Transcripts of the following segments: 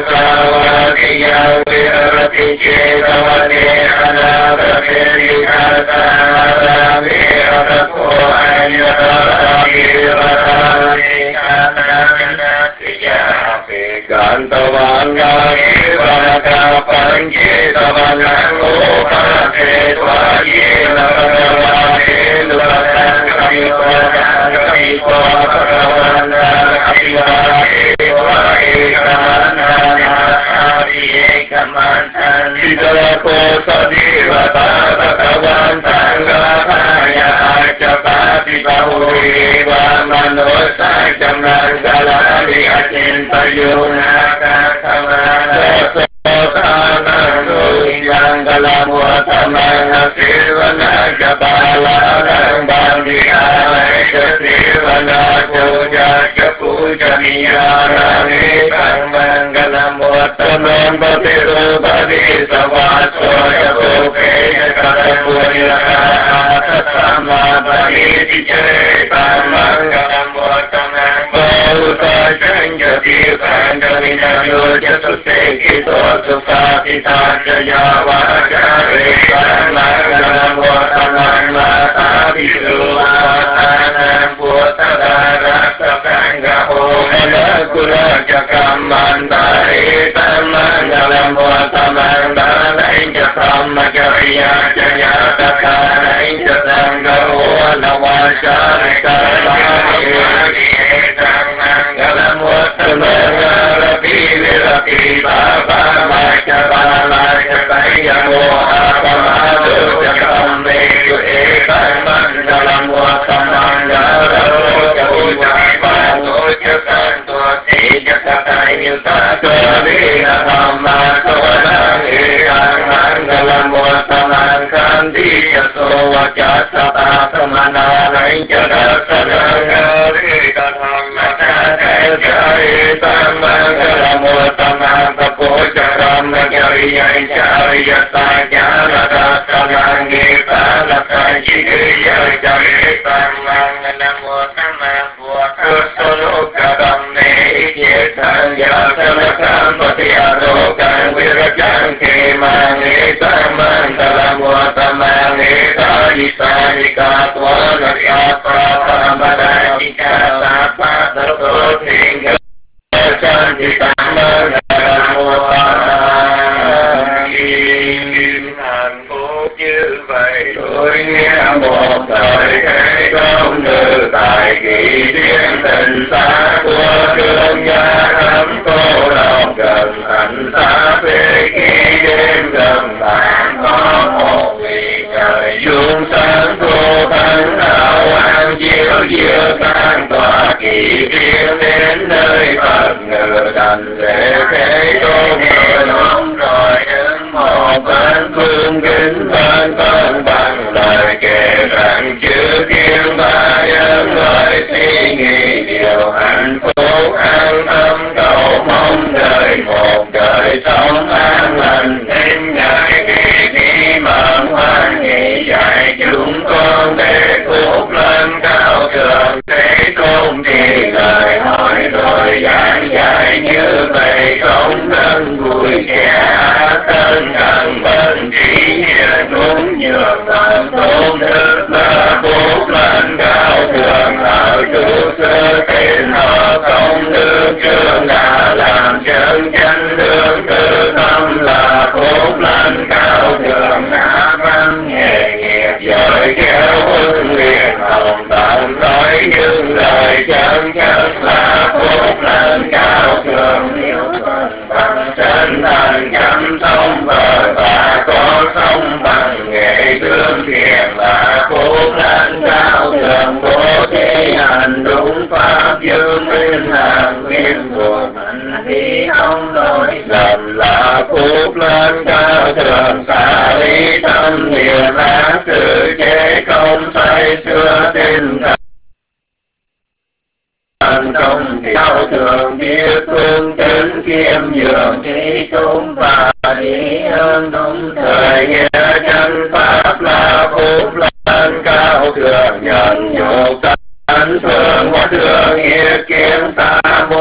Thượng hóa thượng nghĩa kiến ta môn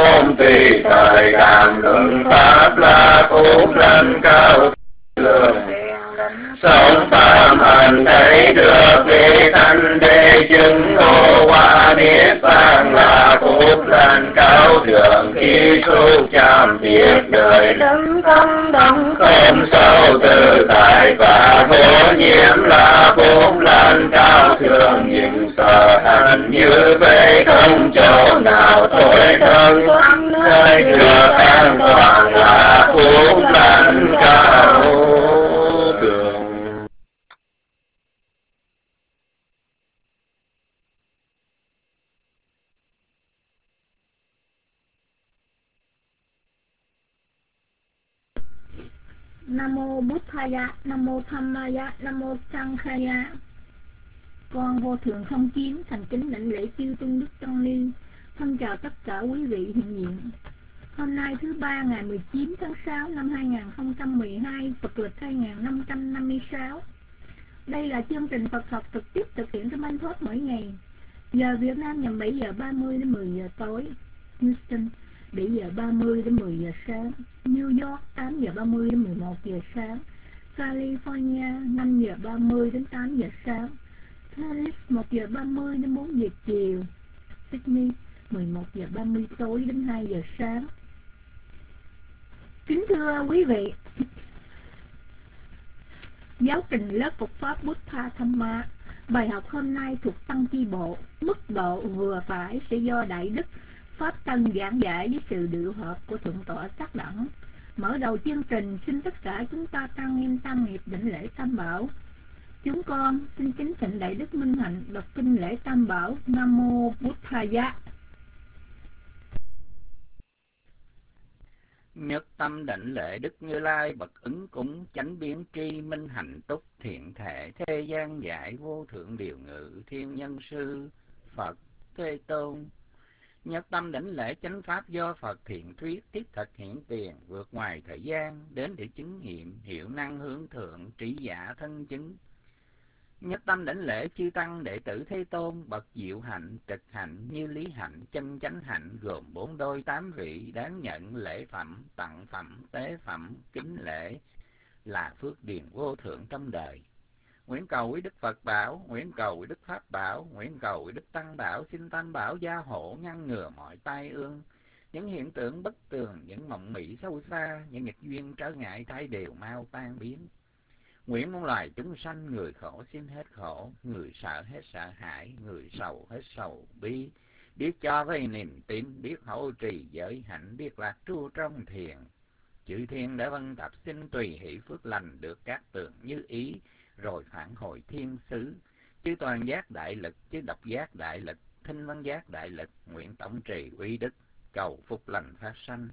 phi thời đàm luận pháp là phúc lành cao thượng. Sống phạm hành thấy được vị thanh đế chứng ngộ qua niết bàn là phúc lành cao thượng. Khi xúc chạm việc đời đấng tâm đồng không sâu tự tại và vô nhiễm là phúc lành cao thượng. Nhưng sợ hành như vậy không chỗ nào thôi thân nơi được an toàn là phúc lành cao thượng. Nam mô Buddhaya, Nam mô Dhammaya, Nam mô Sanghaya. Con vô thượng không kiến thành kính đảnh lễ chư tôn đức tăng ni. Thân chào tất cả quý vị hiện diện. Hôm nay thứ ba ngày 19 tháng 6 năm 2012, Phật lịch 2556. Đây là chương trình Phật học trực tiếp thực hiện trong Anh Thốt mỗi ngày. Giờ Việt Nam nhằm 7 giờ 30 đến 10 giờ tối. Houston 7 giờ 30 đến 10 giờ sáng. New York 8 giờ 30 đến 11 giờ sáng. California 5 giờ 30 đến 8 giờ sáng. Paris 1 giờ 30 đến 4 giờ chiều. Sydney 11 giờ 30 tối đến 2 giờ sáng. Kính thưa quý vị, giáo trình lớp Phật Pháp Buddha Dhamma, bài học hôm nay thuộc Tăng Chi Bộ, mức độ vừa phải sẽ do Đại Đức Pháp Tân giảng giải với sự điều hợp của Thượng tọa Tác Đẳng. Mở đầu chương trình, xin tất cả chúng ta tăng nghiêm tam nghiệp đảnh lễ Tam Bảo. Chúng con xin kính thỉnh Đại Đức Minh Hạnh đọc kinh lễ Tam Bảo. Nam mô Buddhaya. Nhất tâm đảnh lễ Đức Như Lai bậc ứng cúng chánh biến tri minh hạnh túc thiện thể thế gian giải vô thượng điều ngự thiên nhân sư Phật Thế Tôn. Nhất tâm đảnh lễ chánh pháp do Phật thiện thuyết thiết thực hiện tiền vượt ngoài thời gian đến để chứng nghiệm hiệu năng hướng thượng trí giả thân chứng. Nhất tâm đảnh lễ chư tăng đệ tử Thế Tôn bậc diệu hạnh trực hạnh như lý hạnh chân chánh hạnh gồm 4 đôi 8 vị đáng nhận lễ phẩm tặng phẩm tế phẩm kính lễ là phước điền vô thượng trong đời. Nguyện cầu quý Đức Phật bảo, nguyện cầu quý Đức Pháp bảo, nguyện cầu quý Đức Tăng bảo, xin Tam bảo gia hộ ngăn ngừa mọi tai ương, những hiện tượng bất tường, những mộng mị sâu xa, những nghịch duyên trở ngại thay đều mau tan biến. Nguyện muôn loài chúng sanh người khổ xin hết khổ, người sợ hết sợ hãi, người sầu hết sầu bi, biết cho với niềm tin, biết hỗ trì giới hạnh, biết lạc trú trong thiền. Chư thiên đã vân tập xin tùy hỷ phước lành được các tường như ý, rồi phản hồi thiên xứ. Chư toàn giác đại lực, chư độc giác đại lực, thinh văn giác đại lực, nguyện tổng trì uy đức, cầu phúc lành phát sanh.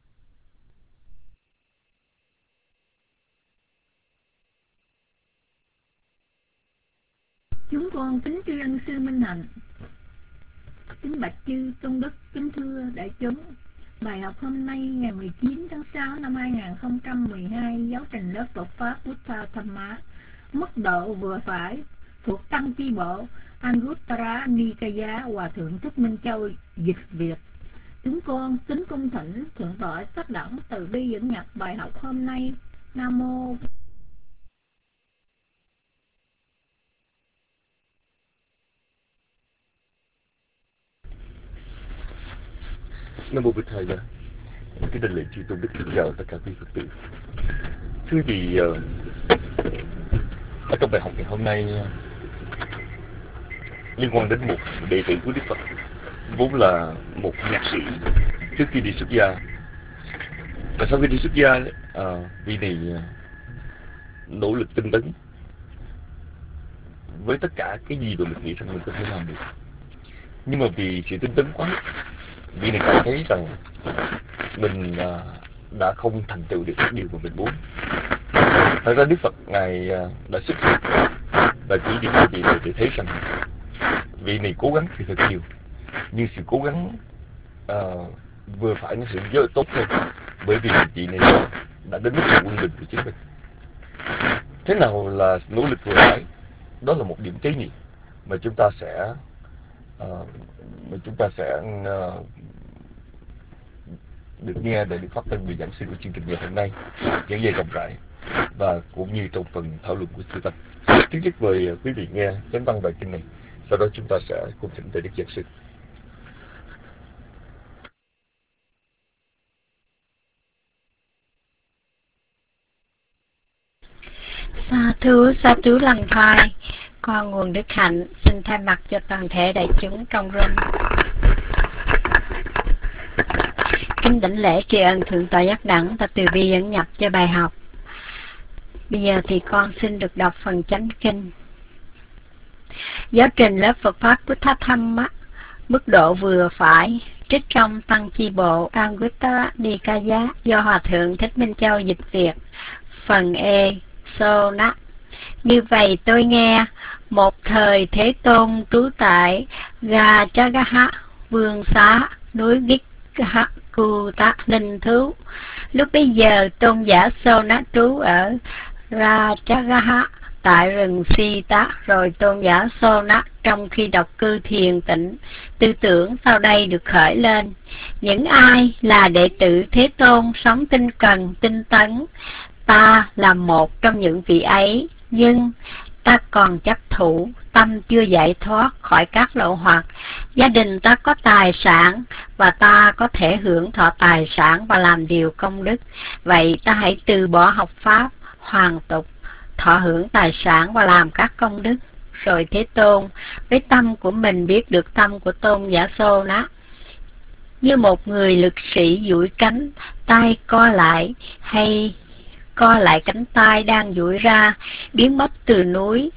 Chúng con kính tri ân sư Minh Hạnh. Kính bạch chư tôn đức, kính thưa đại chúng. Bài học hôm nay ngày 19 tháng 6 năm 2012, giáo trình lớp Phật Pháp Buddha Dhamma, mức độ vừa phải, thuộc Tăng Chi Bộ, Anguttara Nikaya, Hòa Thượng Thích Minh Châu dịch Việt. Chúng con kính cung thỉnh Thượng tọa Tác Đẳng từ bi dẫn nhập bài học hôm nay. Nam mô. Nam mô Bụt Thầy. Kính đảnh lễ chư tôn đức, kính chào tất cả quý Phật tử. Thưa quý vị, ở trong bài học ngày hôm nay liên quan đến một đệ tử của Đức Phật, vốn là một nhạc sĩ trước khi đi xuất gia. Và sau khi đi xuất gia, vị này nỗ lực tinh tấn với tất cả cái gì mà mình nghĩ rằng mình có thể làm được. Nhưng mà vì sự tinh tấn quá, vị này cảm thấy rằng mình đã không thành tựu được cái điều mà mình muốn. Thật ra Đức Phật Ngài đã xuất hiện và chỉ điểm cho vị này để thấy rằng vị này cố gắng thì thật nhiều, nhưng sự cố gắng vừa phải nó sẽ tốt hơn, bởi vì vị này đã đến mức quân bình của chính mình. Thế nào là nỗ lực vừa phải? Đó là một điểm chế nhị mà chúng ta sẽ được nghe để được phát thanh người giảng sư của chương trình ngày hôm nay giảng dạy rộng rãi và cũng như trong phần thảo luận của sư Tâm. Trước nhất mời quý vị nghe chánh văn bài kinh này, sau đó chúng ta sẽ cùng thỉnh thầy Đức Giảng sư. Sa thú lành thai, con nguồn đức hạnh xin thay mặt cho toàn thể đại chúng trong room kính đảnh lễ tri ân thượng tọa giác đẳng và từ bi dẫn nhập cho bài học. Bây giờ thì con xin được đọc phần chánh kinh. Giáo trình lớp Phật pháp Buddha Dhamma mức độ vừa phải, trích trong tăng chi bộ Anguttara Nikaya do Hòa thượng Thích Minh Châu dịch Việt. Phần E Sona. Như vậy tôi nghe, một thời Thế Tôn trú tại Gajagaha Vương Xá, núi Gikhakuta Linh Thú. Lúc bấy giờ tôn giả Sona trú ở Rajagaha tại rừng Sita. Rồi tôn giả Sona trong khi đọc cư thiền tịnh, tư tưởng sau đây được khởi lên: những ai là đệ tử Thế Tôn sống tinh cần tinh tấn, ta là một trong những vị ấy, nhưng ta còn chấp thủ, tâm chưa giải thoát khỏi các lậu hoặc. Gia đình ta có tài sản và ta có thể hưởng thọ tài sản và làm điều công đức. Vậy ta hãy từ bỏ học pháp, hoàn tục, thọ hưởng tài sản và làm các công đức. Rồi Thế Tôn với tâm của mình biết được tâm của tôn giả Sona, như một người lực sĩ duỗi cánh tay co lại, hay co lại cánh tay đang duỗi ra, biến mất từ núi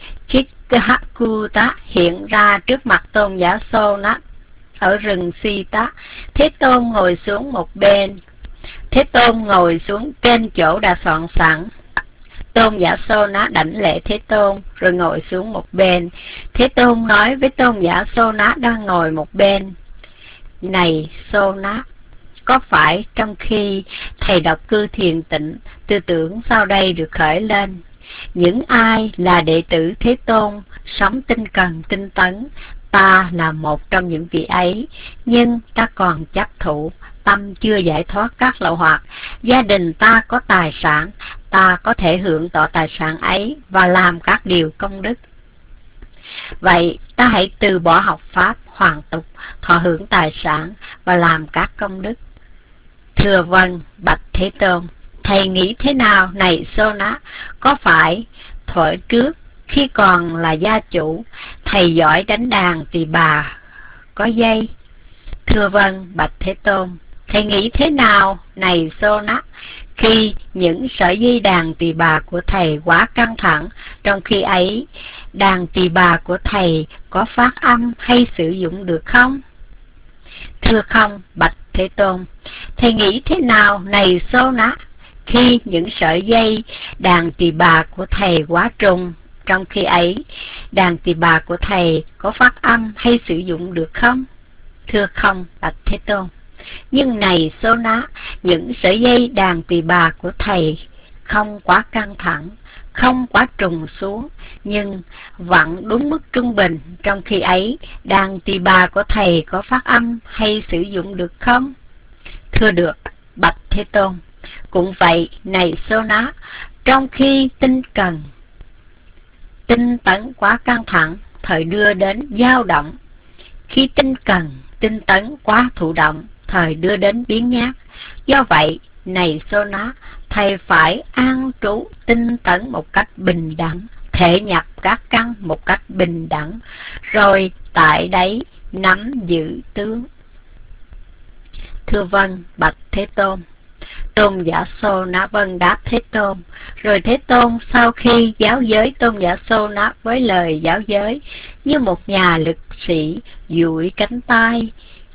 Gikhakuta hiện ra trước mặt tôn giả Sona ở rừng Sita. Thế Tôn ngồi xuống một bên. Thế Tôn ngồi xuống trên chỗ đã soạn sẵn. Tôn giả Sona đảnh lễ Thế Tôn rồi ngồi xuống một bên. Thế Tôn nói với tôn giả Sona đang ngồi một bên: này Sona, có phải trong khi thầy đọc cư thiền tịnh, tư tưởng sau đây được khởi lên: những ai là đệ tử Thế Tôn sống tinh cần tinh tấn, ta là một trong những vị ấy, nhưng ta còn chấp thủ, tâm chưa giải thoát các lậu hoặc. Gia đình ta có tài sản, ta có thể hưởng thọ tài sản ấy và làm các điều công đức. Vậy ta hãy từ bỏ học pháp, hoàn tục, thọ hưởng tài sản và làm các công đức. Thưa vâng, bạch Thế Tôn. Thầy nghĩ thế nào này Sona? Có phải thuở trước khi còn là gia chủ, thầy giỏi đánh đàn tỳ bà có dây? Thưa vâng, bạch Thế Tôn. Thầy nghĩ thế nào này Sona? Khi những sợi dây đàn tỳ bà của thầy quá căng thẳng, trong khi ấy đàn tỳ bà của thầy có phát âm hay sử dụng được không? Thưa không, bạch Thế Tôn. Thầy nghĩ thế nào này Sona? Khi những sợi dây đàn tỳ bà của thầy quá trùng, trong khi ấy đàn tỳ bà của thầy có phát âm hay sử dụng được không? Thưa không, bạch Thế Tôn. Nhưng này Sona, những sợi dây đàn tỳ bà của thầy không quá căng thẳng, không quá trùng xuống, nhưng vặn đúng mức trung bình, trong khi ấy đàn tỳ bà của thầy có phát âm hay sử dụng được không? Thưa được, bạch Thế Tôn. Cũng vậy này Sona, trong khi tinh cần tinh tấn quá căng thẳng, thời đưa đến dao động. Khi tinh cần tinh tấn quá thụ động, thời đưa đến biến nhát. Do vậy này Sona, thầy phải an trú tinh tấn một cách bình đẳng, thể nhập các căn một cách bình đẳng, rồi tại đấy nắm giữ tướng. Thưa vâng, bạch Thế Tôn. Tôn giả Sona vâng đáp Thế Tôn. Rồi Thế Tôn sau khi giáo giới tôn giả Sona với lời giáo giới, như một nhà lực sĩ duỗi cánh tay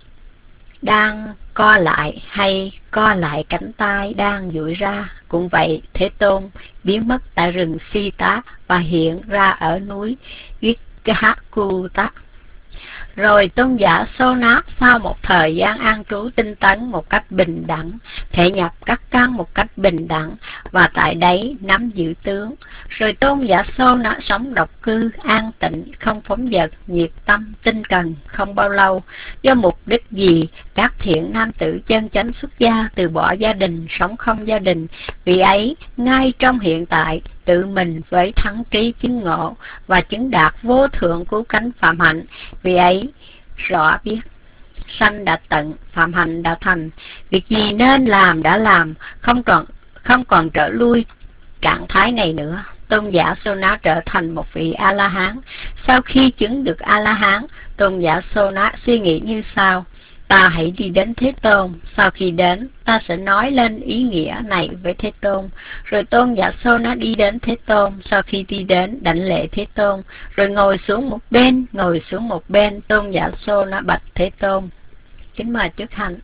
đang co lại, hay co lại cánh tay đang duỗi ra. Cũng vậy, Thế Tôn biến mất tại rừng Sita và hiện ra ở núi Gikhakuta. Rồi tôn giả Sonat sau một thời gian an trú tinh tấn một cách bình đẳng, thể nhập các căn một cách bình đẳng, và tại đấy nắm giữ tướng. Rồi tôn giả Sonat sống độc cư, an tịnh, không phóng dật, nhiệt tâm, tinh cần, không bao lâu. Do mục đích gì, các thiện nam tử chân chánh xuất gia từ bỏ gia đình, sống không gia đình, vì ấy ngay trong hiện tại tự mình với thắng trí chứng ngộ và chứng đạt vô thượng cứu cánh phạm hạnh. Vì ấy rõ biết sanh đã tận, phạm hạnh đã thành, việc gì nên làm đã làm, không còn trở lui trạng thái này nữa. Tôn giả Sonat trở thành một vị A-la-hán. Sau khi chứng được A-la-hán, tôn giả Sonat suy nghĩ như sau: ta hãy đi đến Thế Tôn. Sau khi đến, ta sẽ nói lên ý nghĩa này với Thế Tôn. Rồi tôn giả Sonat đi đến Thế Tôn. Sau khi đi đến, đảnh lễ Thế Tôn, rồi ngồi xuống một bên. Tôn giả Sonat bạch Thế Tôn: kính mời trước hạnh.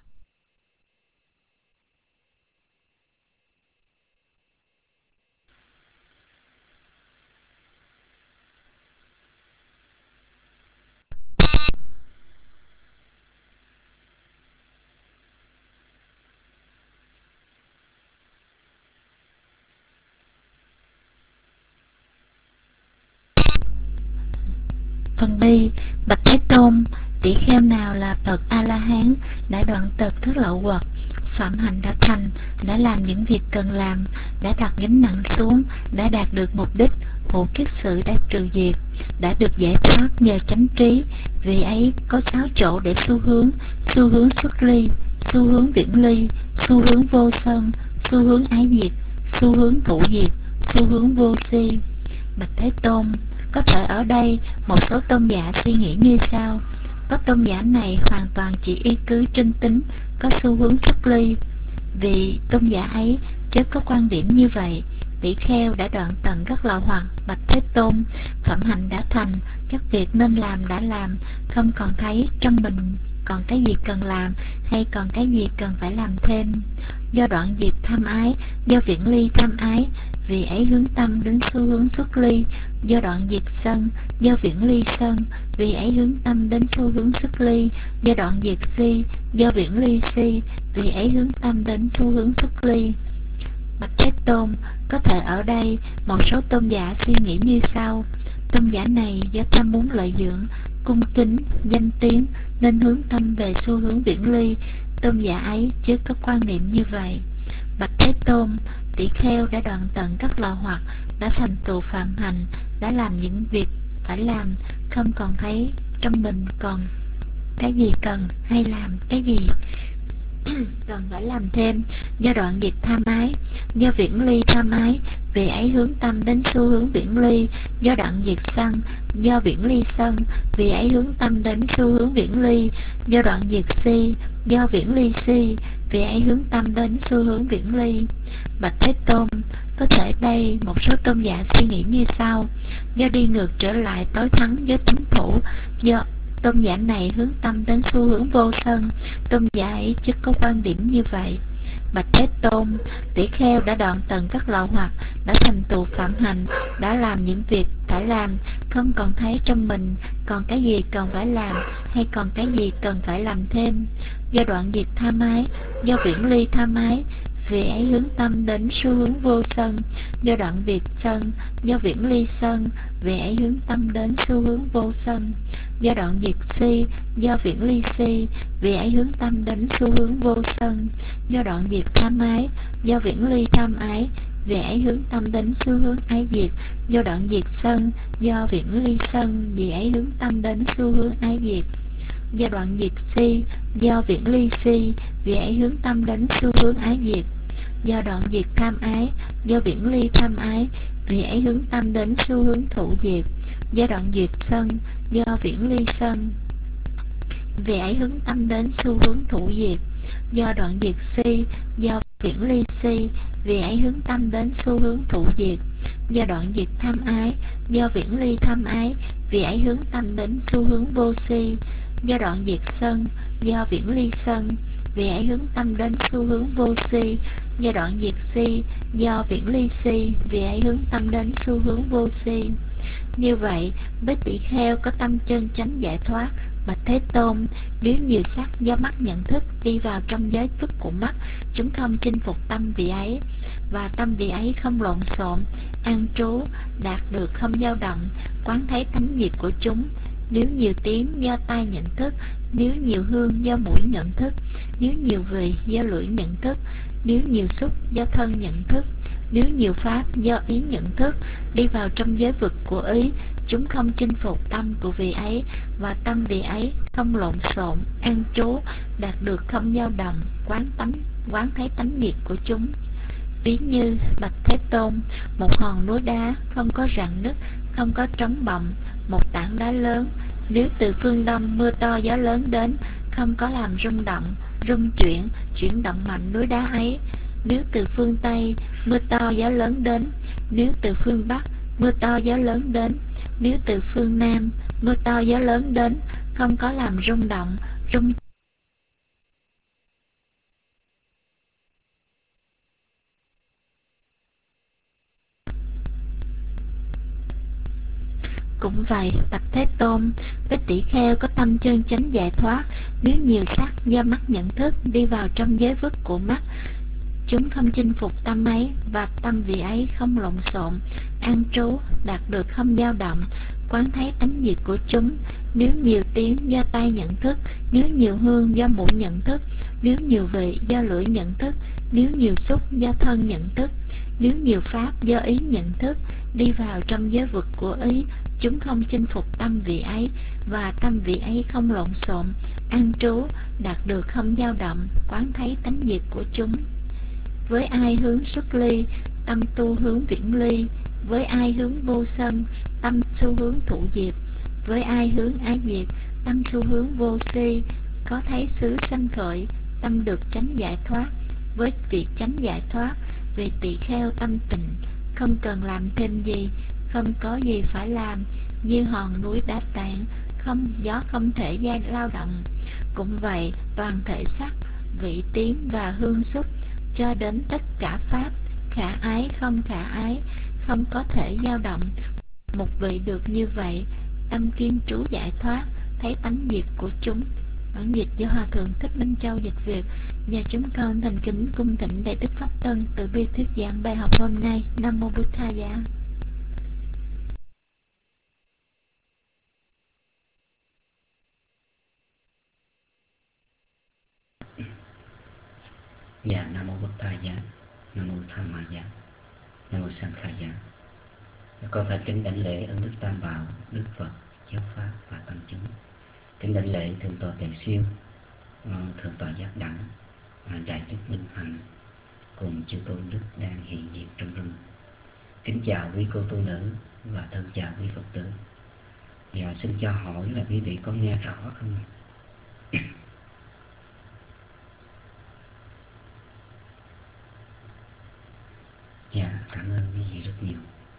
Phần bi. Bạch Thế Tôn, tỷ kheo nào là bậc A-la-hán, đã đoạn tật các lậu hoặc, phạm hạnh đã thành, đã làm những việc cần làm, đã đặt gánh nặng xuống, đã đạt được mục đích, hộ kiết sự đã trừ diệt, đã được giải thoát nhờ chánh trí. Vì ấy có 6 chỗ để xu hướng xuất ly, xu hướng viễn ly, xu hướng vô sân, xu hướng ái diệt, xu hướng thụ diệt, xu hướng vô si. Bạch Thế Tôn, có thể ở đây một số tôn giả suy nghĩ như sau: các tôn giả này hoàn toàn chỉ y cứ trinh tính, có xu hướng xuất ly. Vì tôn giả ấy chớ có quan điểm như vậy. Tỷ kheo đã đoạn tận các lậu hoặc. Bạch Thế Tôn, phạm hạnh đã thành, các việc nên làm đã làm, không còn thấy trong mình còn cái gì cần làm hay còn cái gì cần phải làm thêm. Do đoạn diệt tham ái, do viễn ly tham ái, vì ấy hướng tâm đến xu hướng xuất ly. Do đoạn diệt sân, do viễn ly sân, vì ấy hướng tâm đến xu hướng xuất ly. Do đoạn diệt si, do viễn ly si, vì ấy hướng tâm đến xu hướng xuất ly. Bạch Thế Tôn, có thể ở đây một số tôn giả suy nghĩ như sau: tôn giả này do tham muốn lợi dưỡng, cung kính, danh tiếng nên hướng tâm về xu hướng viễn ly. Tôn giả ấy chứ có quan niệm như vậy. Bạch Thế Tôn, tỷ kheo đã đoạn tận các lậu hoặc, đã thành tựu phạm hạnh, đã làm những việc phải làm, không còn thấy trong mình còn cái gì cần hay làm cái gì cần phải làm thêm. Do đoạn diệt tham ái, do viễn ly tham ái, vì ấy hướng tâm đến xu hướng viễn ly. Do đoạn diệt sân, do viễn ly sân, vì ấy hướng tâm đến xu hướng viễn ly. Do đoạn diệt si, do viễn ly si, vì ấy hướng tâm đến xu hướng viễn ly. Bạch Thế Tôn, có thể đây một số tôn giả suy nghĩ như sau: do đi ngược trở lại tối thắng với tính thủ, do tôn giả này hướng tâm đến xu hướng vô sân. Tôn giả ấy chứ có quan điểm như vậy. Bạch Thế Tôn, tỷ kheo đã đoạn tận các lậu hoặc, đã thành tựu phạm hạnh, đã làm những việc phải làm, không còn thấy trong mình còn cái gì cần phải làm hay còn cái gì cần phải làm thêm. Do đoạn diệt tham ái, do viễn ly tham ái, vì ấy hướng tâm đến xu hướng vô sân. Do đoạn diệt sân, do viễn ly sân, vì ấy hướng tâm đến xu hướng vô sân. Do đoạn diệt si, do viễn ly si, vì ấy hướng tâm đến xu hướng vô sân. Do đoạn diệt tham ái, do viễn ly tham ái, vì ấy hướng tâm đến xu hướng ái diệt. Do đoạn diệt sân, do viễn ly sân, vì ấy hướng tâm đến xu hướng ái diệt. Do đoạn diệt si, do viễn ly si, vì ấy hướng tâm đến xu hướng ái diệt. Do đoạn diệt tham ái, do viễn ly tham ái, vì ấy hướng tâm đến xu hướng thụ diệt. Do đoạn diệt sân, do viễn ly sân, vì ấy hướng tâm đến xu hướng thụ diệt. Do đoạn diệt si, do viễn ly si, vì ấy hướng tâm đến xu hướng thụ diệt. Do đoạn diệt tham ái, do viễn ly tham ái, vì ấy hướng tâm đến xu hướng vô si. Do đoạn diệt sân, do viễn ly sân, vì ấy hướng tâm đến xu hướng vô si. Do đoạn diệt si, do viễn ly si, vì ấy hướng tâm đến xu hướng vô si. Như vậy, với tỷ kheo có tâm chân chánh giải thoát, bạch Thế Tôn, nếu nhiều sắc do mắt nhận thức đi vào trong giới thức của mắt, chúng không chinh phục tâm vị ấy, và tâm vị ấy không lộn xộn, an trú, đạt được không dao động, quán thấy tánh diệt của chúng. Nếu nhiều tiếng do tai nhận thức, nếu nhiều hương do mũi nhận thức, nếu nhiều vị do lưỡi nhận thức, nếu nhiều xúc do thân nhận thức, nếu nhiều pháp do ý nhận thức đi vào trong giới vực của ý, chúng không chinh phục tâm của vị ấy, và tâm vị ấy không lộn xộn, an trú, đạt được không dao động, quán thấy tánh diệt của chúng. Ví như bạch Thế Tôn, một hòn núi đá không có rạn nứt, không có trống bọng, một tảng đá lớn, nếu từ phương đông mưa to gió lớn đến, không có làm rung động, chuyển động mạnh núi đá ấy. Nếu từ phương tây mưa to gió lớn đến, nếu từ phương bắc mưa to gió lớn đến, nếu từ phương nam mưa to gió lớn đến, không có làm rung động, Cũng vậy, bạch Thế Tôn, với tỷ kheo có tâm chân chánh giải thoát, nếu nhiều sắc do mắt nhận thức đi vào trong giới vức của mắt, chúng không chinh phục tâm ấy, và tâm vị ấy không lộn xộn, an trú, đạt được không dao động, quán thấy tánh diệt của chúng. Nếu nhiều tiếng do tai nhận thức, nếu nhiều hương do mũi nhận thức, nếu nhiều vị do lưỡi nhận thức, nếu nhiều xúc do thân nhận thức, nếu nhiều pháp do ý nhận thức đi vào trong giới vực của ý, chúng không chinh phục tâm vị ấy, và tâm vị ấy không lộn xộn, an trú, đạt được không dao động, quán thấy tánh diệt của chúng. Với ai hướng xuất ly, tâm tu hướng viễn ly. Với ai hướng vô sân, tâm xu hướng thụ diệt. Với ai hướng ái diệt, tâm xu hướng vô si. Có thấy xứ sanh khởi, tâm được chánh giải thoát. Với việc chánh giải thoát, vì tỳ kheo tâm tịnh, không cần làm thêm gì, không có gì phải làm, như hòn núi đá tảng, gió không thể lao động. Cũng vậy, toàn thể sắc, vị tiếng và hương xúc, cho đến tất cả pháp, khả ái, không có thể dao động. Một vị được như vậy, tâm kiên trú giải thoát, thấy tánh diệt của chúng. Bản dịch do Hòa Thượng Thích Minh Châu dịch Việt. Và chúng con thành kính cung thỉnh Đại Đức Pháp Tân từ bi thuyết giảng bài học hôm nay. Nam Mô Bụt Thaya. Dạ, Nam Mô Bụt Thaya, Nam Mô Tham Ma Dạ, Nam Mô Sang Khai Dạ. Con thành kính đảnh lễ ơn Đức Tam Bảo, Đức Phật, Giáo Pháp và Tăng chúng. Kính đảnh lễ Thượng tọa Tề Siêu, Thượng tọa Giác Đẳng, Đại Đức Minh Hạnh cùng chư tôn đức đang hiện diện trong rừng. Kính chào quý cô tu nữ và thân chào quý Phật tử. Dạ, xin cho hỏi là quý vị có nghe rõ không? Dạ, cảm ơn quý vị rất nhiều.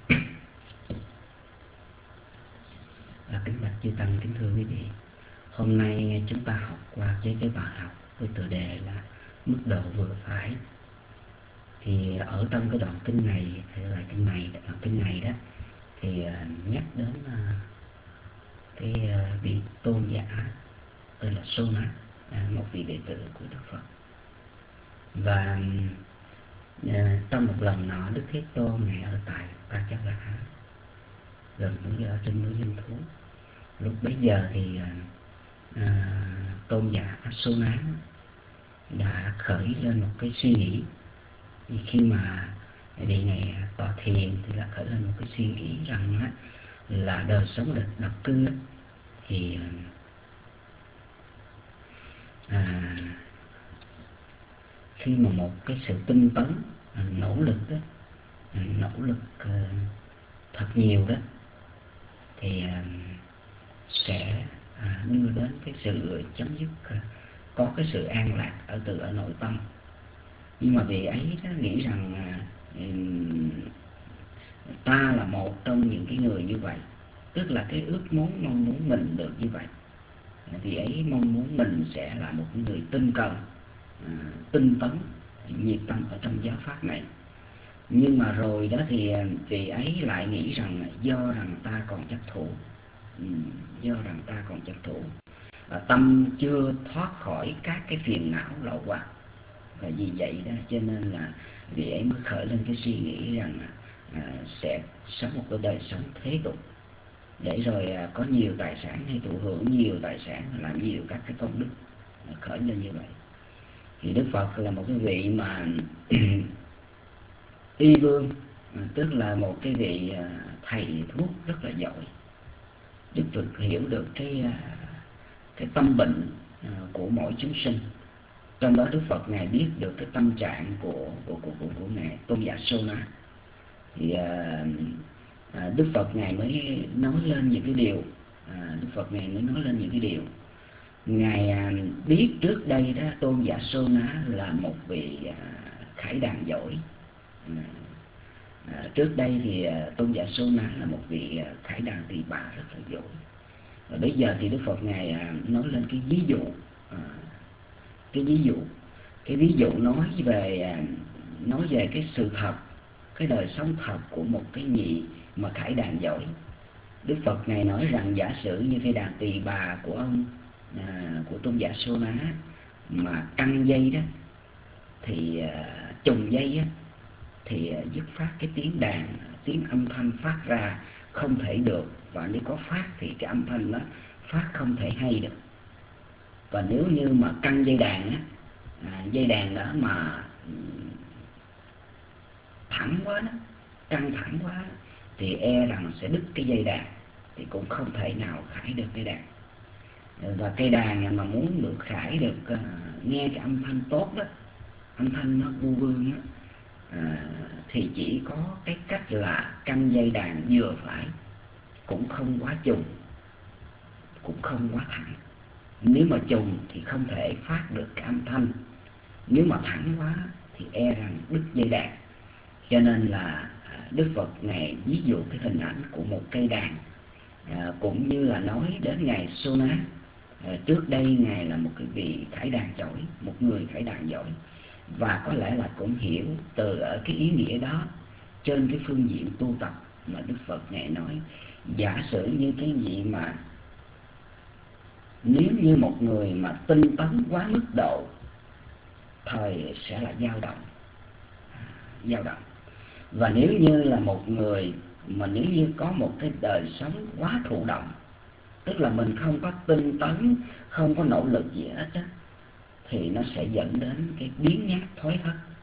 Kính bạch chư tăng, kính thưa quý vị, hôm nay chúng ta học qua cái bài học với tựa đề là mức độ vừa phải. Thì ở trong cái đoạn kinh này, đoạn kinh này đó, thì nhắc đến cái vị tôn giả tên là Sona, một vị đệ tử của Đức Phật. Và trong một lần nọ, Đức Thế Tôn này ở tại Pachagha, gần núi, ở trên núi Linh Thú. Lúc bấy giờ thì tôn giả Sona đã khởi lên một cái suy nghĩ. Thì khi mà vị này tọa thiền thì là khởi lên một cái suy nghĩ rằng là đời sống độc cư thì khi mà một cái sự tinh tấn, nỗ lực thật nhiều đó, thì sẽ đưa đến cái sự chấm dứt, có cái sự an lạc ở nội tâm. Nhưng mà vị ấy đã nghĩ rằng ta là một trong những cái người như vậy, tức là cái ước mong muốn mình được như vậy. Vị ấy mong muốn mình sẽ là một người tinh cần, tinh tấn, nhiệt tâm ở trong giáo pháp này. Nhưng mà rồi đó thì vị ấy lại nghĩ rằng do rằng ta còn chấp thủ, do rằng ta còn chấp thủ, tâm chưa thoát khỏi các cái phiền não lậu hoặc. Và vì vậy đó cho nên là vị ấy mới khởi lên cái suy nghĩ rằng sẽ sống một cái đời sống thế tục, để rồi có nhiều tài sản hay thụ hưởng nhiều tài sản, làm nhiều các cái công đức, khởi lên như vậy. Thì Đức Phật là một cái vị mà y vương, tức là một cái vị thầy thuốc rất là giỏi. Đức Phật hiểu được cái tâm bệnh của mỗi chúng sinh. Trong đó Đức Phật Ngài biết được cái tâm trạng của Ngài Tôn giả Sona. Thì Đức Phật Ngài mới nói lên những cái điều, Ngài biết trước đây đó Tôn giả Sona là một vị khải đàn giỏi. Trước đây thì Tôn giả Sona là một vị khải đàn tỳ bà rất là giỏi. Và bây giờ thì Đức Phật Ngài nói lên cái ví dụ, cái ví dụ nói về cái sự thật, cái đời sống thật của một cái vị mà khải đàn giỏi. Đức Phật Ngài nói rằng giả sử như cái đàn tỳ bà của ông, của Tôn giả Sona mà căng dây đó, thì trùng dây á, thì dứt phát cái tiếng đàn, tiếng âm thanh phát ra không thể được. Và nếu có phát thì cái âm thanh đó phát không thể hay được. Và nếu như mà căng dây đàn á, dây đàn đó mà thẳng quá đó, căng thẳng quá thì e rằng sẽ đứt cái dây đàn, thì cũng không thể nào khải được cái đàn. Và cây đàn mà muốn được khải được nghe cái âm thanh tốt đó, âm thanh nó vu vương đó, thì chỉ có cái cách là căng dây đàn vừa phải, cũng không quá trùng, cũng không quá thẳng. Nếu mà trùng thì không thể phát được cái âm thanh, nếu mà thẳng quá thì e rằng đứt dây đàn. Cho nên là Đức Phật Ngài ví dụ cái hình ảnh của một cây đàn, cũng như là nói đến Ngài Sona. Trước đây Ngài là một cái vị khải đàn giỏi, một người khải đàn giỏi, và có lẽ là cũng hiểu từ ở cái ý nghĩa đó trên cái phương diện tu tập mà Đức Phật Ngài nói, giả sử như cái gì mà nếu như một người mà tinh tấn quá mức độ, thời sẽ là dao động. Và nếu như là một người mà nếu như có một cái đời sống quá thụ động, tức là mình không có tinh tấn, không có nỗ lực gì hết á, thì nó sẽ dẫn đến cái biến nhát thối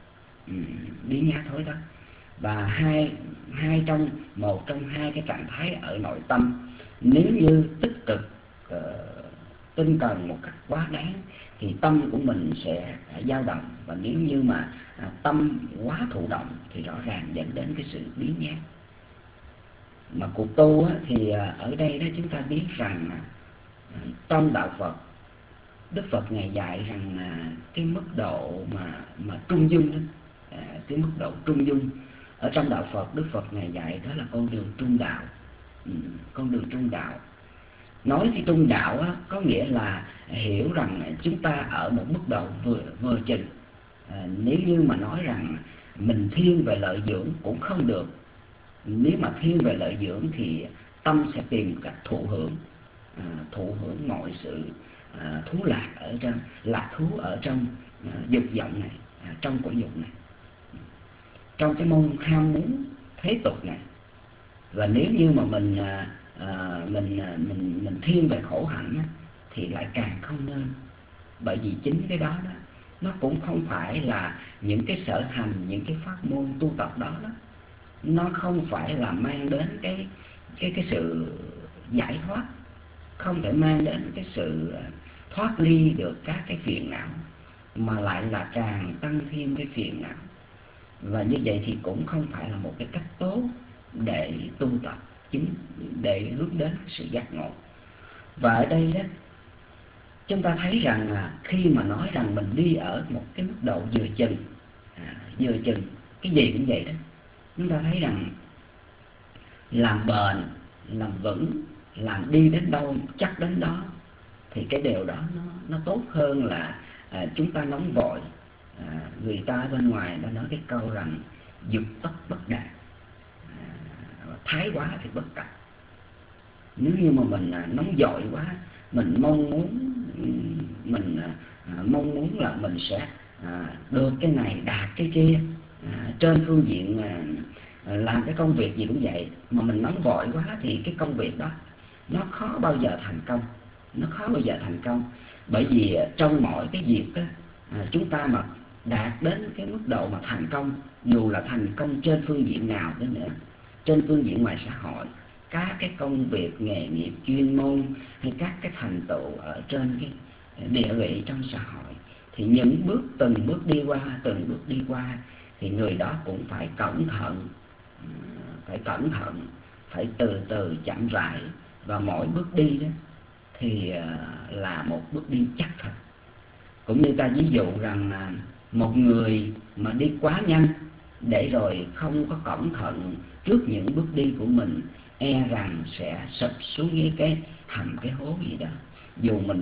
thất. Và một trong hai cái trạng thái ở nội tâm, nếu như tích cực tinh cần một cách quá đáng thì tâm của mình sẽ dao động. Và nếu như mà tâm quá thụ động thì rõ ràng dẫn đến cái sự biến nhát. Mà cuộc tu á, thì ở đây đó chúng ta biết rằng trong đạo Phật, Đức Phật Ngài dạy rằng cái mức độ mà trung dung đó, cái mức độ trung dung ở trong đạo Phật, Đức Phật Ngài dạy đó là con đường trung đạo. Con đường trung đạo, nói cái trung đạo á, có nghĩa là hiểu rằng chúng ta ở một mức độ vừa chừng. Nếu như mà nói rằng mình thiên về lợi dưỡng cũng không được. Nếu mà thiên về lợi dưỡng thì tâm sẽ tìm cách thụ hưởng mọi sự thú lạc ở trong, lạc thú ở trong dục vọng này, trong cõi dục này, trong cái mong ham muốn thế tục này. Và nếu như mà mình thiên về khổ hạnh á, thì lại càng không nên. Bởi vì chính cái đó nó cũng không phải là những cái sở hành, những cái pháp môn tu tập đó, nó không phải là mang đến cái sự giải thoát, không thể mang đến cái sự thoát ly được các cái phiền não, mà lại là càng tăng thêm cái phiền não. Và như vậy thì cũng không phải là một cái cách tốt để tu tập chính, để hướng đến sự giác ngộ. Và ở đây đó chúng ta thấy rằng là khi mà nói rằng mình đi ở một cái mức độ vừa chừng, cái gì cũng vậy đó, chúng ta thấy rằng làm bền, làm vững, làm đi đến đâu chắc đến đó, thì cái điều đó nó tốt hơn là chúng ta nóng vội. Người ta bên ngoài đã nói cái câu rằng dục tốc bất đạt, thái quá thì bất cập. Nếu như mà mình nóng vội quá, mình mong muốn là mình sẽ được cái này đạt cái kia, trên phương diện làm cái công việc gì cũng vậy, mà mình nóng vội quá thì cái công việc đó nó khó bao giờ thành công. Bởi vì trong mọi cái việc đó, chúng ta mà đạt đến cái mức độ mà thành công, dù là thành công trên phương diện nào đó nữa, trên phương diện ngoài xã hội, các cái công việc nghề nghiệp chuyên môn, hay các cái thành tựu ở trên cái địa vị trong xã hội, thì những từng bước đi qua thì người đó cũng phải cẩn thận, phải từ từ chậm rãi, và mỗi bước đi đó thì là một bước đi chắc thật. Cũng như ta ví dụ rằng một người mà đi quá nhanh để rồi không có cẩn thận trước những bước đi của mình, e rằng sẽ sụp xuống cái hầm, cái hố gì đó. Dù mình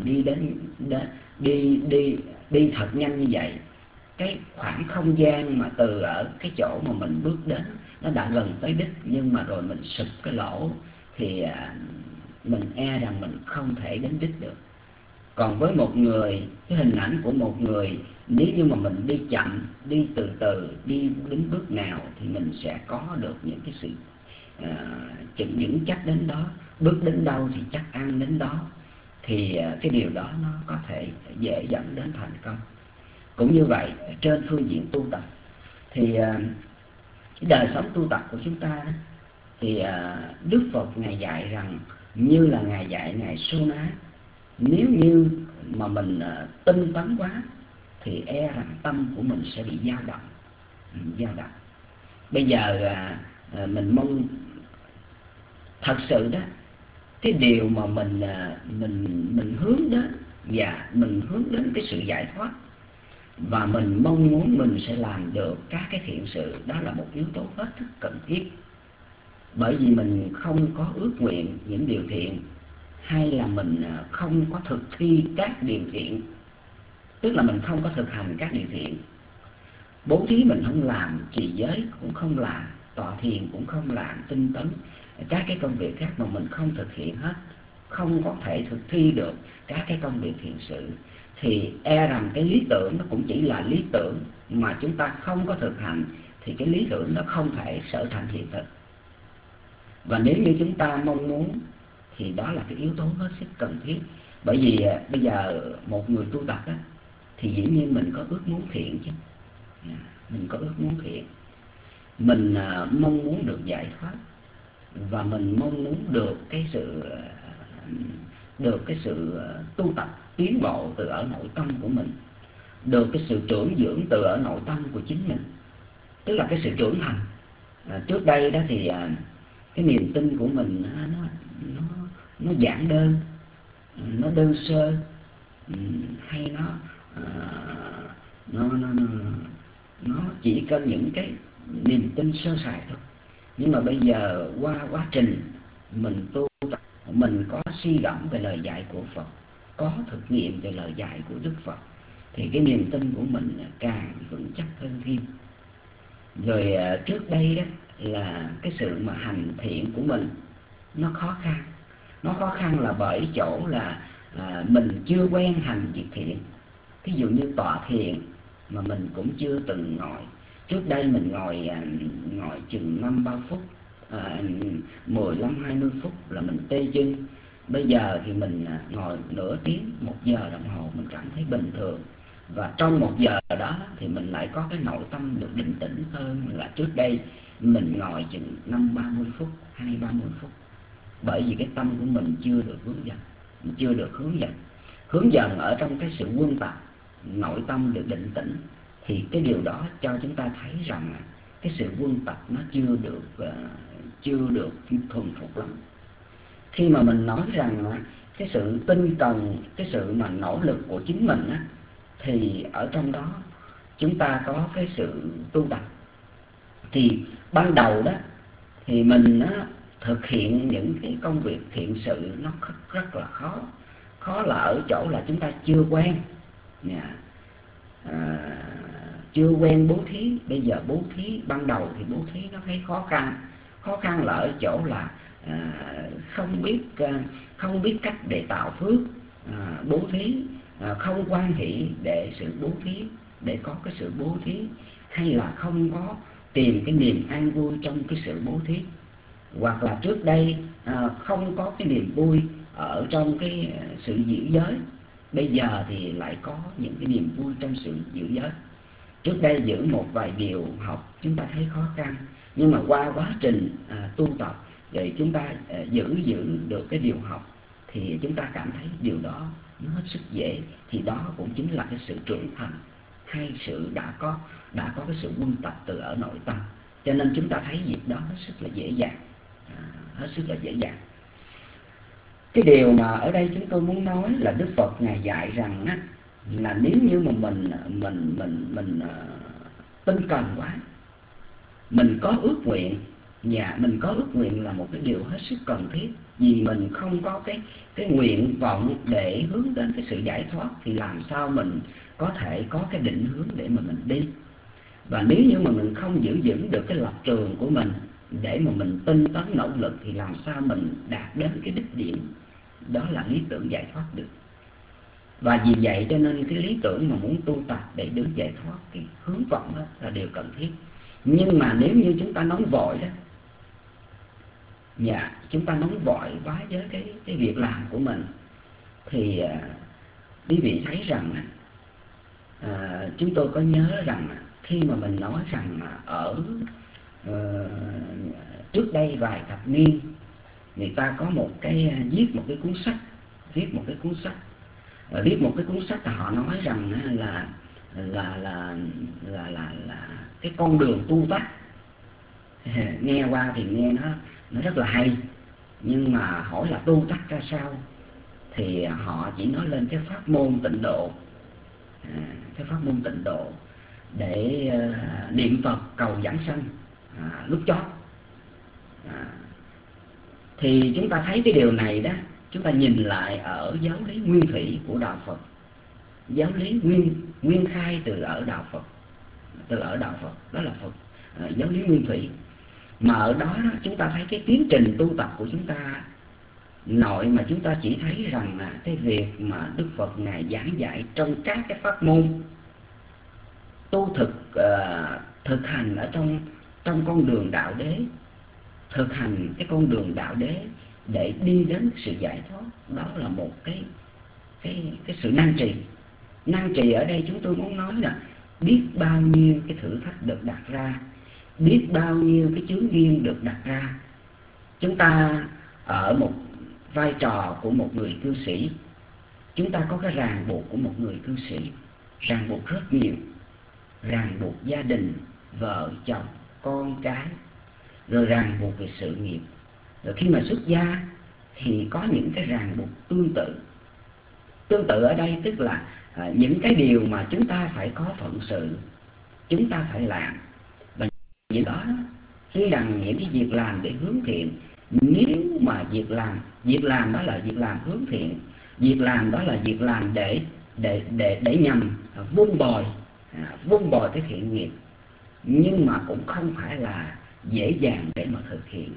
đi thật nhanh như vậy, cái khoảng không gian mà từ ở cái chỗ mà mình bước đến nó đã gần tới đích, nhưng mà rồi mình sụp cái lỗ thì mình e rằng mình không thể đến đích được. Còn với một người, cái hình ảnh của một người, nếu như mà mình đi chậm, đi từ từ, đi đến bước nào thì mình sẽ có được những cái sự vững chắc đến đó. Bước đến đâu thì chắc ăn đến đó, thì cái điều đó nó có thể dễ dẫn đến thành công. Cũng như vậy, trên phương diện tu tập thì cái đời sống tu tập của chúng ta thì Đức Phật Ngài dạy rằng, như là Ngài dạy Ngài Sô Ná, nếu như mà mình tinh tấn quá thì e rằng tâm của mình sẽ bị dao động. Bây giờ mình mong thật sự đó, cái điều mà mình hướng đến, và mình hướng đến cái sự giải thoát, và mình mong muốn mình sẽ làm được các cái thiện sự, đó là một yếu tố hết sức cần thiết. Bởi vì mình không có ước nguyện những điều thiện, hay là mình không có thực thi các điều thiện, tức là mình không có thực hành các điều thiện. Bố thí mình không làm, trì giới cũng không làm, tọa thiền cũng không làm, tinh tấn, các cái công việc khác mà mình không thực hiện hết, không có thể thực thi được các cái công việc thiện sự, thì e rằng cái lý tưởng nó cũng chỉ là lý tưởng, mà chúng ta không có thực hành thì cái lý tưởng nó không thể trở thành hiện thực. Và nếu như chúng ta mong muốn thì đó là cái yếu tố hết sức cần thiết. Bởi vì bây giờ một người tu tập á, thì dĩ nhiên mình có ước muốn thiện chứ. Mình có ước muốn thiện, mình mong muốn được giải thoát, và mình mong muốn được cái sự tu tập tiến bộ từ ở nội tâm của mình, được cái sự trưởng dưỡng từ ở nội tâm của chính mình, tức là cái sự trưởng thành. Trước đây đó thì cái niềm tin của mình nó giản đơn, nó đơn sơ, hay nó chỉ có những cái niềm tin sơ sài thôi. Nhưng mà bây giờ qua quá trình mình tu tập, mình có suy gẫm về lời dạy của Phật, có thực nghiệm về lời dạy của Đức Phật, thì cái niềm tin của mình càng vững chắc hơn thêm. Rồi trước đây đó là cái sự mà hành thiện của mình nó khó khăn. Nó khó khăn là bởi chỗ là mình chưa quen hành việc thiện. Ví dụ như tọa thiền mà mình cũng chưa từng ngồi. Trước đây mình ngồi chừng 5-3 phút, 15-20 phút là mình tê chân. Bây giờ thì mình ngồi nửa tiếng, 1 giờ đồng hồ mình cảm thấy bình thường. Và trong 1 giờ đó thì mình lại có cái nội tâm được định tĩnh hơn là trước đây mình ngồi chừng 5-30 phút, 20-30 phút. Bởi vì cái tâm của mình chưa được hướng dẫn ở trong cái sự quân tập, nội tâm được định tĩnh, thì cái điều đó cho chúng ta thấy rằng cái sự quân tập nó chưa được thuần thục lắm. Khi mà mình nói rằng cái sự tinh cần, cái sự mà nỗ lực của chính mình á, thì ở trong đó chúng ta có cái sự tu tập. Thì ban đầu đó thì mình thực hiện những cái công việc thiện sự nó rất là khó. Khó là ở chỗ là chúng ta chưa quen. chưa quen bố thí. Bây giờ bố thí ban đầu thì bố thí nó thấy khó khăn là ở chỗ là không biết cách để tạo phước bố thí, không quan hỷ để sự bố thí, để có cái sự bố thí, hay là không có tìm cái niềm an vui trong cái sự bố thí, hoặc là trước đây không có cái niềm vui ở trong cái sự giữ giới, bây giờ thì lại có những cái niềm vui trong sự giữ giới. Trước đây giữ một vài điều học chúng ta thấy khó khăn, nhưng mà qua quá trình tu tập để chúng ta giữ được cái điều học thì chúng ta cảm thấy điều đó nó hết sức dễ. Thì đó cũng chính là cái sự trưởng thành, hay sự đã có cái sự quân tập từ ở nội tâm. Cho nên chúng ta thấy việc đó hết sức là dễ dàng, hết sức là dễ dàng. Cái điều mà ở đây chúng tôi muốn nói là Đức Phật Ngài dạy rằng á, là nếu như mà mình tinh cần quá, mình có ước nguyện, mình có ước nguyện là một cái điều hết sức cần thiết, vì mình không có cái nguyện vọng để hướng đến cái sự giải thoát thì làm sao mình có thể có cái định hướng để mà mình đi. Và nếu như mà mình không giữ vững được cái lập trường của mình để mà mình tinh tấn nỗ lực thì làm sao mình đạt đến cái đích điểm, đó là lý tưởng giải thoát được. Và vì vậy cho nên cái lý tưởng mà muốn tu tập để đến giải thoát, cái hướng vọng đó là điều cần thiết. Nhưng mà nếu như chúng ta nóng vội đó, chúng ta nóng vội quá với cái việc làm của mình thì quý vị thấy rằng chúng tôi có nhớ rằng khi mà mình nói rằng ở trước đây vài thập niên người ta có viết một cái cuốn sách họ nói rằng là cái con đường tu tắc. Nghe qua thì nghe nó rất là hay, nhưng mà hỏi là tu tắc ra sao thì họ chỉ nói lên cái pháp môn tịnh độ, để niệm Phật cầu giảng sanh lúc chót. Thì chúng ta thấy cái điều này đó, chúng ta nhìn lại ở giáo lý nguyên thủy của đạo Phật, giáo lý nguyên khai từ ở đạo Phật, đó là Phật, giáo lý nguyên thủy. Mà ở đó chúng ta thấy cái tiến trình tu tập của chúng ta nội, mà chúng ta chỉ thấy rằng cái việc mà Đức Phật Ngài giảng dạy trong các cái pháp môn tu thực hành ở trong con đường đạo đế, thực hành cái con đường đạo đế để đi đến sự giải thoát, đó là một cái sự nan trì. Ở đây chúng tôi muốn nói là biết bao nhiêu cái thử thách được đặt ra, biết bao nhiêu cái chướng duyên được đặt ra. Chúng ta ở một vai trò của một người cư sĩ, chúng ta có cái ràng buộc của một người cư sĩ, ràng buộc rất nhiều, ràng buộc gia đình, vợ chồng, con cái, rồi ràng buộc về sự nghiệp. Rồi khi mà xuất gia thì có những cái ràng buộc tương tự ở đây tức là những cái điều mà chúng ta phải có phận sự, chúng ta phải làm. Và những đó khi rằng những cái việc làm để hướng thiện, nếu mà việc làm đó là việc làm hướng thiện, việc làm đó là việc làm để nhằm vun bồi cái thiện nghiệp, nhưng mà cũng không phải là dễ dàng để mà thực hiện.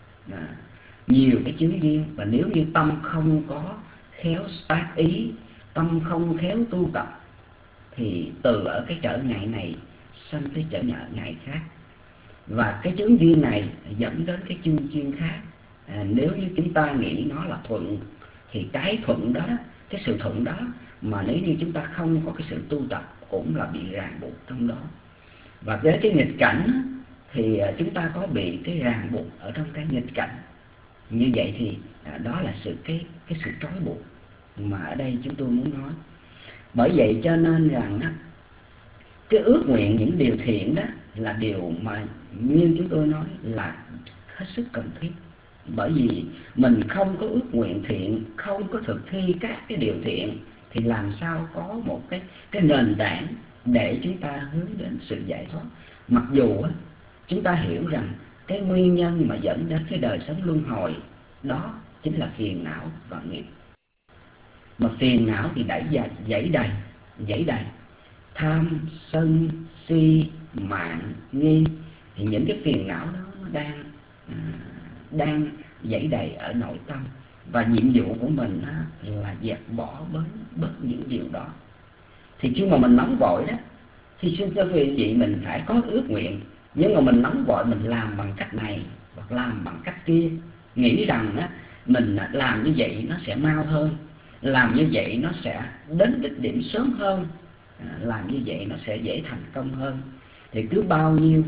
Nhiều cái chướng duyên, và nếu như tâm không có khéo tác ý, tâm không khéo tu tập thì từ ở cái trở ngại này sanh tới trở ngại khác, và cái chướng duyên này dẫn đến cái chướng duyên khác. Nếu như chúng ta nghĩ nó là thuận thì cái thuận đó, cái sự thuận đó mà nếu như chúng ta không có cái sự tu tập cũng là bị ràng buộc trong đó. Và với cái nghịch cảnh thì chúng ta có bị cái ràng buộc ở trong cái nghịch cảnh. Như vậy thì đó là cái sự trói buộc mà ở đây chúng tôi muốn nói. Bởi vậy cho nên rằng cái ước nguyện những điều thiện đó là điều mà như chúng tôi nói là hết sức cần thiết. Bởi vì mình không có ước nguyện thiện, không có thực thi các cái điều thiện thì làm sao có một cái nền tảng để chúng ta hướng đến sự giải thoát. Mặc dù chúng ta hiểu rằng cái nguyên nhân mà dẫn đến cái đời sống luân hồi đó chính là phiền não và nghiệp. Mà phiền não thì dãy đầy. tham sân si mạn nghi, thì những cái phiền não đó nó đang dẫy đầy ở nội tâm, và nhiệm vụ của mình là dẹp bỏ bớt những điều đó. Thì khi mà mình nóng vội đó thì xin thưa quý vị, mình phải có ước nguyện, nhưng mà mình nóng vội mình làm bằng cách này hoặc làm bằng cách kia, nghĩ rằng mình làm như vậy nó sẽ mau hơn, làm như vậy nó sẽ đến đích điểm sớm hơn, làm như vậy nó sẽ dễ thành công hơn. Thì cứ bao nhiêu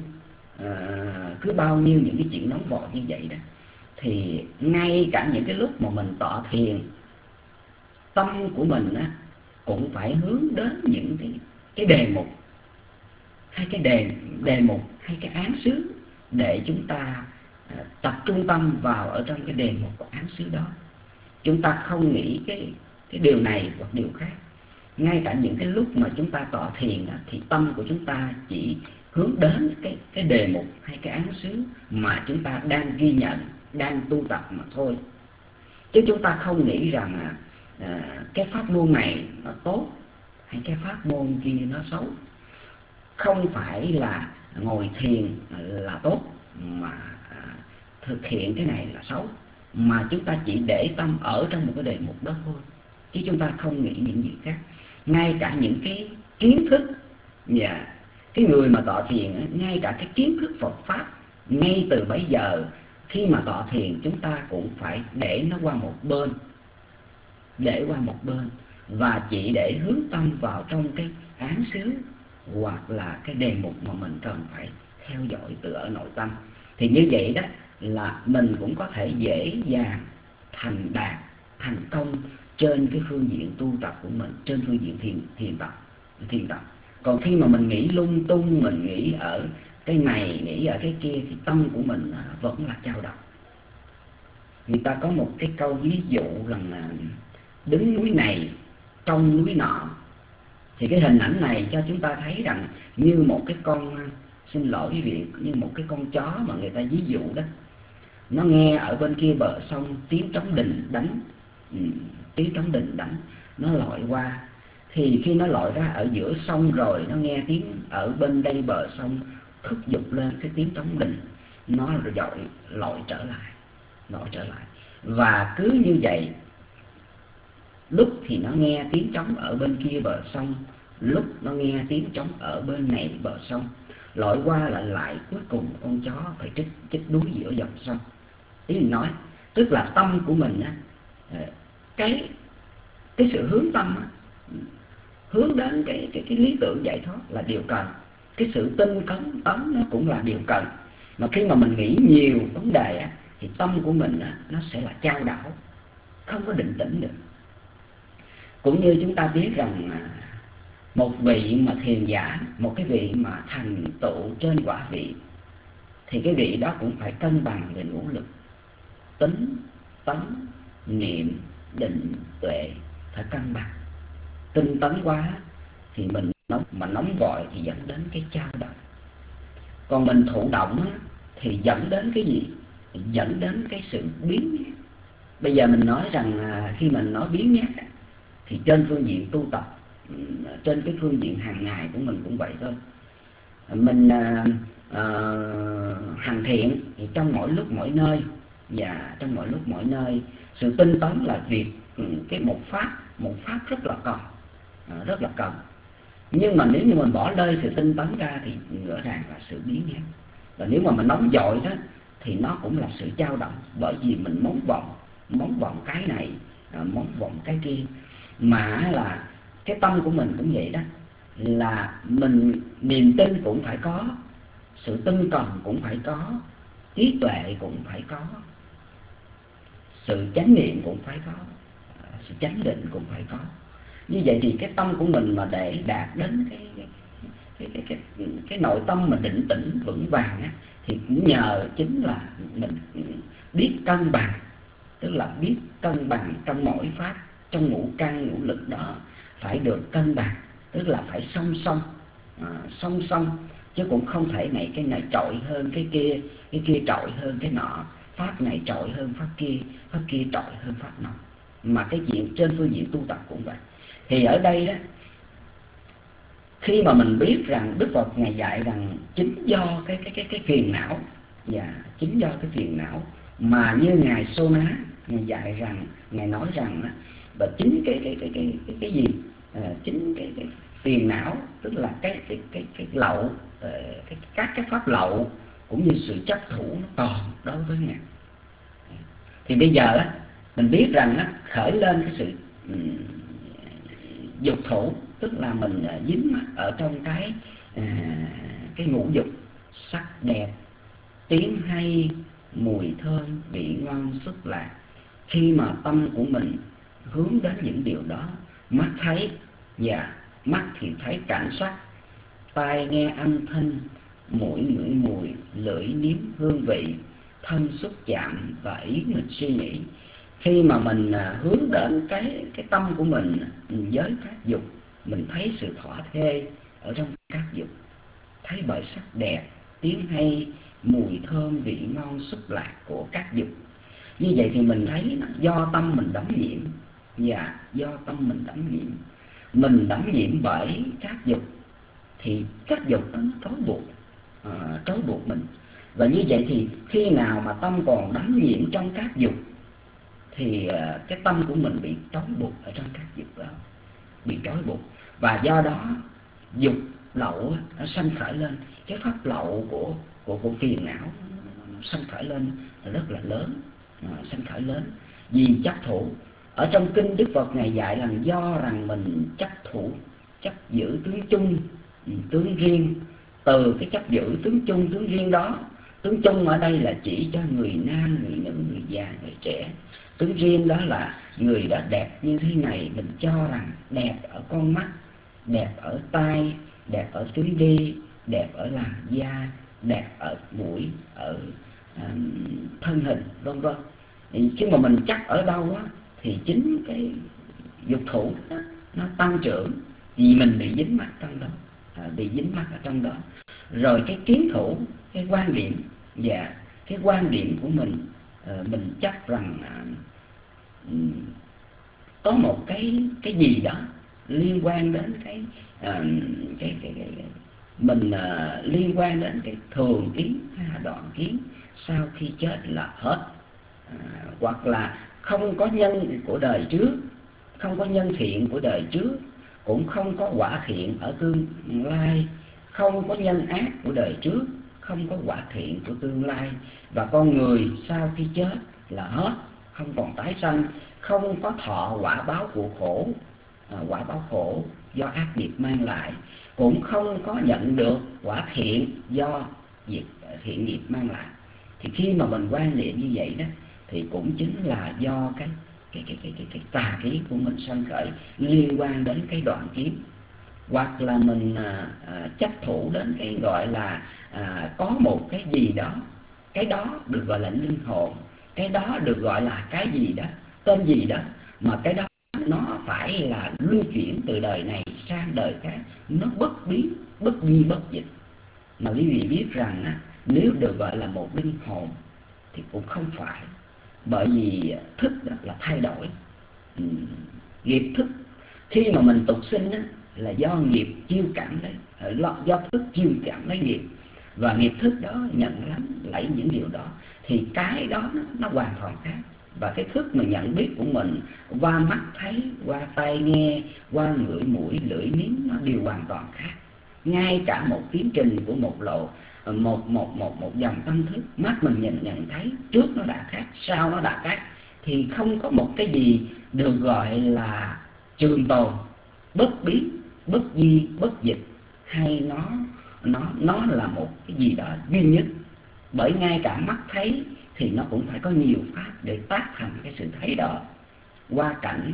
những cái chuyện nóng vội như vậy đó, thì ngay cả những cái lúc mà mình tọa thiền, tâm của mình cũng phải hướng đến những cái đề mục hay cái đề mục hay cái án xứ, để chúng ta tập trung tâm vào ở trong cái đề mục của án xứ đó. Chúng ta không nghĩ cái điều này hoặc điều khác. Ngay cả những cái lúc mà chúng ta tọa thiền thì tâm của chúng ta chỉ hướng đến cái đề mục hay cái án xứ mà chúng ta đang ghi nhận, đang tu tập mà thôi. Chứ chúng ta không nghĩ rằng cái pháp môn này nó tốt hay cái pháp môn kia nó xấu. Không phải là ngồi thiền là tốt mà thực hiện cái này là xấu, mà chúng ta chỉ để tâm ở trong một cái đề mục đó thôi, chứ chúng ta không nghĩ những gì khác. Ngay cả những cái kiến thức và cái người mà tọa thiền, ngay cả cái kiến thức Phật pháp, ngay từ bấy giờ khi mà tọa thiền chúng ta cũng phải để nó qua một bên, và chỉ để hướng tâm vào trong cái án xứ hoặc là cái đề mục mà mình cần phải theo dõi từ ở nội tâm. Thì như vậy đó là mình cũng có thể dễ dàng thành công trên cái phương diện tu tập của mình, trên phương diện thiền tập. Còn khi mà mình nghĩ lung tung, mình nghĩ ở cái này, nghĩ ở cái kia, thì tâm của mình vẫn là dao động. Người ta có một cái câu ví dụ rằng là đứng núi này trông núi nọ. Thì cái hình ảnh này cho chúng ta thấy rằng như một cái con, xin lỗi quý vị, như một cái con chó mà người ta ví dụ đó. Nó nghe ở bên kia bờ sông tiếng trống đình đánh, nó lội qua. Thì khi nó lội ra ở giữa sông rồi, nó nghe tiếng ở bên đây bờ sông thúc giục lên cái tiếng trống đình, nó lội trở lại. Và cứ như vậy, lúc thì nó nghe tiếng trống ở bên kia bờ sông, lúc nó nghe tiếng trống ở bên này bờ sông, lội qua lại cuối cùng con chó phải chích đuối giữa dòng sông. Ý mình nói tức là tâm của mình cái sự hướng tâm hướng đến cái lý tưởng giải thoát là điều cần. Cái sự tinh tấn nó cũng là điều cần. Mà khi mà mình nghĩ nhiều vấn đề thì tâm của mình nó sẽ là chao đảo, không có định tĩnh được. Cũng như chúng ta biết rằng một vị mà thiền giả, một cái vị mà thành tựu trên quả vị, thì cái vị đó cũng phải cân bằng về ngũ lực, tính, tấn, niệm, định, tuệ, phải cân bằng. Tinh tấn quá thì mình nóng vội thì dẫn đến cái chao động. Còn mình thụ động thì dẫn đến cái gì? Dẫn đến cái sự biến nhát. Bây giờ mình nói rằng khi mình nói biến nhát thì trên phương diện tu tập, trên cái phương diện hàng ngày của mình cũng vậy thôi. Mình hành thiện thì trong mỗi lúc mỗi nơi, và trong mọi lúc mỗi nơi sự tinh tấn là việc một pháp rất là cần. Nhưng mà nếu như mình bỏ lơi sự tinh tấn ra thì rõ ràng là sự biến nhát. Và nếu mà mình nóng vội đó thì nó cũng là sự dao động, bởi vì mình mong vọng cái này, mong vọng cái kia. Mà là cái tâm của mình cũng vậy đó, là mình niềm tin cũng phải có, sự tinh cần cũng phải có, trí tuệ cũng phải có, sự chánh niệm cũng phải có, sự chánh định cũng phải có. Như vậy thì cái tâm của mình mà để đạt đến cái nội tâm mà định tĩnh vững vàng thì cũng nhờ chính là mình biết cân bằng, tức là biết cân bằng trong mỗi pháp, trong ngũ căn ngũ lực đó phải được cân bằng, tức là phải song song, chứ cũng không thể cái này trội hơn cái kia trội hơn cái nọ, pháp này trội hơn pháp kia trội hơn pháp nọ. Mà cái chuyện trên phương diện tu tập cũng vậy. Thì ở đây đó khi mà mình biết rằng Đức Phật Ngài dạy rằng chính do cái phiền não, và chính do cái phiền não mà như Ngài Sô Ná Ngài dạy rằng, Ngài nói rằng và chính cái gì, chính cái phiền não, tức là cái lậu, các cái pháp lậu cũng như sự chấp thủ nó còn đối với Ngài. Thì bây giờ mình biết rằng khởi lên cái sự dục thủ, tức là mình dính mắc ở trong cái ngũ dục, sắc đẹp, tiếng hay, mùi thơm, vị ngon, xúc lạc. Khi mà tâm của mình hướng đến những điều đó, mắt thấy, và mắt thì thấy cảnh sắc, tai nghe âm thanh, mũi ngửi mùi, lưỡi nếm hương vị, thân xúc chạm và ý mình suy nghĩ. Khi mà mình hướng đến cái tâm của mình với các dục, mình thấy sự thỏa thê ở trong các dục, thấy bởi sắc đẹp, tiếng hay, mùi thơm, vị ngon, xúc lạc của các dục. Như vậy thì mình thấy do tâm mình đắm nhiễm, và do tâm mình đắm nhiễm, mình đắm nhiễm bởi các dục, thì các dục đó nó trói buộc mình. Và như vậy thì khi nào mà tâm còn đắm nhiễm trong các dục thì cái tâm của mình bị trói buộc ở trong các dục đó, bị trói buộc. Và do đó dục lậu nó sanh khởi lên, cái pháp lậu của phiền não nó sanh khởi lên rất là lớn, sanh khởi lớn vì chấp thủ. Ở trong kinh Đức Phật Ngài dạy rằng do rằng mình chấp thủ, chấp giữ tướng chung, tướng riêng. Từ cái chấp giữ tướng chung, tướng riêng đó, tướng chung ở đây là chỉ cho người nam, người nữ, người già, người trẻ. Tướng riêng đó là người đã đẹp như thế này, mình cho rằng đẹp ở con mắt, đẹp ở tai, đẹp ở tứ đi, đẹp ở làn da, đẹp ở mũi, ở thân hình, vân vân. Khi mà mình chắc ở đâu thì chính cái dục thủ đó, nó tăng trưởng vì mình bị dính mắc trong đó, bị dính mắc ở trong đó. Rồi cái kiến thủ, cái quan điểm, và cái quan điểm của mình chắc rằng có một cái gì đó liên quan đến mình liên quan đến cái thường kiến hay là đoạn kiến sau khi chết là hết, hoặc là không có nhân của đời trước, không có nhân thiện của đời trước, cũng không có quả thiện ở tương lai, không có nhân ác của đời trước, không có quả thiện của tương lai. Và con người sau khi chết là hết, không còn tái sanh, không có thọ quả báo của khổ, quả báo khổ do ác nghiệp mang lại, cũng không có nhận được quả thiện do việc thiện nghiệp mang lại. Thì khi mà mình quan niệm như vậy đó, thì cũng chính là do cái tà kiến của mình sanh khởi liên quan đến cái đoạn kiến. Hoặc là mình chấp thủ đến cái gọi là có một cái gì đó, cái đó được gọi là linh hồn, cái đó được gọi là cái gì đó, tên gì đó, mà cái đó nó phải là luân chuyển từ đời này sang đời khác, nó bất biến, bất di bất dịch. Mà quý vị biết rằng nếu được gọi là một linh hồn thì cũng không phải, bởi vì thức đó là thay đổi. Nghiệp thức khi mà mình tục sinh là do nghiệp chiêu cảm đấy, do thức chiêu cảm lấy nghiệp, và nghiệp thức đó nhận lấy những điều đó, thì cái đó nó hoàn toàn khác. Và cái thức mà nhận biết của mình qua mắt thấy, qua tai nghe, qua ngửi mũi lưỡi nếm, nó đều hoàn toàn khác. Ngay cả một tiến trình của một dòng tâm thức, mắt mình nhận thấy trước nó đã khác, sau nó đã khác, thì không có một cái gì được gọi là trường tồn, bất biến, bất di, bất dịch, hay nó là một cái gì đó duy nhất. Bởi ngay cả mắt thấy thì nó cũng phải có nhiều pháp để tác thành cái sự thấy đó, qua cảnh,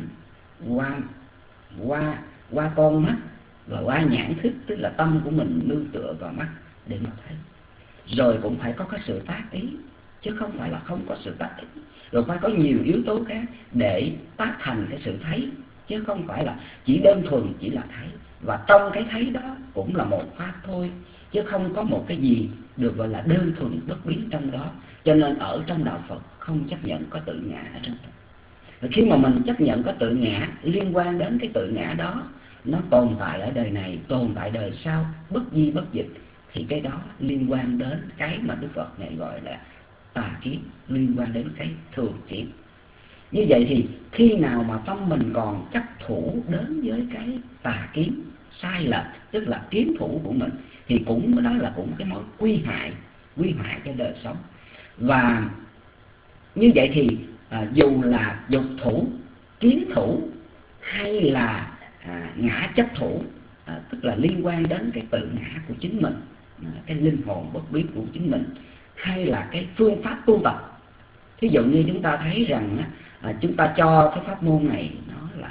qua con mắt, và qua nhãn thức, tức là tâm của mình nương tựa vào mắt để mà thấy. Rồi cũng phải có cái sự tác ý, chứ không phải là không có sự tác ý. Rồi phải có nhiều yếu tố khác để tác thành cái sự thấy, chứ không phải là chỉ đơn thuần chỉ là thấy. Và trong cái thấy đó cũng là một pháp thôi, chứ không có một cái gì được gọi là đơn thuần bất biến trong đó. Cho nên ở trong đạo Phật không chấp nhận có tự ngã ở trong đó. Và khi mà mình chấp nhận có tự ngã, liên quan đến cái tự ngã đó nó tồn tại ở đời này, tồn tại đời sau, bất di bất dịch, thì cái đó liên quan đến cái mà Đức Phật này gọi là tà kiến, liên quan đến cái thường kiến. Như vậy thì khi nào mà tâm mình còn chấp thủ đến với cái tà kiến sai lệch, tức là kiến thủ của mình, thì cũng đó là cũng cái mối quy hại cho đời sống. Và như vậy thì dù là dục thủ, kiến thủ hay là ngã chấp thủ, tức là liên quan đến cái tự ngã của chính mình, cái linh hồn bất biến của chính mình, hay là cái phương pháp tu tập. Thí dụ như chúng ta thấy rằng chúng ta cho cái pháp môn này nó là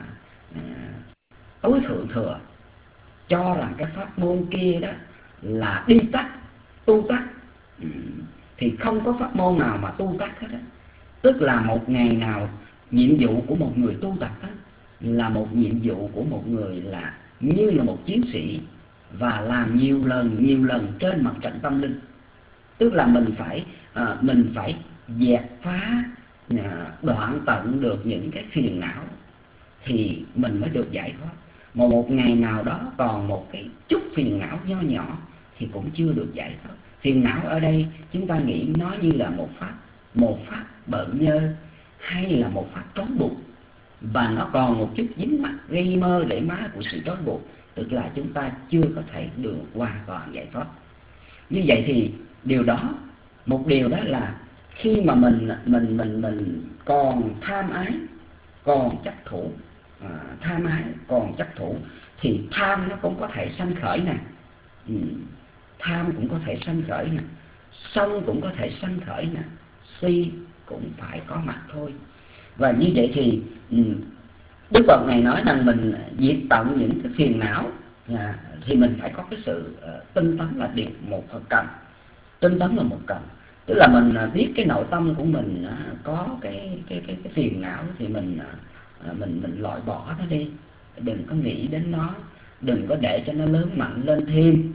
tối thượng thừa, cho rằng cái pháp môn kia đó là đi tắt, tu tắt, thì không có pháp môn nào mà tu tắt hết đó. Tức là một ngày nào nhiệm vụ của một người tu tập đó là một nhiệm vụ của một người là như là một chiến sĩ, và làm nhiều lần trên mặt trận tâm linh. Tức là mình phải dẹp phá, đoạn tận được những cái phiền não thì mình mới được giải thoát. Mà một ngày nào đó còn một cái chút phiền não nho nhỏ thì cũng chưa được giải thoát. Phiền não ở đây chúng ta nghĩ nó như là một pháp bợn nhơ, hay là một pháp trói buộc, và nó còn một chút dính mắc gây mơ để má của sự trói buộc, tức là chúng ta chưa có thể được hoàn toàn giải thoát. Như vậy thì một điều đó là khi mà mình còn tham ái, còn chấp thủ, thì tham nó cũng có thể sanh khởi nè, tham cũng có thể sanh khởi nè, sân cũng có thể sanh khởi nè, si cũng phải có mặt thôi. Và như vậy thì Đức Phật này nói rằng mình diệt tận những cái phiền não thì mình phải có cái sự tinh tấn là điều một cần. Tinh tấn là một cần, tức là mình biết cái nội tâm của mình có cái phiền não thì mình loại bỏ nó đi, đừng có nghĩ đến nó, đừng có để cho nó lớn mạnh lên thêm,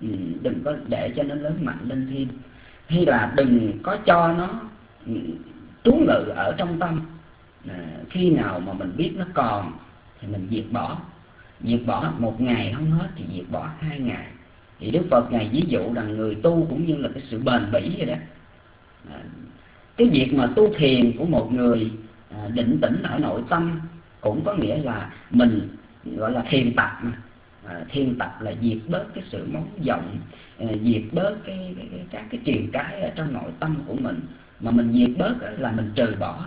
hay là đừng có cho nó trú ngự ở trong tâm. Khi nào mà mình biết nó còn thì mình diệt bỏ một ngày không hết thì diệt bỏ 2 ngày. Thì Đức Phật này ví dụ rằng người tu cũng như là cái sự bền bỉ vậy đó. Cái việc mà tu thiền của một người định tĩnh ở nội tâm cũng có nghĩa là mình gọi là thiền tập mà. Thiền tập là diệt bớt cái sự móng vọng, diệt bớt các cái triền cái ở trong nội tâm của mình. Mà mình diệt bớt là mình trừ bỏ,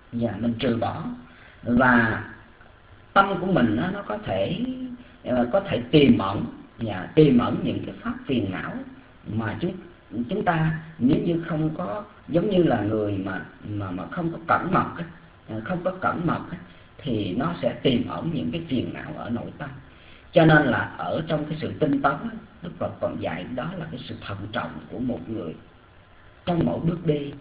và tâm của mình nó có thể tiềm ẩn những cái pháp phiền não mà chúng ta nếu như không có, giống như là người mà không có cẩn mật thì nó sẽ tiềm ẩn những cái phiền não ở nội tâm. Cho nên là ở trong cái sự tinh tấn, Đức Phật còn dạy đó là cái sự thận trọng của một người trong mỗi bước đi.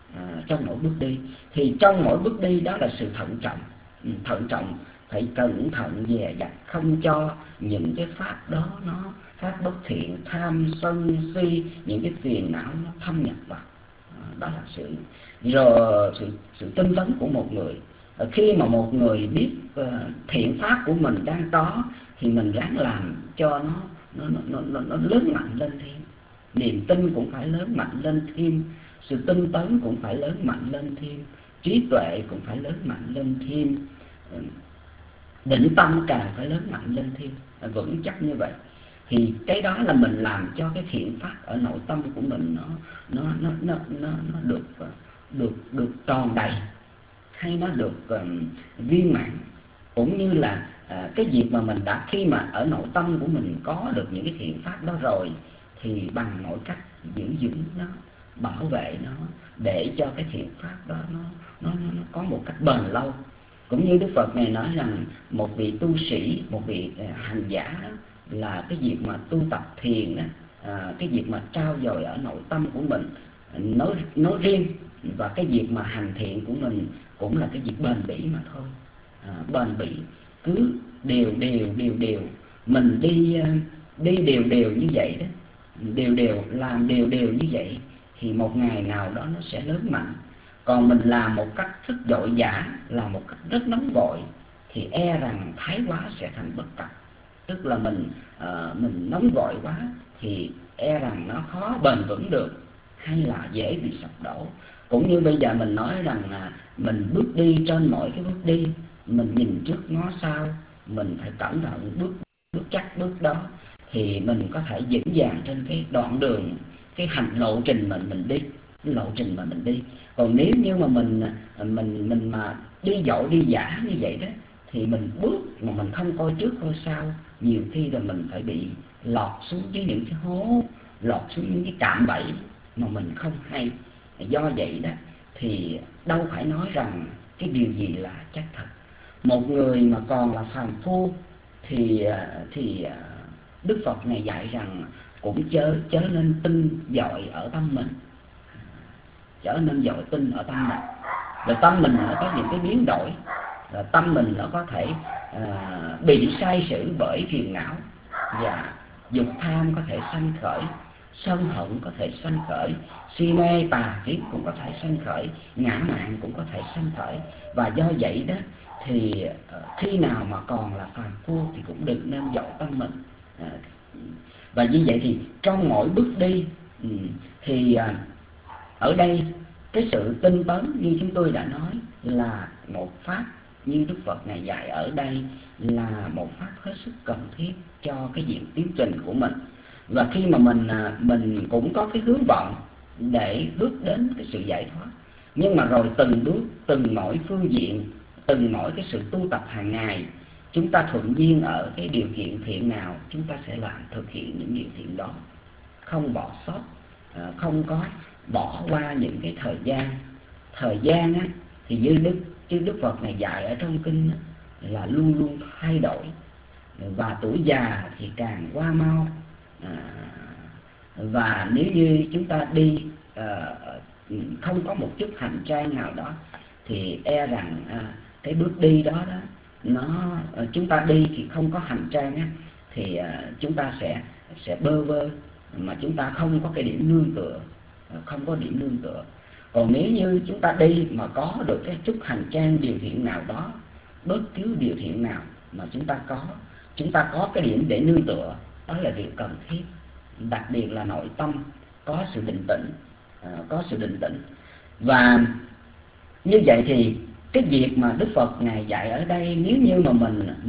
Thì trong mỗi bước đi đó là sự thận trọng, phải cẩn thận dè dặt, không cho những cái pháp đó, nó pháp bất thiện, tham sân si, những cái phiền não nó thâm nhập vào. Đó là sự tinh tấn của một người. Khi mà một người biết thiện pháp của mình đang có thì mình ráng làm cho nó lớn mạnh lên thêm. Niềm tin cũng phải lớn mạnh lên thêm, sự tinh tấn cũng phải lớn mạnh lên thêm, trí tuệ cũng phải lớn mạnh lên thêm, định tâm càng phải lớn mạnh lên thêm, vững chắc như vậy. Thì cái đó là mình làm cho cái thiện pháp ở nội tâm của mình nó được tròn đầy, hay nó được viên mãn. Cũng như là cái việc mà mình đã, khi mà ở nội tâm của mình có được những cái thiện pháp đó rồi, thì bằng mọi cách giữ vững nó, bảo vệ nó, để cho cái thiện pháp đó nó có một cách bền lâu. Cũng như Đức Phật này nói rằng một vị tu sĩ, một vị hành giả đó, là cái việc mà tu tập thiền đó, cái việc mà trao dồi ở nội tâm của mình nói riêng, và cái việc mà hành thiện của mình cũng là cái việc bền bỉ mà thôi. Bền bỉ, cứ đều mình đi đều như vậy đó, làm đều như vậy, thì một ngày nào đó nó sẽ lớn mạnh. Còn mình làm một cách rất vội vã, làm một cách rất nóng vội, thì e rằng thái quá sẽ thành bất tập. Tức là mình nóng vội quá thì e rằng nó khó bền vững được, hay là dễ bị sập đổ. Cũng như bây giờ mình nói rằng mình bước đi trên mỗi cái bước đi, mình nhìn trước ngó sau, mình phải cẩn thận bước chắc bước đó, thì mình có thể vững vàng trên cái đoạn đường, cái lộ trình mà mình đi. Còn nếu như mà mình mà đi dội đi dã như vậy đó, thì mình bước mà mình không coi trước coi sau, nhiều khi là mình phải bị lọt xuống dưới những cái hố, lọt xuống những cái cạm bẫy mà mình không hay. Do vậy đó thì đâu phải nói rằng cái điều gì là chắc thật. Một người mà còn là phàm phu thì Đức Phật này dạy rằng cũng chớ nên tin dội ở tâm mình, chớ nên dội tin ở tâm mình. Rồi tâm mình nó có những cái biến đổi, rồi tâm mình nó có thể bị sai sử bởi phiền não, và dục tham có thể sanh khởi, sân hận có thể sanh khởi, si mê tà kiến cũng có thể sanh khởi, ngã mạn cũng có thể sanh khởi. Và do vậy đó thì khi nào mà còn là phàm phu thì cũng đừng nên dội tâm mình. Và như vậy thì trong mỗi bước đi thì ở đây cái sự tinh tấn như chúng tôi đã nói là một pháp, như Đức Phật này dạy ở đây là một pháp hết sức cần thiết cho cái diện tiến trình của mình. Và khi mà mình cũng có cái hướng vọng để bước đến cái sự giải thoát, nhưng mà rồi từng bước, từng mỗi phương diện, từng mỗi cái sự tu tập hàng ngày, chúng ta thuận duyên ở cái điều kiện thiện nào, chúng ta sẽ thực hiện những điều thiện đó, không bỏ sót, không có bỏ qua những cái thời gian á, thì như Đức Phật này dạy ở trong kinh á, là luôn luôn thay đổi, và tuổi già thì càng qua mau. Và nếu như chúng ta đi không có một chút hành trang nào đó, thì e rằng cái bước đi đó chúng ta đi thì không có hành trang á, thì chúng ta sẽ bơ vơ, mà chúng ta không có cái điểm nương tựa, Còn nếu như chúng ta đi mà có được cái chút hành trang điều thiện nào đó, bất cứ điều thiện nào mà chúng ta có cái điểm để nương tựa, đó là điều cần thiết. Đặc biệt là nội tâm có sự định tĩnh, và như vậy thì cái việc mà Đức Phật ngài dạy ở đây, nếu như mà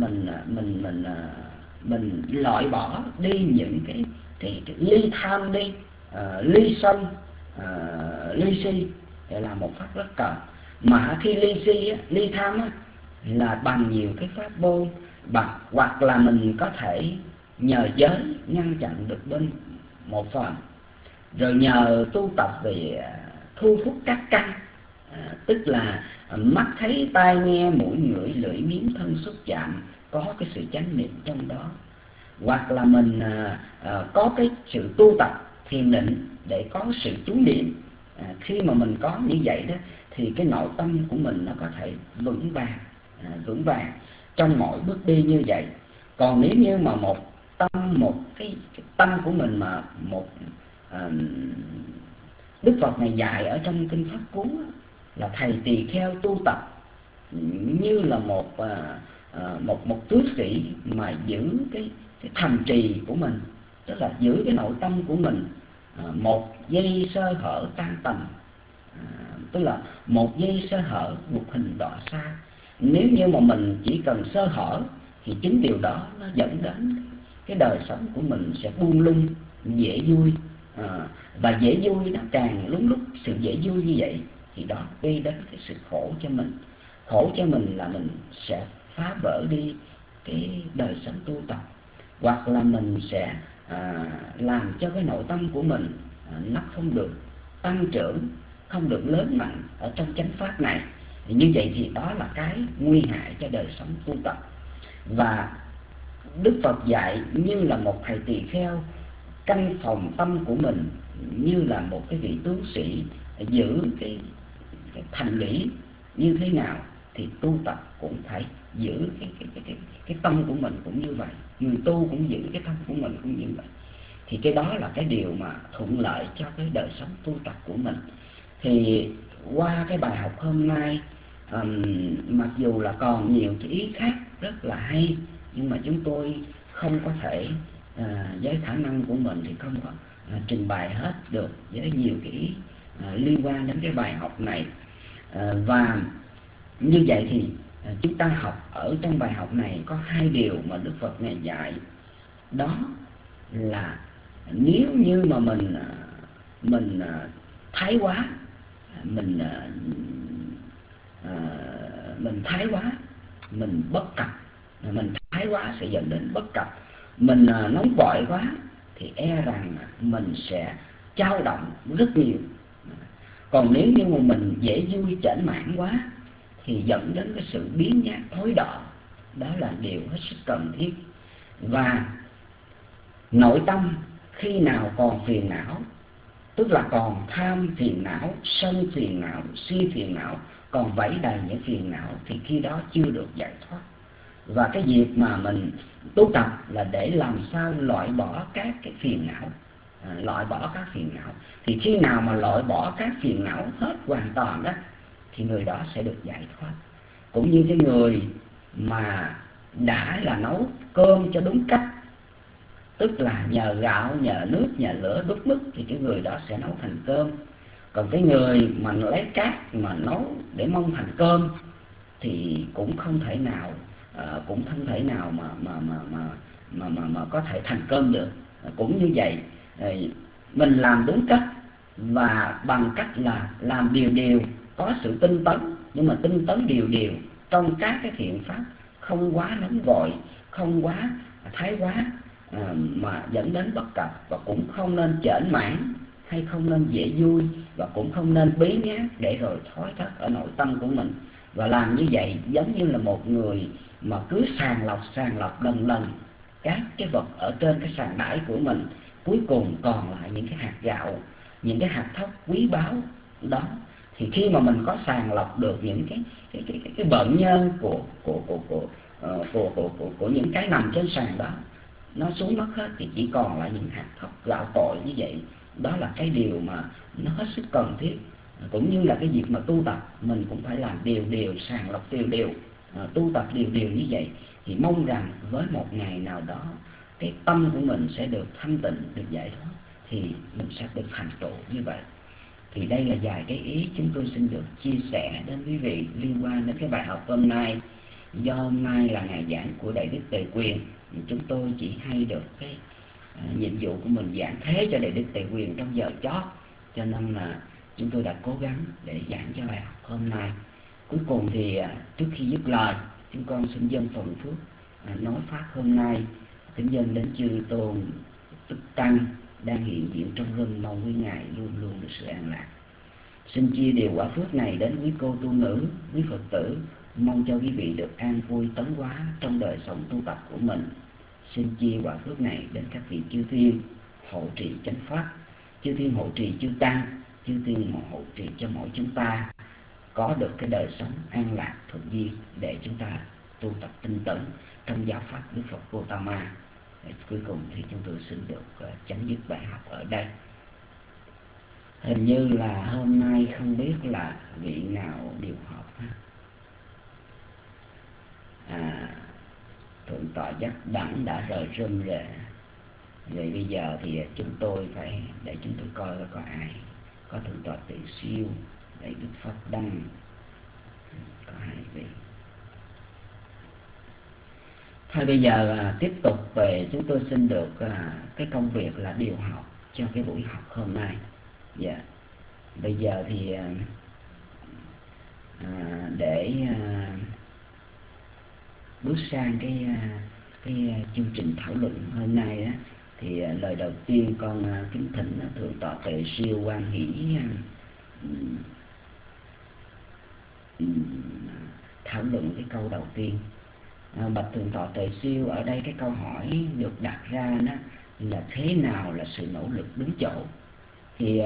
mình loại bỏ đi những cái ly tham đi, ly sân, ly si là một pháp rất cần. Mà khi ly tham á, là bằng nhiều cái pháp môn, hoặc là mình có thể nhờ giới ngăn chặn được bên một phần, rồi nhờ tu tập về thu hút các căn, tức là mắt thấy tai nghe mũi ngửi lưỡi miếng thân xúc chạm, có cái sự chánh niệm trong đó, hoặc là mình có cái sự tu tập thiền định để có sự chú niệm. Khi mà mình có như vậy đó thì cái nội tâm của mình nó có thể vững vàng trong mọi bước đi như vậy. Còn nếu như mà một cái tâm của mình mà Đức Phật này dạy ở trong kinh Pháp Cú là thầy tỳ kheo tu tập như là một tướng sĩ mà giữ cái thành trì của mình, tức là giữ cái nội tâm của mình một giây sơ hở tan tầm, tức là một giây sơ hở một hình đọa xa. Nếu như mà mình chỉ cần sơ hở thì chính điều đó nó dẫn đến cái đời sống của mình sẽ buông lung, dễ vui, và dễ vui nó càng lúc sự dễ vui như vậy thì đó gây đến cái sự khổ cho mình là mình sẽ phá vỡ đi cái đời sống tu tập, hoặc là mình sẽ làm cho cái nội tâm của mình nó không được tăng trưởng, không được lớn mạnh ở trong chánh pháp này. Như vậy thì đó là cái nguy hại cho đời sống tu tập. Và Đức Phật dạy như là một thầy tỳ kheo canh phòng tâm của mình, như là một cái vị tướng sĩ giữ cái thành lũy như thế nào thì tu tập cũng phải giữ cái tâm của mình cũng như vậy, người tu cũng giữ cái tâm của mình cũng như vậy. Thì cái đó là cái điều mà thuận lợi cho cái đời sống tu tập của mình. Thì qua cái bài học hôm nay Mặc dù là còn nhiều cái ý khác rất là hay, nhưng mà chúng tôi không có thể với khả năng của mình thì không có trình bày hết được với nhiều cái ý liên quan đến cái bài học này. Và như vậy thì chúng ta học ở trong bài học này có hai điều mà Đức Phật Ngài dạy. Đó là nếu như mà mình thái quá, mình thái quá, mình bất cập, mình thái quá sẽ dẫn đến bất cập. Mình nóng vội quá thì e rằng mình sẽ dao động rất nhiều. Còn nếu như mà mình dễ vui chểnh mãn quá thì dẫn đến cái sự biến nhát thối đọa. Đó là điều hết sức cần thiết. Và nội tâm khi nào còn phiền não, tức là còn tham phiền não, sân phiền não, si phiền não, còn vẫy đầy những phiền não, thì khi đó chưa được giải thoát. Và cái việc mà mình tu tập là để làm sao loại bỏ các cái phiền não, loại bỏ các phiền não. Thì khi nào mà loại bỏ các phiền não hết hoàn toàn đó thì người đó sẽ được giải thoát. Cũng như cái người mà đã là nấu cơm cho đúng cách, tức là nhờ gạo, nhờ nước, nhờ lửa đốt mức, thì cái người đó sẽ nấu thành cơm. Còn cái người mà lấy cát mà nấu để mong thành cơm thì cũng không thể nào mà có thể thành cơm được. Cũng như vậy, mình làm đúng cách và bằng cách là làm điều, có sự tinh tấn, nhưng mà tinh tấn điều trong các cái thiện pháp, không quá nóng vội, không quá thái quá mà dẫn đến bất cập, và cũng không nên chểnh mãn hay không nên dễ vui, và cũng không nên bí nhát để rồi thói thất ở nội tâm của mình. Và làm như vậy giống như là một người mà cứ sàng lọc lần các cái vật ở trên cái sàn đãi của mình, cuối cùng còn lại những cái hạt gạo, những cái hạt thóc quý báu đó. Thì khi mà mình có sàng lọc được những cái bận nhơ của những cái nằm trên sàn đó, nó xuống mất hết, thì chỉ còn lại những hạt thóc gạo cội như vậy. Đó là cái điều mà nó hết sức cần thiết. Cũng như là cái việc mà tu tập, mình cũng phải làm điều, sàng lọc điều, tu tập điều như vậy. Thì mong rằng với một ngày nào đó cái tâm của mình sẽ được thanh tịnh, được giải thoát, thì mình sẽ được thành tựu như vậy. Thì đây là vài cái ý chúng tôi xin được chia sẻ đến quý vị liên quan đến cái bài học hôm nay. Do hôm nay là ngày giảng của Đại Đức Tề Quyền, chúng tôi chỉ hay được cái nhiệm vụ của mình giảng thế cho Đại Đức Tề Quyền trong giờ chót, cho nên là chúng tôi đã cố gắng để giảng cho bài học hôm nay. Cuối cùng thì trước khi dứt lời, chúng con xin dâng phần phước nói pháp hôm nay, kính dâng đến chư tôn Đức Tăng đang hiện diện trong rừng, mong quý ngài luôn luôn được sự an lạc. Xin chia điều quả phước này đến quý cô tu nữ, quý Phật tử, mong cho quý vị được an vui tấn hóa trong đời sống tu tập của mình. Xin chia quả phước này đến các vị chư thiên hộ trì chánh pháp, chư thiên hộ trì chư tăng, chư thiên hộ trì cho mỗi chúng ta có được cái đời sống an lạc thuận duyên, để chúng ta tu tập tinh tấn trong giáo pháp Đức Phật Gautama. Cuối cùng thì chúng tôi xin được chấm dứt bài học ở đây. Hình như là hôm nay không biết là vị nào điều học ha. Thượng tọa Giác Đẳng đã rời râm rồi. Vậy bây giờ thì chúng tôi phải để chúng tôi coi có ai. Có Thượng tọa Tỳ Siêu, để Đức Pháp Đăng, có hai vị. Thôi bây giờ tiếp tục về chúng tôi xin được cái công việc là điều học cho cái buổi học hôm nay. Dạ. Bây giờ thì để bước sang cái chương trình thảo luận hôm nay đó, thì lời đầu tiên con kính thỉnh Thượng tọa Tề Siêu Quan Hỷ thảo luận cái câu đầu tiên. Bạch Thượng tọa Tề Siêu, ở đây cái câu hỏi được đặt ra đó là thế nào là sự nỗ lực đúng chỗ. Thì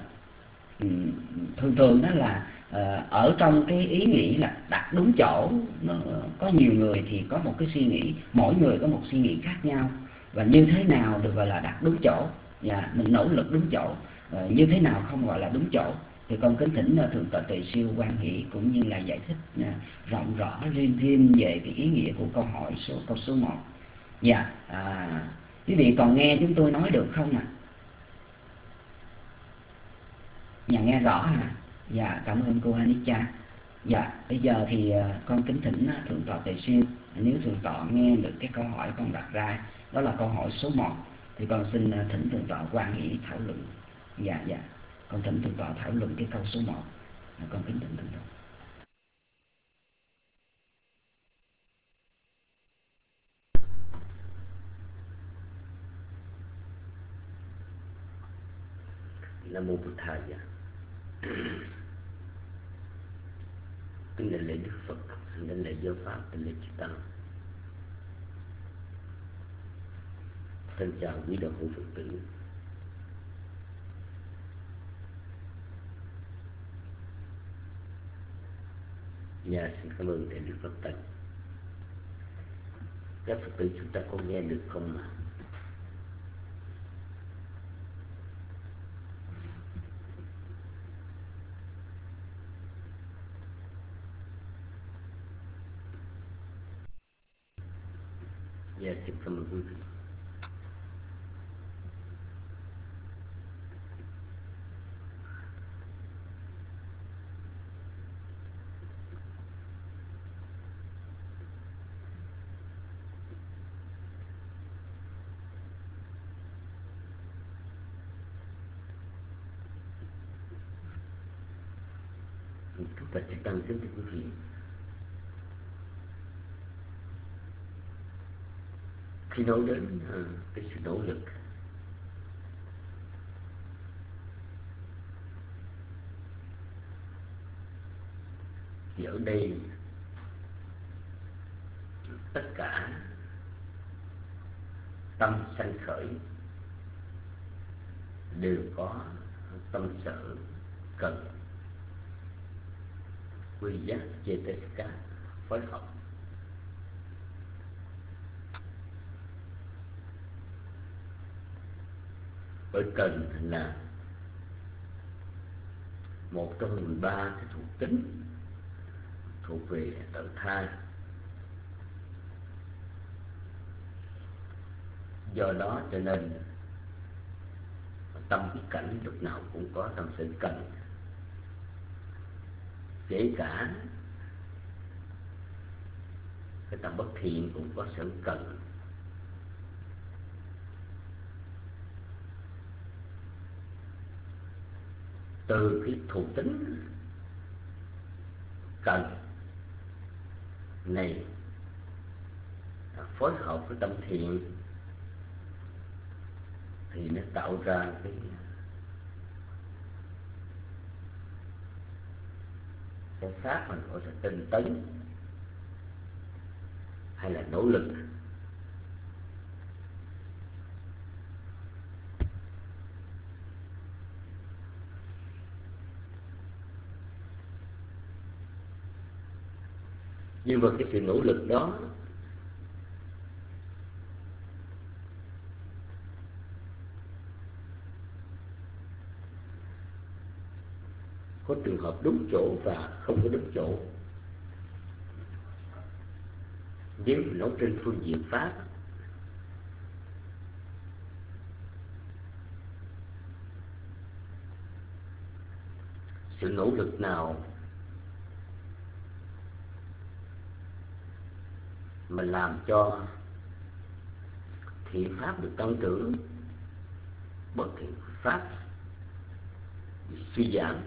thường đó là ở trong cái ý nghĩ là đặt đúng chỗ, có nhiều người thì có một cái suy nghĩ, mỗi người có một suy nghĩ khác nhau, và như thế nào được gọi là đặt đúng chỗ, và mình nỗ lực đúng chỗ, như thế nào không gọi là đúng chỗ. Thì con kính thỉnh Thượng tọa Tuệ Siêu quan hỷ cũng như là giải thích rộng rõ thêm về cái ý nghĩa của câu số 1. Dạ, quý vị còn nghe chúng tôi nói được không ạ? Dạ, nghe rõ hả? Dạ, cảm ơn cô Anicca. Dạ, bây giờ thì con kính thỉnh Thượng tọa Tuệ Siêu, nếu Thượng tọa nghe được cái câu hỏi con đặt ra, đó là câu hỏi số 1, thì con xin thỉnh Thượng tọa quan hỷ thảo luận. Dạ, con thỉnh Thượng tọa thảo luận cái câu số 1. Con kính thỉnh Thượng tọa. Nam mô Bụt Thầy. Kính đảnh lễ Đức Phật, đảnh lễ Giáo Pháp, đảnh lễ Chư Tăng. Thân chào quý đạo hữu Phật tử. Xin cảm ơn thầy Đức Phật Tần. Các Phật tử chúng ta có nghe được không ạ? Xin cảm ơn quý vị. Chúng ta sẽ tăng kính thưa quý vị. Khi nói đến cái sự nỗ lực, thì ở đây tất cả tâm sanh khởi đều có tâm sở cần quy giác Cetesika phối hợp. Bởi cần là một trong 13 cái thuộc tính thuộc về tự thai. Do đó cho nên tâm cái cảnh lúc nào cũng có tâm sự cần, kể cả cái tâm bất thiện cũng có sự cần. Từ cái thuộc tính cần này phối hợp với tâm thiện thì nó tạo ra cái pháp mình gọi là tinh tấn hay là nỗ lực. Nhưng mà cái sự nỗ lực đó có trường hợp đúng chỗ và không có đúng chỗ. Nếu mình nói trên phương diện pháp, sự nỗ lực nào mà làm cho thiện pháp được tăng trưởng, bất thiện pháp bị suy giảm,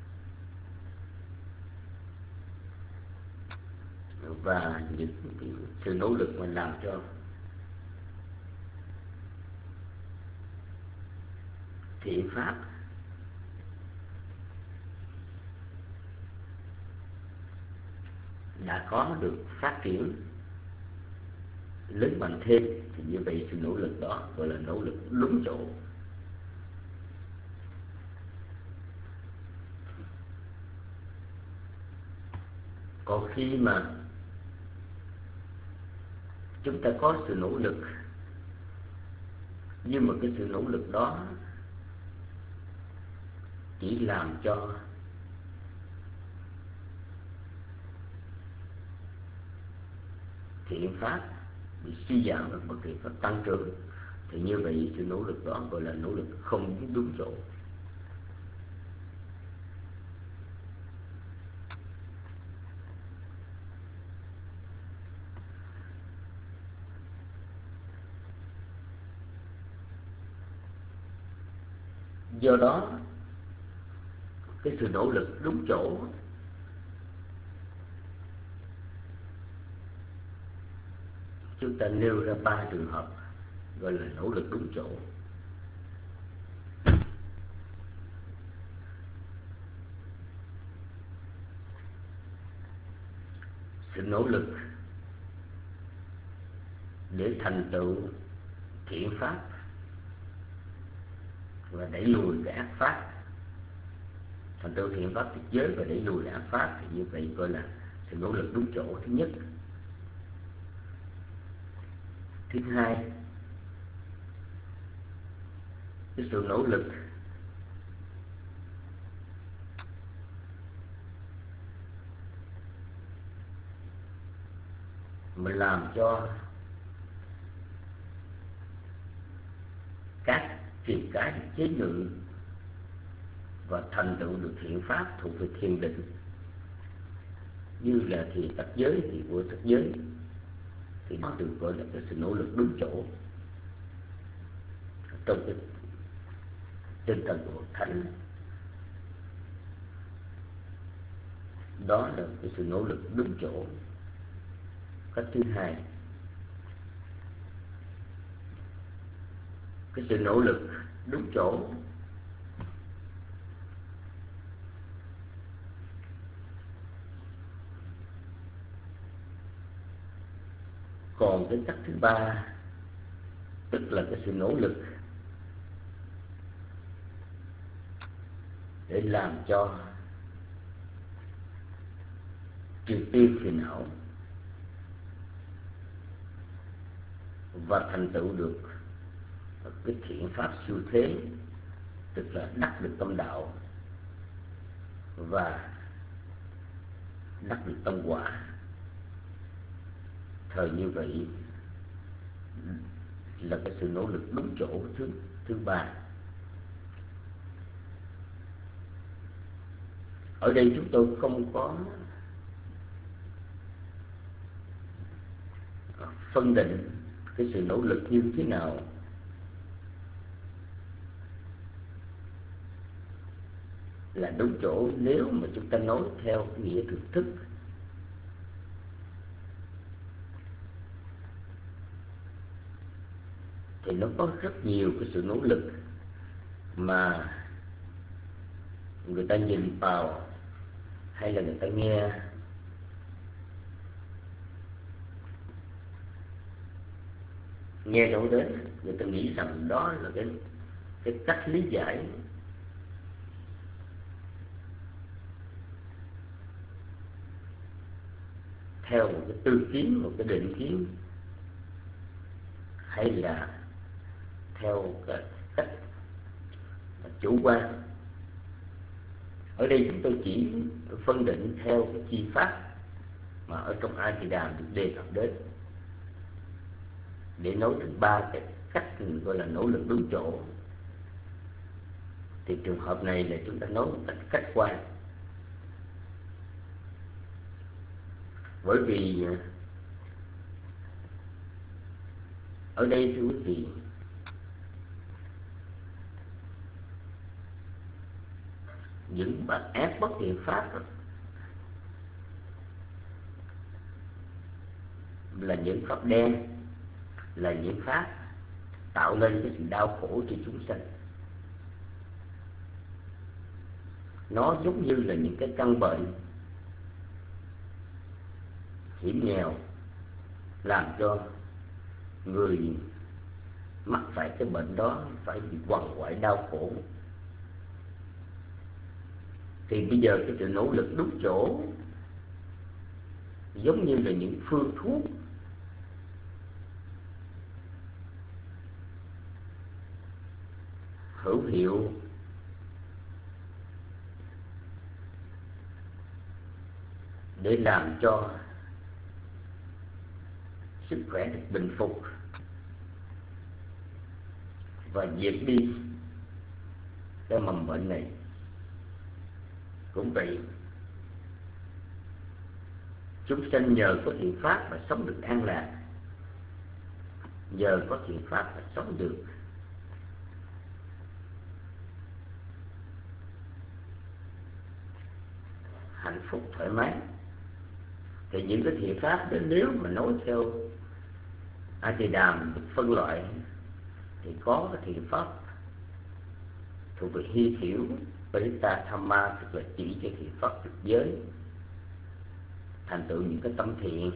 và những sự nỗ lực mà làm cho thiện pháp đã có được phát triển lớn mạnh thêm, thì như vậy sự nỗ lực đó gọi là nỗ lực đúng chỗ. Còn khi mà chúng ta có sự nỗ lực, nhưng mà cái sự nỗ lực đó chỉ làm cho thiện pháp bị suy giảm và bất thiện pháp tăng trưởng, thì như vậy sự nỗ lực đó gọi là nỗ lực không đúng chỗ. Do đó cái sự nỗ lực đúng chỗ chúng ta nêu ra 3 trường hợp gọi là nỗ lực đúng chỗ. Sự nỗ lực để thành tựu thiện pháp và đẩy lùi cái ác pháp, thành tựu thiện pháp tuyệt giới và đẩy lùi ác pháp, thì như vậy gọi là sự nỗ lực đúng chỗ thứ nhất. Thứ hai, cái sự nỗ lực mà làm cho các kiềm cái được chế ngự và thành tựu được thiện pháp thuộc về thiền định, như là thiền tắc giới, thiền vô sắc giới, thì nó được gọi là cái sự nỗ lực đúng chỗ trong cái tinh thần của thánh. Đó là cái sự nỗ lực đúng chỗ. Cách thứ hai, cái sự nỗ lực đúng chỗ còn cái cách thứ ba, tức là cái sự nỗ lực để làm cho triệt tiêu phiền não và thành tựu được cái thiện pháp siêu thế, tức là đắc được tâm đạo và đắc được tâm quả. Thời như vậy là cái sự nỗ lực đúng chỗ thứ ba. Ở đây chúng tôi không có phân định cái sự nỗ lực như thế nào là đúng chỗ. Nếu mà chúng ta nói theo nghĩa thực thức thì nó có rất nhiều cái sự nỗ lực mà người ta nhìn vào hay là người ta nghe nói đến, người ta nghĩ rằng đó là cái cách lý giải theo một cái tư kiến, một cái định kiến, hay là theo cái cách chủ quan. Ở đây chúng tôi chỉ phân định theo cái chi pháp mà ở trong A Di Đà được đề cập đến, để nói đến ba cái cách gọi là nỗ lực đúng chỗ. Thì trường hợp này là chúng ta nói một cách khách quan, bởi vì ở đây thưa quý vị, những bác ác bất thiện pháp là những pháp đen, là những pháp tạo nên cái sự đau khổ cho chúng sanh. Nó giống như là những cái căn bệnh hiểm nghèo, làm cho người mắc phải cái bệnh đó phải bị quằn quại đau khổ. Thì bây giờ cái sự nỗ lực đúng chỗ giống như là những phương thuốc hữu hiệu để làm cho sức khỏe được bình phục và diệt đi cái mầm bệnh này. Cũng vậy, chúng sanh nhờ có thiện pháp mà sống được an lạc, nhờ có thiện pháp mà sống được hạnh phúc thoải mái. Thì những cái thiện pháp đó nếu mà nói theo A Di Đàm được phân loại thì có cái thiện pháp thuộc về hy thiểu, Parita Thamma, tức là chỉ cho thiện pháp thực giới, thành tựu những cái tâm thiện.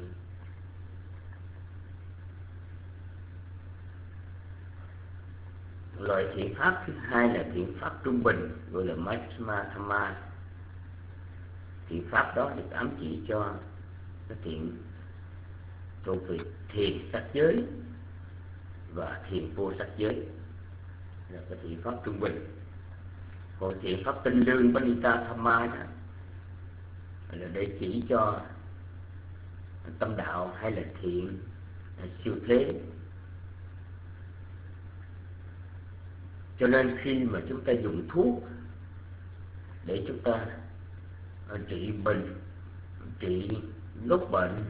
Loại thiện pháp thứ hai là thiện pháp trung bình, gọi là Majjhima Thamma. Thiện pháp đó được ám chỉ cho cái thiện thuộc về thiền sắc giới và thiền vô sắc giới, là cái thiện pháp trung bình. Còn thiện pháp tinh lương Panita Thamma là để chỉ cho tâm đạo hay là thiện siêu thế. Cho nên khi mà chúng ta dùng thuốc để chúng ta trị bệnh, trị gốc bệnh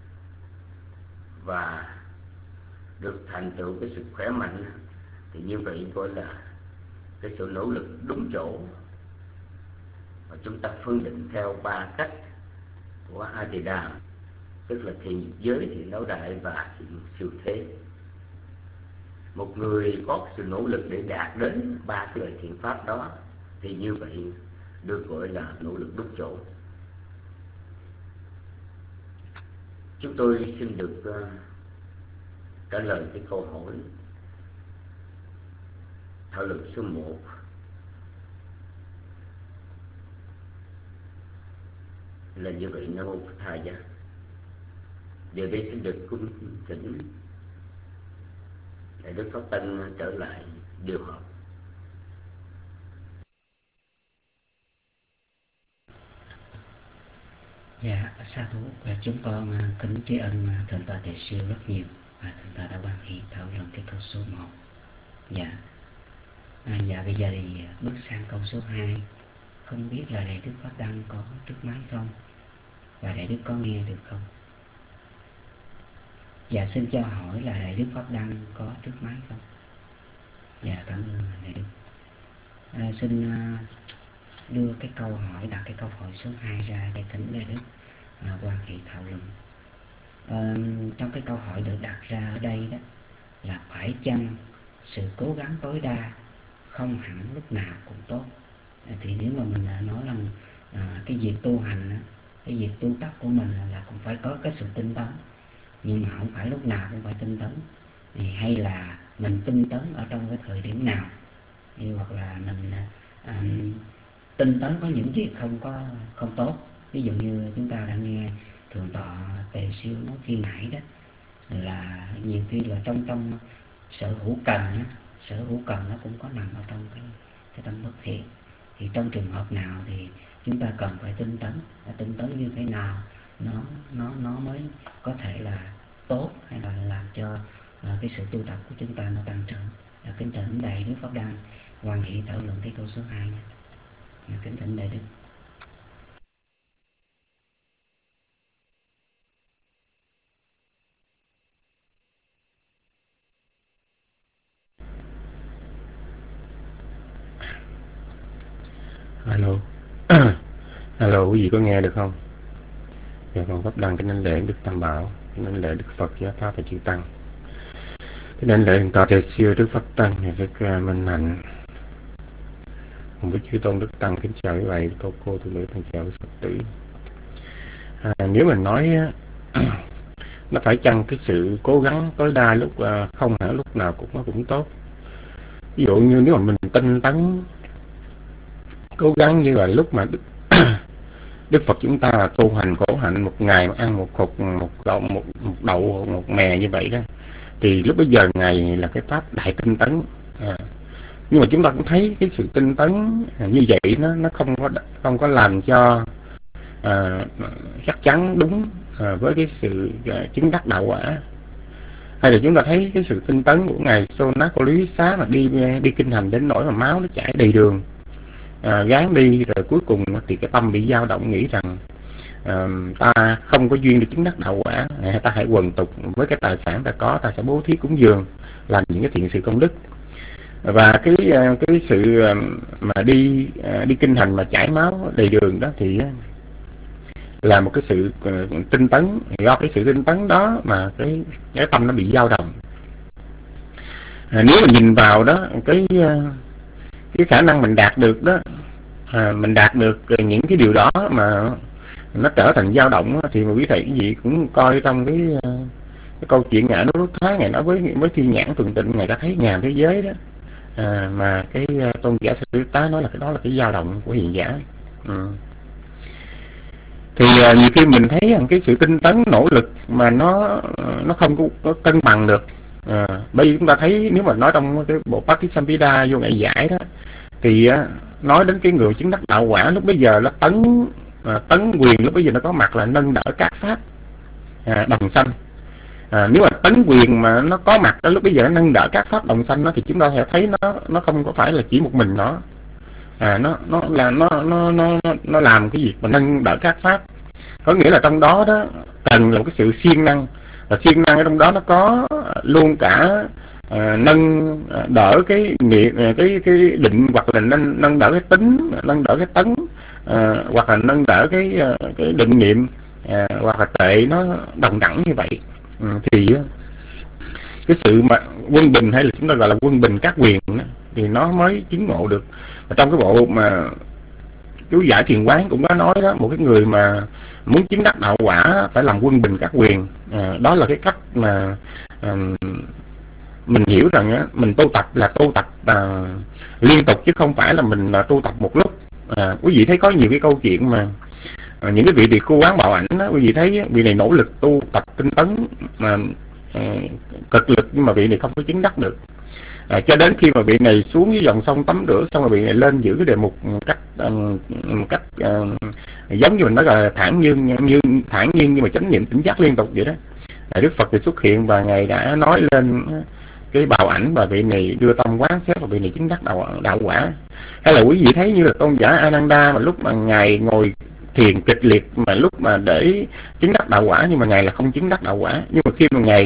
và được thành tựu cái sự khỏe mạnh, thì như vậy gọi là cái sự nỗ lực đúng chỗ. Và chúng ta phân định theo 3 cách của A Di Đà, tức là thiền giới, thiền não đại và thiền siêu thế. Một người có sự nỗ lực để đạt đến 3 cái loại thiện pháp đó thì như vậy được gọi là nỗ lực đúng chỗ. Chúng tôi xin được trả lời cái câu hỏi thảo luận số 1. Là như vậy. Nam Mô Phật Thầy Giá. Giờ đây xin được cung thỉnh Đại Đức Pháp Tân trở lại điều họp. Dạ, sa thú. Chúng con kính tri ân Thượng tọa Tề Siêu rất nhiều, và Thượng tọa đã quan hệ thảo luận cái câu số 1. Dạ. Dạ, bây giờ thì bước sang câu số 2. Không biết là Đại Đức Pháp Đăng có trước máy không? Và Đại Đức có nghe được không? Dạ, xin cho hỏi là Đại Đức Pháp Đăng có trước máy không? Dạ, cảm ơn Đại Đức. Xin đưa cái câu hỏi, đặt cái câu hỏi số 2 ra để thỉnh Đại Đức quan hệ thảo luận. Trong cái câu hỏi được đặt ra ở đây đó là phải chăng sự cố gắng tối đa không hẳn lúc nào cũng tốt. Thì nếu mà mình nói rằng cái việc tu hành, cái việc tu tập của mình là cũng phải có cái sự tinh tấn, nhưng mà không phải lúc nào cũng phải tinh tấn. Thì hay là mình tinh tấn ở trong cái thời điểm nào, hoặc là mình tinh tấn có những việc không tốt. Ví dụ như chúng ta đã nghe Thượng tọa Tề Siêu nói khi nãy đó, là nhiều khi là trong sở hữu cần nó cũng có nằm ở trong cái tâm bất thiện. Thì trong trường hợp nào thì chúng ta cần phải tinh tấn như thế nào nó mới có thể là tốt, hay là làm cho cái sự tu tập của chúng ta nó tăng trưởng. Kính thỉnh Đại Đức Pháp Đăng quan hệ thảo luận cái câu số 2 nha. Kính thỉnh Đại Đức. Alo. Alo, quý vị có nghe được không? Dạ, con Pháp Đăng kính đảnh lễ Đức Tam Bảo, kính đảnh lễ Đức Phật Giáo Pháp và Chư Tăng, kính đảnh lễ Thượng tọa Tề Siêu Đức Pháp Tăng và Đức Minh Hạnh, cùng với chư tôn Đức Tăng. Kính chào quý vị, cô tu nữ, thân chào quý Phật tử. Nếu mình nói nó phải chăng cái sự cố gắng tối đa lúc không hẳn lúc nào nó cũng tốt. Ví dụ như nếu mà mình tinh tấn cố gắng như là lúc mà Đức Phật chúng ta là tu hành khổ hạnh, một ngày mà ăn một hột, một đậu, một mè như vậy đó, thì lúc bây giờ ngày là cái pháp đại tinh tấn. Nhưng mà chúng ta cũng thấy cái sự tinh tấn như vậy nó không có làm cho chắc chắn đúng với cái sự chứng đắc đạo quả. Hay là chúng ta thấy cái sự tinh tấn của ngài Sonakoli Xá mà đi kinh hành đến nỗi mà máu nó chảy đầy đường, gán đi rồi cuối cùng thì cái tâm bị dao động, nghĩ rằng ta không có duyên để chứng đắc đạo quả, ta hãy quần tục với cái tài sản ta có, ta sẽ bố thí cúng dường, làm những cái thiện sự công đức. Và cái sự mà đi kinh hành mà chảy máu đầy đường đó thì là một cái sự tinh tấn. Do cái sự tinh tấn đó mà cái tâm nó bị dao động. Nếu mình nhìn vào đó cái khả năng mình đạt được đó, mình đạt được những cái điều đó mà nó trở thành dao động đó, thì mà quý thầy cái gì cũng coi trong cái câu chuyện ngài Nốt Thái, ngài nói với Thiên Nhãn Thuần Tịnh, ngài đã thấy ngàn thế giới đó, mà cái tôn giả Sư Tá nói là cái đó là cái dao động của hiền giả. Thì nhiều khi mình thấy rằng cái sự tinh tấn nỗ lực mà nó không có cân bằng được. Bây giờ chúng ta thấy nếu mà nói trong cái bộ Patisamphida vô ngày giải đó, thì nói đến cái người chứng đắc đạo quả lúc bây giờ nó tấn quyền lúc bây giờ nó có mặt là nâng đỡ các pháp đồng sanh. Nếu mà tấn quyền mà nó có mặt đó lúc bây giờ nó nâng đỡ các pháp đồng sanh đó, thì chúng ta sẽ thấy nó không có phải là chỉ một mình nó. Nó làm cái việc mà nâng đỡ các pháp, có nghĩa là trong đó đó cần là một cái sự siêng năng, và siêng năng ở trong đó nó có luôn cả nâng đỡ cái định, hoặc là nâng đỡ cái tính, nâng đỡ cái tấn, hoặc là nâng đỡ cái định niệm, hoặc là tệ, nó đồng đẳng như vậy. Thì cái sự mà quân bình, hay là chúng ta gọi là quân bình các quyền đó, thì nó mới chứng ngộ được. Và trong cái bộ mà chú giải Thiền Quán cũng có nói đó, một cái người mà muốn chứng đắc đạo quả phải làm quân bình các quyền. Đó là cái cách mà mình hiểu rằng á, mình tu tập là tu tập liên tục, chứ không phải là mình tu tập một lúc. Quý vị thấy có nhiều cái câu chuyện mà những cái vị tỳ khưu Quán Bảo Ảnh đó, quý vị thấy vị này nỗ lực tu tập tinh tấn mà cực lực, nhưng mà vị này không có chứng đắc được. Cho đến khi mà vị này xuống dưới dòng sông tắm rửa xong rồi vị này lên giữ cái đề mục một cách giống như mình nói là thản nhiên nhưng mà chánh niệm tỉnh giác liên tục vậy đó. Đức Phật thì xuất hiện và ngài đã nói lên cái Bảo Ảnh, và vị này đưa tâm quán xét và vị này chứng đắc đạo quả. Hay là quý vị thấy như là tôn giả Ananda mà lúc mà ngài ngồi thiền kịch liệt mà lúc mà để chứng đắc đạo quả, nhưng mà ngài là không chứng đắc đạo quả. Nhưng mà khi mà ngài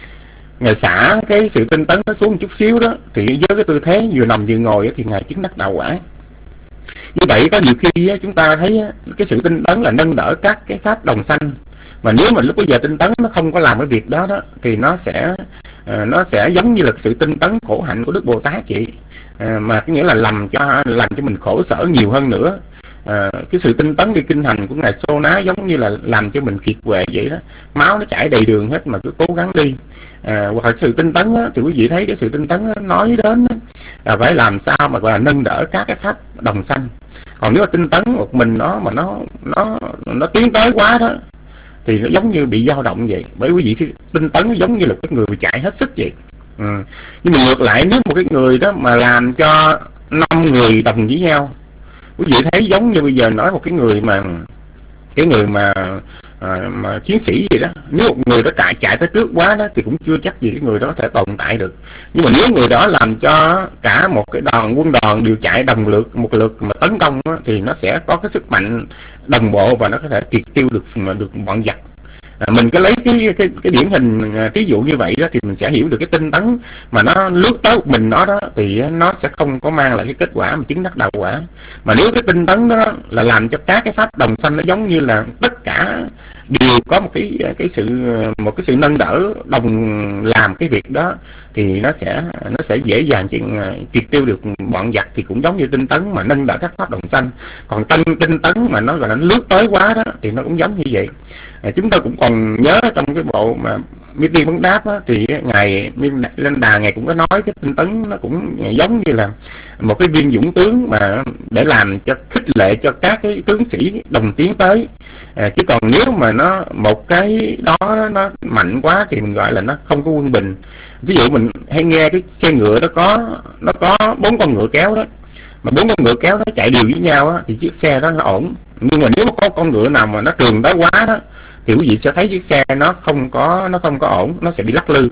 xả cái sự tinh tấn nó xuống một chút xíu đó, thì với cái tư thế vừa nằm vừa ngồi thì ngài chứng đắc đạo quả. Như vậy có nhiều khi chúng ta thấy cái sự tinh tấn là nâng đỡ các cái pháp đồng sanh, mà nếu mà lúc bây giờ tinh tấn nó không có làm cái việc đó đó, thì nó sẽ giống như là sự tinh tấn khổ hạnh của Đức Bồ Tát chị, mà cái nghĩa là làm cho mình khổ sở nhiều hơn nữa. Cái sự tinh tấn đi kinh hành của ngài Sô Ná giống như là làm cho mình kiệt quệ vậy đó, máu nó chảy đầy đường hết mà cứ cố gắng đi. Hoặc là sự tinh tấn đó, thì quý vị thấy cái sự tinh tấn đó, nói đến đó, là phải làm sao mà gọi là nâng đỡ các cái pháp đồng sanh. Còn nếu mà tinh tấn một mình nó tiến tới quá đó, thì nó giống như bị dao động vậy. Bởi quý vị tinh tấn nó giống như là cái người bị chạy hết sức vậy. Nhưng mà ngược lại, nếu một cái người đó mà làm cho 5 người đồng với nhau, quý vị thấy giống như bây giờ nói một cái người mà chiến sĩ gì đó, nếu một người đó chạy tới trước quá đó thì cũng chưa chắc gì cái người đó có thể tồn tại được. Nhưng mà nếu người đó làm cho cả một cái quân đoàn đều chạy đồng lượt một lượt mà tấn công đó, thì nó sẽ có cái sức mạnh đồng bộ và nó có thể triệt tiêu được bọn giặc. Mình cứ lấy cái điển hình ví dụ như vậy đó, thì mình sẽ hiểu được cái tinh tấn mà nó lướt tới một mình nó đó, thì nó sẽ không có mang lại cái kết quả mà chứng đắc đạo quả. Mà nếu cái tinh tấn đó là làm cho các cái pháp đồng sanh, nó giống như là tất cả đều có một cái sự nâng đỡ đồng làm cái việc đó, thì nó sẽ dễ dàng triệt tiêu được bọn giặc. Thì cũng giống như tinh tấn mà nâng đỡ các pháp đồng sanh. Còn tinh tấn mà nó gọi là lướt tới quá đó, thì nó cũng giống như vậy. Chúng ta cũng còn nhớ trong cái bộ mà Meeting Vấn Đáp á, thì ngài Lên Đà ngài cũng có nói cái tinh tấn nó cũng giống như là một cái viên dũng tướng mà để làm cho khích lệ cho các cái tướng sĩ đồng tiến tới. Chứ còn nếu mà nó một cái đó nó mạnh quá thì mình gọi là nó không có quân bình. Ví dụ mình hay nghe cái xe ngựa nó có 4 con ngựa kéo đó, mà 4 con ngựa kéo nó chạy đều với nhau á, thì chiếc xe đó nó ổn. Nhưng mà nếu mà có con ngựa nào mà nó trường tới quá đó, thì quý vị sẽ thấy chiếc xe nó không có ổn, nó sẽ bị lắc lư.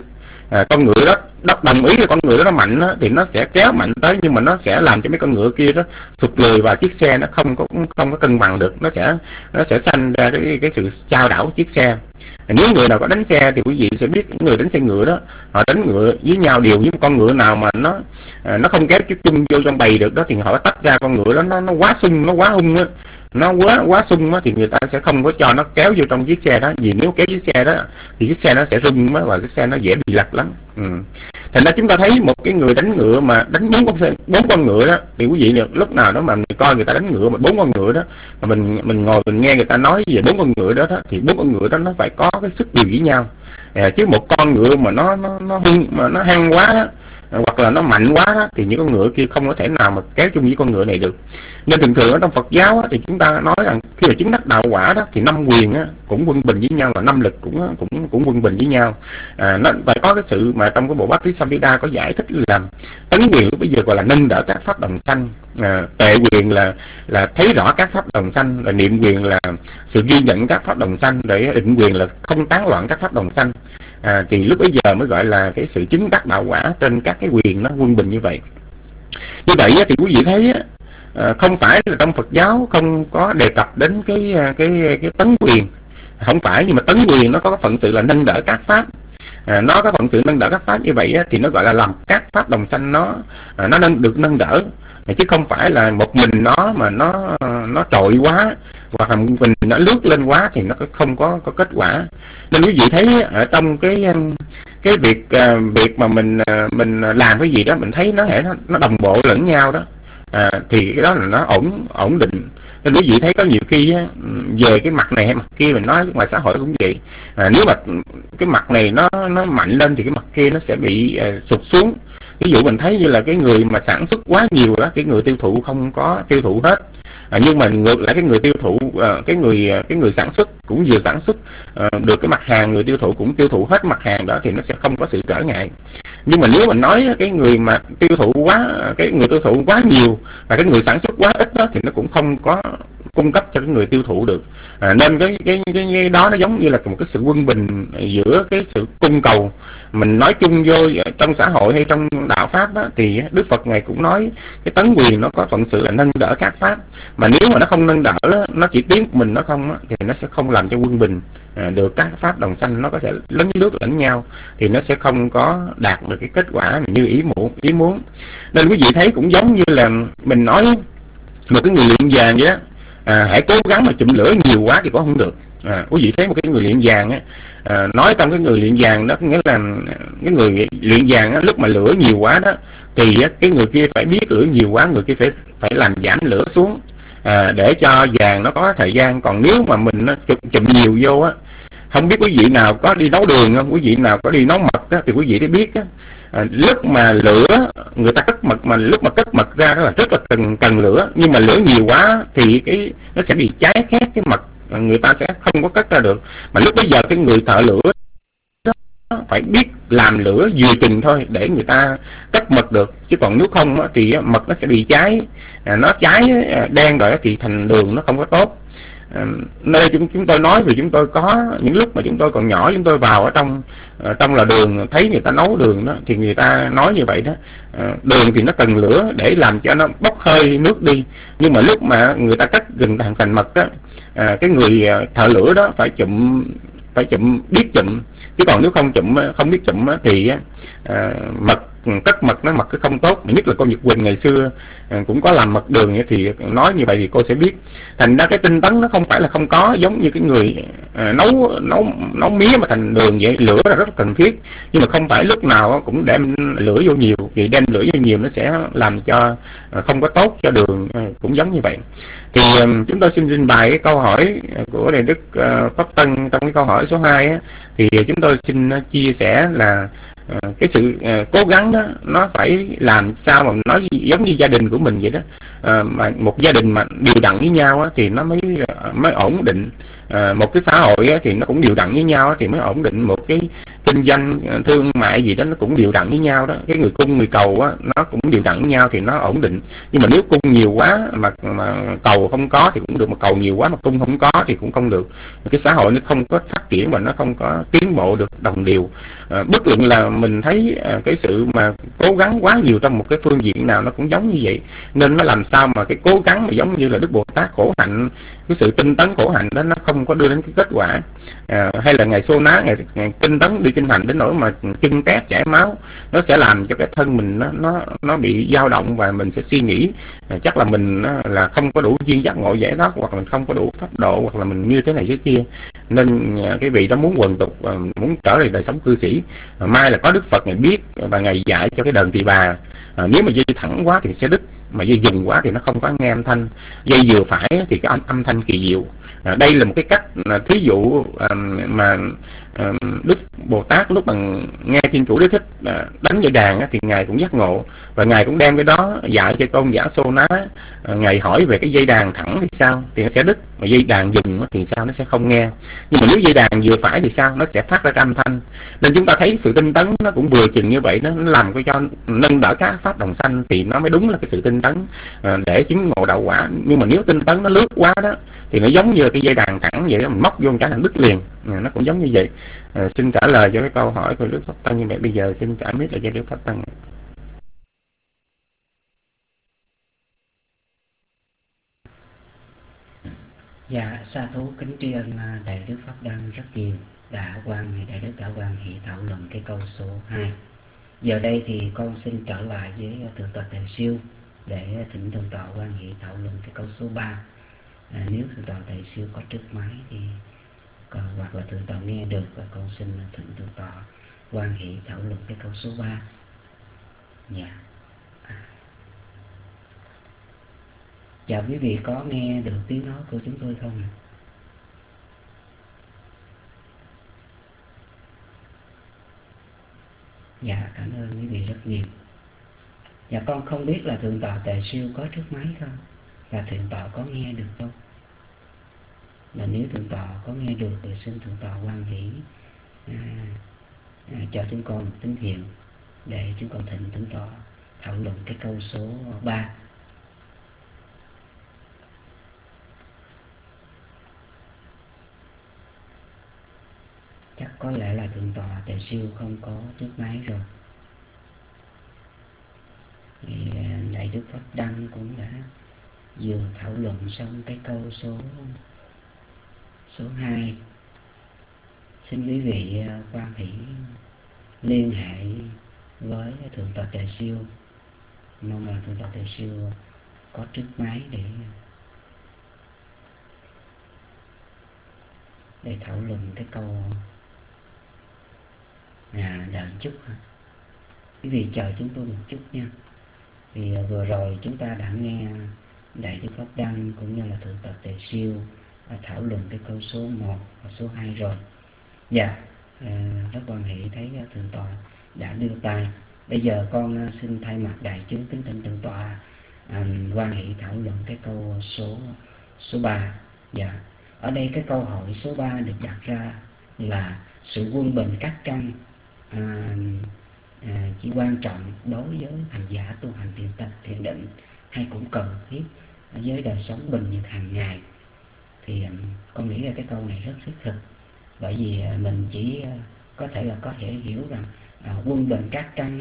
con ngựa đó đồng ý là con ngựa đó nó mạnh đó, thì nó sẽ kéo mạnh tới, nhưng mà nó sẽ làm cho mấy con ngựa kia đó sụt lùi và chiếc xe nó không có cân bằng được, nó sẽ sanh ra cái sự chao đảo chiếc xe. Nếu người nào có đánh xe thì quý vị sẽ biết người đánh xe ngựa đó, họ đánh ngựa với nhau đều với con ngựa nào mà nó không kéo chung vô trong bầy được đó, thì họ tách ra con ngựa đó nó quá sung, nó quá hung á, nó quá sung á, thì người ta sẽ không có cho nó kéo vô trong chiếc xe đó, vì nếu kéo chiếc xe đó thì chiếc xe nó sẽ rung á, và cái xe nó dễ bị lật lắm. Thành ra chúng ta thấy một cái người đánh ngựa mà đánh 4 con ngựa đó, thì quý vị lúc nào đó mà mình coi người ta đánh ngựa mà 4 con ngựa đó, mà mình ngồi mình nghe người ta nói về 4 con ngựa đó, thì 4 con ngựa đó nó phải có cái sức điều với nhau. Chứ một con ngựa mà nó hung, mà nó hăng quá đó, hoặc là nó mạnh quá đó, thì những con ngựa kia không có thể nào mà kéo chung với con ngựa này được. Nên thường thường ở trong Phật giáo á, thì chúng ta nói rằng khi mà chứng đắc đạo quả đó thì 5 quyền á, cũng quân bình với nhau, và 5 lực cũng quân bình với nhau. Nó phải có cái sự mà trong cái bộ Bát Thí Samhita có giải thích là tấn quyền lúc bây giờ gọi là nâng đỡ các pháp đồng sanh, tệ quyền là thấy rõ các pháp đồng sanh, là niệm quyền là sự ghi nhận các pháp đồng sanh, để định quyền là không tán loạn các pháp đồng sanh. Thì lúc bấy giờ mới gọi là cái sự chứng đắc đạo quả trên các cái quyền nó quân bình như vậy. Như vậy thì quý vị thấy không phải là trong Phật giáo không có đề cập đến cái tấn quyền, không phải, nhưng mà tấn quyền nó có cái phận sự là nâng đỡ các pháp. Nó có phận sự nâng đỡ các pháp như vậy thì nó gọi là làm các pháp đồng sanh nó được nâng đỡ, chứ không phải là một mình nó mà nó trội quá, hoặc là mình nó lướt lên quá thì nó không có kết quả. Nên quý vị thấy ở trong cái việc mà mình làm cái gì đó, mình thấy nó đồng bộ lẫn nhau đó, thì cái đó là nó ổn định. Nên quý vị thấy có nhiều khi về cái mặt này hay mặt kia, mình nói ngoài xã hội cũng vậy, nếu mà cái mặt này nó mạnh lên thì cái mặt kia nó sẽ bị sụt xuống. Ví dụ mình thấy như là cái người mà sản xuất quá nhiều đó, cái người tiêu thụ không có tiêu thụ hết, nhưng mà ngược lại cái người tiêu thụ, cái người sản xuất cũng vừa sản xuất được cái mặt hàng, người tiêu thụ cũng tiêu thụ hết mặt hàng đó, thì nó sẽ không có sự trở ngại. Nhưng mà nếu mình nói cái người mà tiêu thụ quá, cái người tiêu thụ quá nhiều và cái người sản xuất quá ít đó, thì nó cũng không có cung cấp cho cái người tiêu thụ được. Nên cái đó nó giống như là một cái sự quân bình giữa cái sự cung cầu. Mình nói chung vô trong xã hội hay trong đạo pháp đó, thì Đức Phật Ngài cũng nói cái tấn quyền nó có phận sự là nâng đỡ các pháp, mà nếu mà nó không nâng đỡ đó, nó chỉ tiến mình nó không đó, thì nó sẽ không làm cho quân bình được các pháp đồng sanh, nó có thể lấn lướt lẫn nhau, thì nó sẽ không có đạt được cái kết quả như ý muốn. Nên quý vị thấy cũng giống như là mình nói một cái người luyện vàng vậy đó, hãy cố gắng mà chụm lửa nhiều quá thì cũng không được. Quý vị thấy một cái người luyện vàng á, nói trong cái người luyện vàng đó, nghĩa là cái người luyện vàng á, lúc mà lửa nhiều quá đó thì cái người kia phải biết lửa nhiều quá, người kia phải làm giảm lửa xuống để cho vàng nó có thời gian. Còn nếu mà mình chụm nhiều vô á, không biết quý vị nào có đi nấu đường không, quý vị nào có đi nấu mật á, thì quý vị đã biết á, lúc mà lửa người ta cất mật, mà lúc mà cất mật ra đó là rất là cần lửa, nhưng mà lửa nhiều quá thì nó sẽ bị cháy khét cái mật, người ta sẽ không có cất ra được. Mà lúc bây giờ cái người thợ lửa đó phải biết làm lửa vừa chừng thôi để người ta cất mật được, chứ còn nếu không thì mật nó sẽ bị cháy, nó cháy đen rồi thì thành đường nó không có tốt. Nơi chúng tôi nói vì chúng tôi có những lúc mà chúng tôi còn nhỏ, chúng tôi vào ở trong là đường, thấy người ta nấu đường đó, thì người ta nói như vậy đó, đường thì nó cần lửa để làm cho nó bốc hơi nước đi, nhưng mà lúc mà người ta cắt gừng thành mật đó, cái người thợ lửa đó phải chụm biết chụm, chứ còn nếu không biết chụm thì cất mật nó không tốt. Nhất là cô Nhật Quỳnh ngày xưa cũng có làm mật đường, thì nói như vậy thì cô sẽ biết. Thành ra cái tinh tấn nó không phải là không có, giống như cái người nấu mía mà thành đường vậy, lửa là rất cần thiết, nhưng mà không phải lúc nào cũng đem lửa vô nhiều, vì đem lửa vô nhiều nó sẽ làm cho không có tốt cho đường, cũng giống như vậy. Thì chúng tôi xin bài cái câu hỏi của Đại Đức Pháp Tân trong cái câu hỏi số 2 á, thì chúng tôi xin chia sẻ là cái sự cố gắng đó nó phải làm sao mà nói giống như gia đình của mình vậy đó, mà một gia đình mà đều đặn với nhau á, thì nó mới ổn định. Một cái xã hội á, thì nó cũng đều đặn với nhau thì mới ổn định. Một cái kinh doanh thương mại gì đó nó cũng đều đặn với nhau đó, cái người cung người cầu á, nó cũng đều đặn với nhau thì nó ổn định. Nhưng mà nếu cung nhiều quá mà cầu không có thì cũng được, mà cầu nhiều quá mà cung không có thì cũng không được. Cái xã hội nó không có phát triển và nó không có tiến bộ được đồng đều. Bất luận là mình thấy cái sự mà cố gắng quá nhiều trong một cái phương diện nào nó cũng giống như vậy. Nên nó làm sao mà cái cố gắng mà giống như là Đức Bồ Tát khổ hạnh, cái sự tinh tấn khổ hạnh đó nó không có đưa đến cái kết quả. Hay là ngày Xô Ná, ngày tinh tấn đi kinh hành đến nỗi mà chân tét chảy máu, nó sẽ làm cho cái thân mình nó bị dao động, và mình sẽ suy nghĩ chắc là mình là không có đủ duyên giác ngộ giải thoát, hoặc là mình không có đủ pháp độ, hoặc là mình như thế này thế kia. Nên cái vị đó muốn quần tục, muốn trở lại đời sống cư sĩ, mai là có Đức Phật Ngài biết và Ngài dạy cho cái đờn tỳ bà. Nếu mà dây thẳng quá thì sẽ đứt, mà dây dừng quá thì nó không có nghe âm thanh. Dây vừa phải thì cái âm thanh kỳ diệu. Đây là một cái cách thí dụ mà Đức Bồ Tát lúc mà nghe Thiên Chủ Đế Thích đánh dây đàn thì Ngài cũng giác ngộ, và Ngài cũng đem cái đó dạy cho tôn giả Xô Ná. Ngài hỏi về cái dây đàn thẳng thì sao, thì nó sẽ đứt, mà dây đàn dừng thì sao, nó sẽ không nghe. Nhưng mà nếu dây đàn vừa phải thì sao, nó sẽ phát ra cái âm thanh. Nên chúng ta thấy sự tinh tấn nó cũng vừa chừng như vậy đó, nó làm cho nâng đỡ các pháp đồng sanh thì nó mới đúng là cái sự tinh tấn để chứng ngộ đạo quả. Nhưng mà nếu tinh tấn nó lướt quá đó thì nó giống như là cái dây đàn thẳng vậy đó, mình móc vô cái là đứt liền. Nó cũng giống như vậy. Xin trả lời cho cái câu hỏi của Đức Pháp Tăng như vậy. Bây giờ xin trả mic lại cho Đức Pháp Tăng. Dạ, sa thú kính tri ân Đại Đức Pháp Đăng rất nhiều, đã Đại Đức đã quan hệ thảo luận cái câu số 2. Giờ đây thì con xin trở lại với Thượng tọa Tề Siêu để thỉnh Thượng tọa quan hệ thảo luận cái câu số 3. Nếu Thượng tọa Tề Siêu có trước máy thì hoặc là Thượng tọa nghe được, và con xin thỉnh Thượng tọa quan hệ thảo luận cái câu số 3. Dạ. Dạ, quý vị có nghe được tiếng nói của chúng tôi không? Dạ, cảm ơn quý vị rất nhiều. Dạ, con không biết là Thượng tọa Tề Siêu có trước máy không, và Thượng tọa có nghe được không? Và nếu Thượng tọa có nghe được thì xin Thượng tọa quan hỷ cho chúng con một tín hiệu để chúng con thỉnh Thượng tọa thảo luận cái câu số 3. Chắc có lẽ là Thượng tọa Tề Siêu không có chiếc máy rồi. Thì Đại Đức Pháp Đăng cũng đã vừa thảo luận xong cái câu số 2. Xin quý vị quan hỷ liên hệ với Thượng tọa Tề Siêu, mong là Thượng tọa Tề Siêu có chiếc máy để thảo luận cái câu đợi chút ha. Quý vị chờ chúng tôi một chút nha. Vì vừa rồi chúng ta đã nghe Đại Đức Pháp Đăng cũng như là Thượng tọa Tề Siêu thảo luận cái câu số 1 và số 2 rồi. Dạ, rất quan hệ thấy Thượng tọa đã đưa tay. Bây giờ con xin thay mặt đại chúng kính thỉnh Thượng tọa quan hệ thảo luận cái câu số 3. Dạ, ở đây cái câu hỏi số 3 được đặt ra là sự quân bình các căn chỉ quan trọng đối với hành giả tu hành thiền định, hay cũng cần thiết với đời sống bình nhật hàng ngày. Thì con nghĩ là cái câu này rất thiết thực, bởi vì mình chỉ có thể hiểu rằng quân bình các căn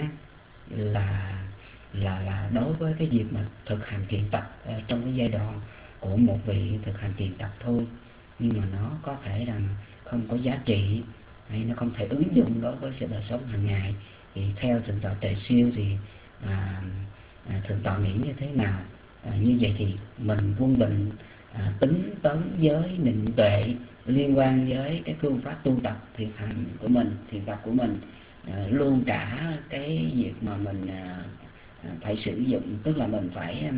là đối với cái việc mà thực hành thiền tập trong cái giai đoạn của một vị thực hành thiền tập thôi, nhưng mà nó có thể rằng không có giá trị, hay nó không thể ứng dụng đối với sự đời sống hàng ngày. Thì theo Thượng tọa Tề Siêu thì Thượng tọa nghĩ như thế nào? Như vậy thì mình quân bình tính tấn với định tuệ liên quan với cái phương pháp tu tập thiền hành của mình, thiền tập của mình, luôn cả cái việc mà mình phải sử dụng, tức là mình phải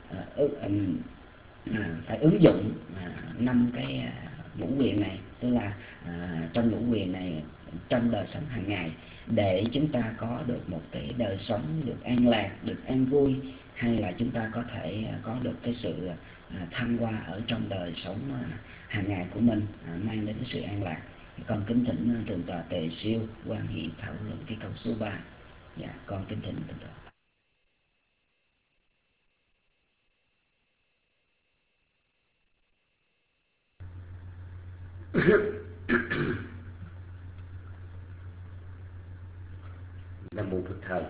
ứng dụng 5 cái ngũ quyền này, tức là trong ngũ quyền này trong đời sống hàng ngày, để chúng ta có được một cái đời sống được an lạc, được an vui, hay là chúng ta có thể có được cái sự thăng hoa ở trong đời sống hàng ngày của mình mang đến sự an lạc. Con kính thỉnh Thượng tọa Tề Siêu quan hệ thảo luận cái câu số 3. Dạ, con kính thỉnh Thượng tọa. Nam mô Phật Thầy.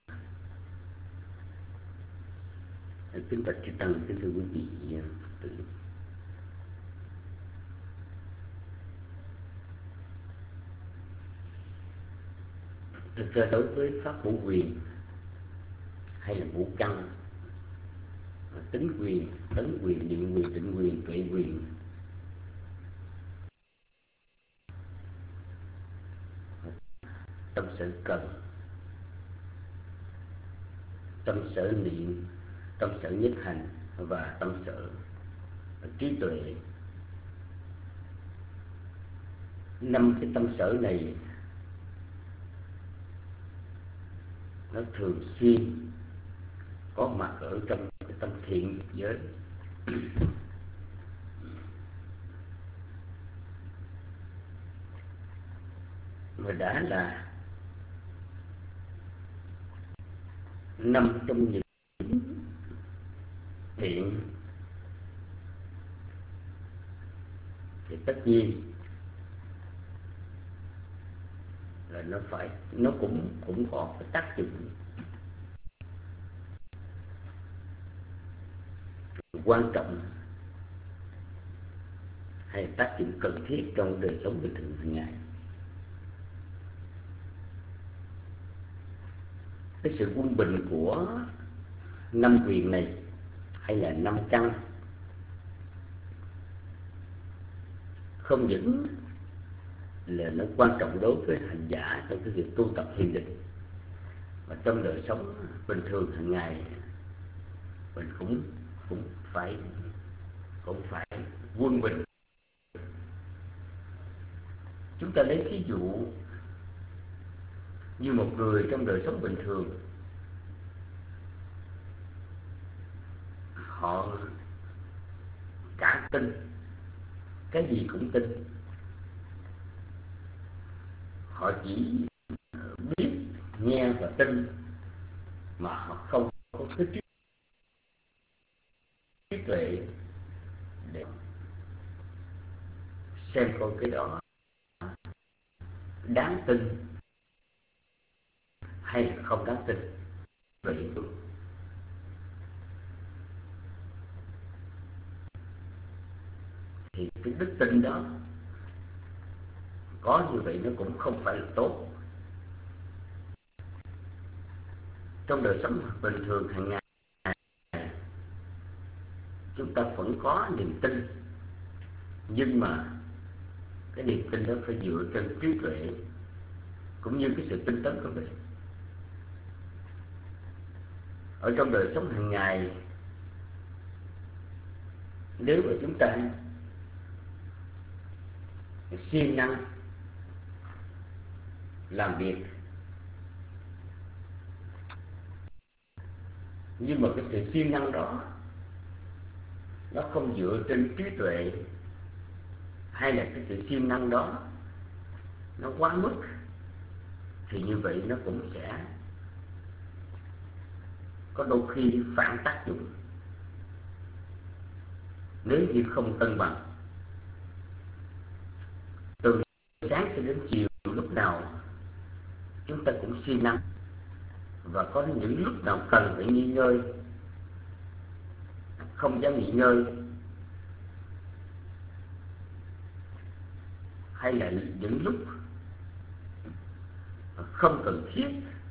Kính bạch chư tăng, kính thưa quý vị Phật tử. Thực ra đối với pháp ngũ quyền hay là ngũ căn, tính quyền, tấn quyền, niệm quyền, định quyền, tuệ quyền, tâm sở cần, tâm sở niệm, tâm sở nhất hành và tâm sở trí tuệ. 5 cái tâm sở này nó thường xuyên có mặt ở trong cái tâm thiện giới. Mà đã là 5 trong những thiện thì tất nhiên là nó cũng có cái tác dụng quan trọng hay tác dụng cần thiết trong đời sống bình thường hàng ngày. Cái sự quân bình của 5 quyền này hay là 5 căn không những là nó quan trọng đối với hành giả trong cái việc tu tập thiền định, mà trong đời sống bình thường hàng ngày mình cũng phải quân bình. Chúng ta lấy ví dụ như một người trong đời sống bình thường, họ cả tin, cái gì cũng tin, họ chỉ biết nghe và tin mà họ không có cái trí tuệ để xem coi cái đó đáng tin hay là không đáng tin. Vậy thì cái đức tin đó có như vậy nó cũng không phải là tốt. Trong đời sống bình thường hàng ngày chúng ta vẫn có niềm tin, nhưng mà cái niềm tin đó phải dựa trên trí tuệ cũng như cái sự tinh tấn của mình. Ở trong đời sống hàng ngày, nếu mà chúng ta siêng năng làm việc, nhưng mà cái sự siêng năng đó nó không dựa trên trí tuệ, hay là cái sự siêng năng đó nó quá mức, thì như vậy nó cũng sẽ có đôi khi phản tác dụng nếu như không cân bằng. Từ sáng cho đến chiều, lúc nào chúng ta cũng siêng năng, và có những lúc nào cần phải nghỉ ngơi, không dám nghỉ ngơi, hay là những lúc không cần thiết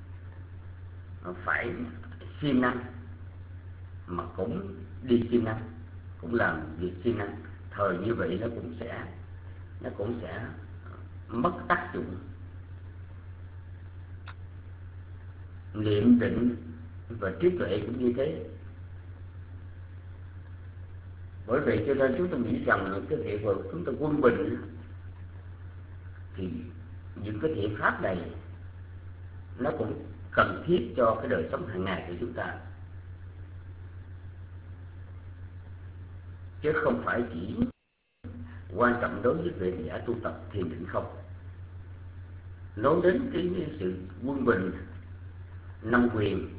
phải siêng năng mà cũng đi siêng năng, cũng làm việc siêng năng, thời như vậy nó cũng sẽ mất tác dụng. Niệm định và trí tuệ cũng như thế. Bởi vậy cho nên chúng tôi nghĩ rằng cái việc mà chúng ta quân bình thì những cái thiện pháp này nó cũng cần thiết cho cái đời sống hàng ngày của chúng ta, chứ không phải chỉ quan trọng đối với vị hành giả tu tập thiền định không. Nói đến cái sự quân bình, năm quyền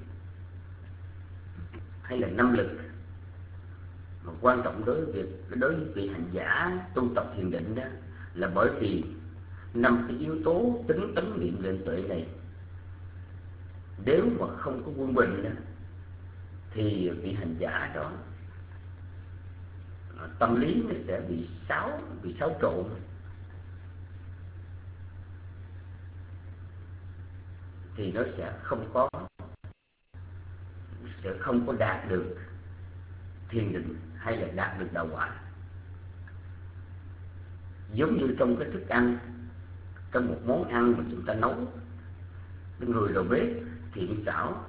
hay là năm lực, mà quan trọng đối với vị hành giả tu tập thiền định đó là bởi vì năm cái yếu tố tính tấn niệm định tuệ này nếu mà không có quân bình đó, thì vị hành giả đó tâm lý nó sẽ bị xáo trộn, thì nó sẽ không có đạt được thiền định hay là đạt được đạo quả. Giống như trong cái thức ăn, trong một món ăn mà chúng ta nấu, cái người đầu bếp thiện xảo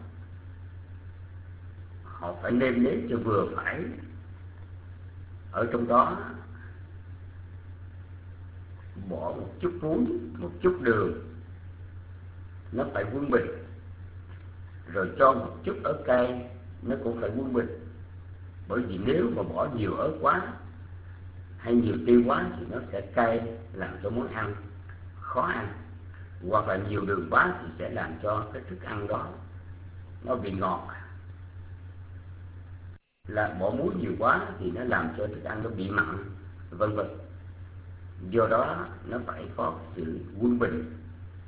họ phải nêm nếm cho vừa phải, ở trong đó bỏ một chút muối, một chút đường, nó phải quân bình, rồi cho một chút ớt cay, nó cũng phải quân bình. Bởi vì nếu mà bỏ nhiều ớt quá hay nhiều tiêu quá thì nó sẽ cay, làm cho món ăn khó ăn, hoặc là nhiều đường quá thì sẽ làm cho cái thức ăn đó nó bị ngọt. Là bỏ muối nhiều quá thì nó làm cho thức ăn nó bị mặn, vân vân. Do đó nó phải có sự quân bình.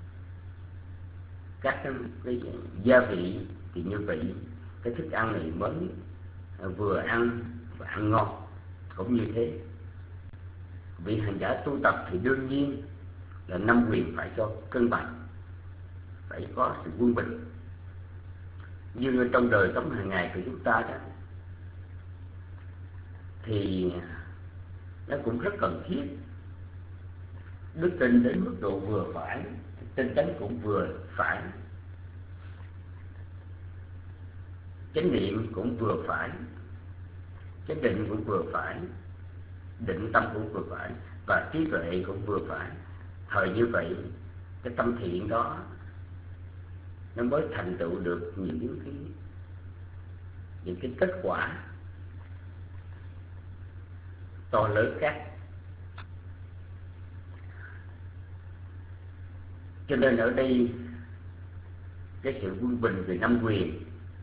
Các cái gia vị thì như vậy, cái thức ăn này mới vừa ăn và ăn ngon. Cũng như thế, vị hành giả tu tập thì đương nhiên là năm quyền phải cho cân bằng, phải có sự quân bình. Như trong đời sống hàng ngày của chúng ta đó, thì nó cũng rất cần thiết. Đức tin đến mức độ vừa phải, tinh tấn cũng vừa phải, chánh niệm cũng vừa phải, chánh định cũng vừa phải, định tâm cũng vừa phải, và trí tuệ cũng vừa phải. Thời như vậy, cái tâm thiện đó nó mới thành tựu được những cái kết quả to lớn khác. Cho nên ở đây cái sự quân bình về năm quyền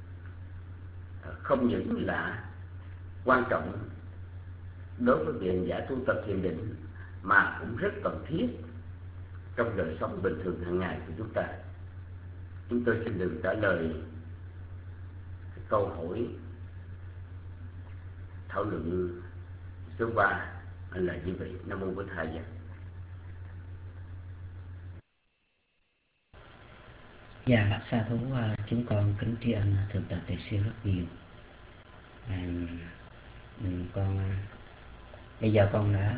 không những là quan trọng đối với vị hành giả tu tập thiền định, mà cũng rất cần thiết trong đời sống bình thường hàng ngày của chúng ta. Chúng tôi xin được trả lời câu hỏi thảo luận số 3 là như vậy. Nam mô Bổn Thầy. Dạ, sa thú, chúng con kính tri ân thượng tọa Tề Siêu rất nhiều. Bây giờ con đã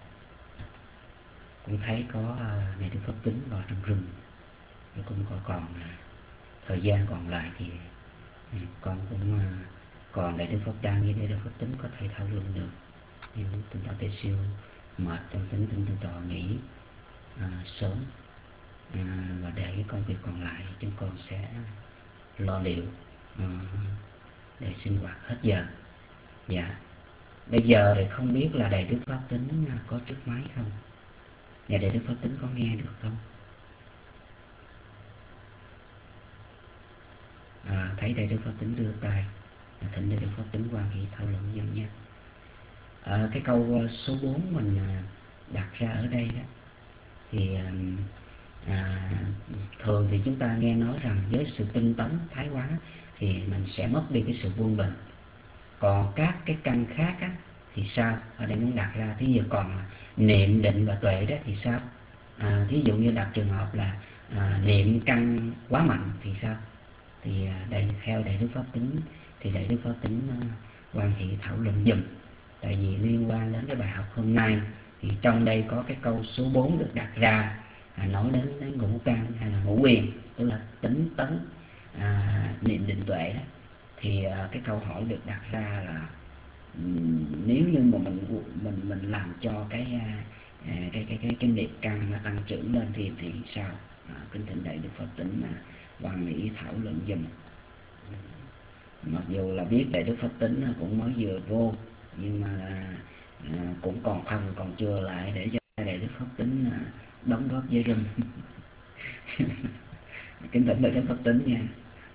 cũng thấy có Đại Đức Pháp Tính vào trong rừng, rồi cũng còn thời gian còn lại thì con cũng còn Đại Đức Pháp Đăng với Đại Đức Pháp Tính có thể thảo luận được. Nhưng thượng tọa Tề Siêu mệt, con tính thượng tọa nghỉ sớm, và để cái công việc còn lại chúng con sẽ lo liệu để sinh hoạt hết giờ. Dạ, bây giờ thì không biết là Đại Đức Pháp Tính có trước máy không? Dạ, Đại Đức Pháp Tính có nghe được không? Thấy Đại Đức Pháp Tính đưa tay, thỉnh Đại Đức Pháp Tính quan hệ thảo luận dân nha. Cái câu số 4 mình đặt ra ở đây đó, thì thường thì chúng ta nghe nói rằng với sự tinh tấn thái quá thì mình sẽ mất đi cái sự quân bình. Còn các cái căn khác á, thì sao? Ở đây muốn đặt ra, thí dụ còn niệm, định và tuệ đó thì sao? Thí dụ như đặt trường hợp là niệm căn quá mạnh thì sao? Thì theo Đại Đức Pháp Tính thì Đại Đức Pháp Tính quan hệ thảo luận dùm. Tại vì liên quan đến cái bài học hôm nay thì trong đây có cái câu số 4 được đặt ra, nói đến ngũ căn hay là ngũ quyền, tức là tính tấn niệm định tuệ đó. Thì cái câu hỏi được đặt ra là nếu như mà mình làm cho cái niệm căn nó tăng trưởng lên thì sao? Kính thỉnh Đại Đức Pháp Tính quan nghĩ thảo luận dùm. Mặc dù là biết Đại Đức Pháp Tính cũng mới vừa vô, nhưng mà cũng còn phần còn chừa lại để cho Đại Đức Pháp Tính đóng góp với rừng. Kính thỉnh Đại Đức Pháp Tính nha.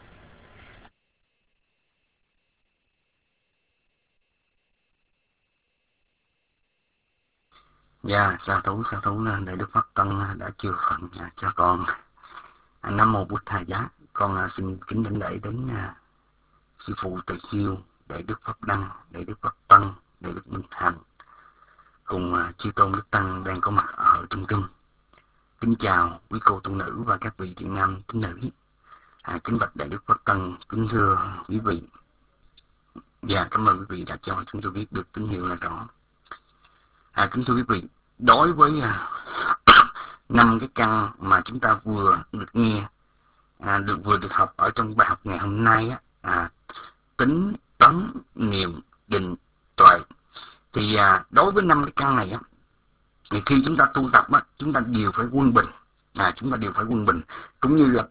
Dạ, sa thú Đại Đức Pháp Tân đã chừa phận cho con. Nam mô Bụt Thầy Giá. Con xin kính đảnh lễ đến sư phụ Tỳ Khưu, Đại Đức Pháp Đăng, Đại Đức Pháp Tân, Đại Đức Minh Thành, cùng chư tôn đức tăng đang có mặt ở trung tâm. Kính chào quý cô tu nữ và các vị thiện nam tín nữ. Kính bạch Đại Đức Pháp Tân, kính thưa quý vị. Dạ, cảm ơn quý vị đã cho chúng tôi biết được tín hiệu là rõ. Kính thưa quý vị, đối với 5 cái căn mà chúng ta vừa được nghe, vừa được học ở trong bài học ngày hôm nay tính, tấn, niệm, định, tuệ, thì đối với 5 cái căn này thì khi chúng ta tu tập chúng ta đều phải quân bình, chúng ta đều phải quân bình. Cũng như là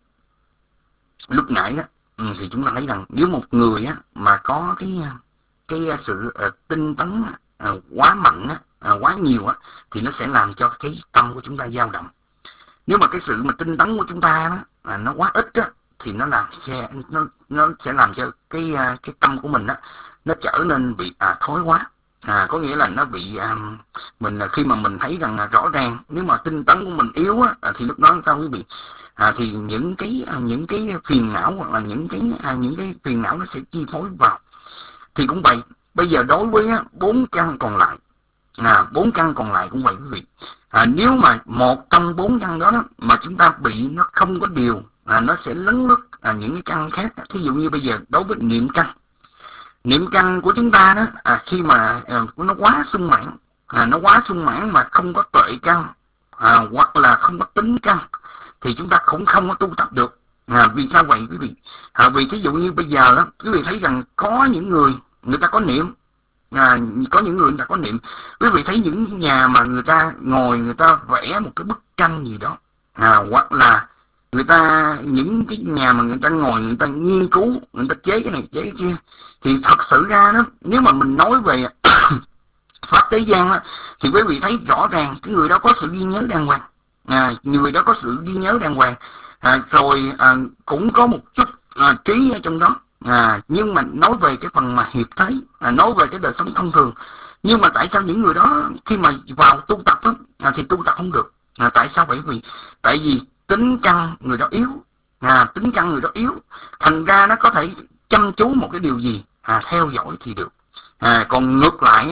lúc nãy thì chúng ta thấy rằng nếu một người mà có cái sự tinh tấn quá mạnh quá nhiều thì nó sẽ làm cho cái tâm của chúng ta dao động. Nếu mà cái sự mà tinh tấn của chúng ta nó quá ít thì nó sẽ làm cho cái tâm của mình nó trở nên bị thói hóa. Có nghĩa là nó bị mình khi mà mình thấy rằng rõ ràng nếu mà tinh tấn của mình yếu thì lúc đó sao quý vị, thì những cái phiền não hoặc là những cái phiền não nó sẽ chi phối vào. Thì cũng vậy, bây giờ đối với 4 căn còn lại, 4 căn còn lại cũng vậy quý vị. Nếu mà một trong 4 căn đó mà chúng ta bị nó không có điều, nó sẽ lấn lướt những cái căn khác. Thí dụ như bây giờ đối với niệm căn của chúng ta đó, khi mà nó quá sung mãn, mà không có tuệ căn hoặc là không có tính căn thì chúng ta cũng không có tu tập được. Vì sao vậy quý vị? Vì thí dụ như bây giờ đó, quý vị thấy rằng có những người ta có niệm, có những người ta có niệm. Quý vị thấy những nhà mà người ta ngồi, người ta vẽ một cái bức tranh gì đó, hoặc là những cái nhà mà người ta ngồi, người ta nghiên cứu, người ta chế cái này chế cái kia, thì thật sự ra đó, nếu mà mình nói về pháp thế gian đó, thì quý vị thấy rõ ràng cái người đó có sự ghi nhớ đàng hoàng, người đó có sự ghi nhớ đàng hoàng, rồi cũng có một chút trí ở trong đó. Nhưng mà nói về cái phần mà hiệp thế, nói về cái đời sống thông thường, nhưng mà tại sao những người đó khi mà vào tu tập thì tu tập không được? Tại sao vậy? Tại vì tính căn người đó yếu, thành ra nó có thể chăm chú một cái điều gì, theo dõi thì được. Còn ngược lại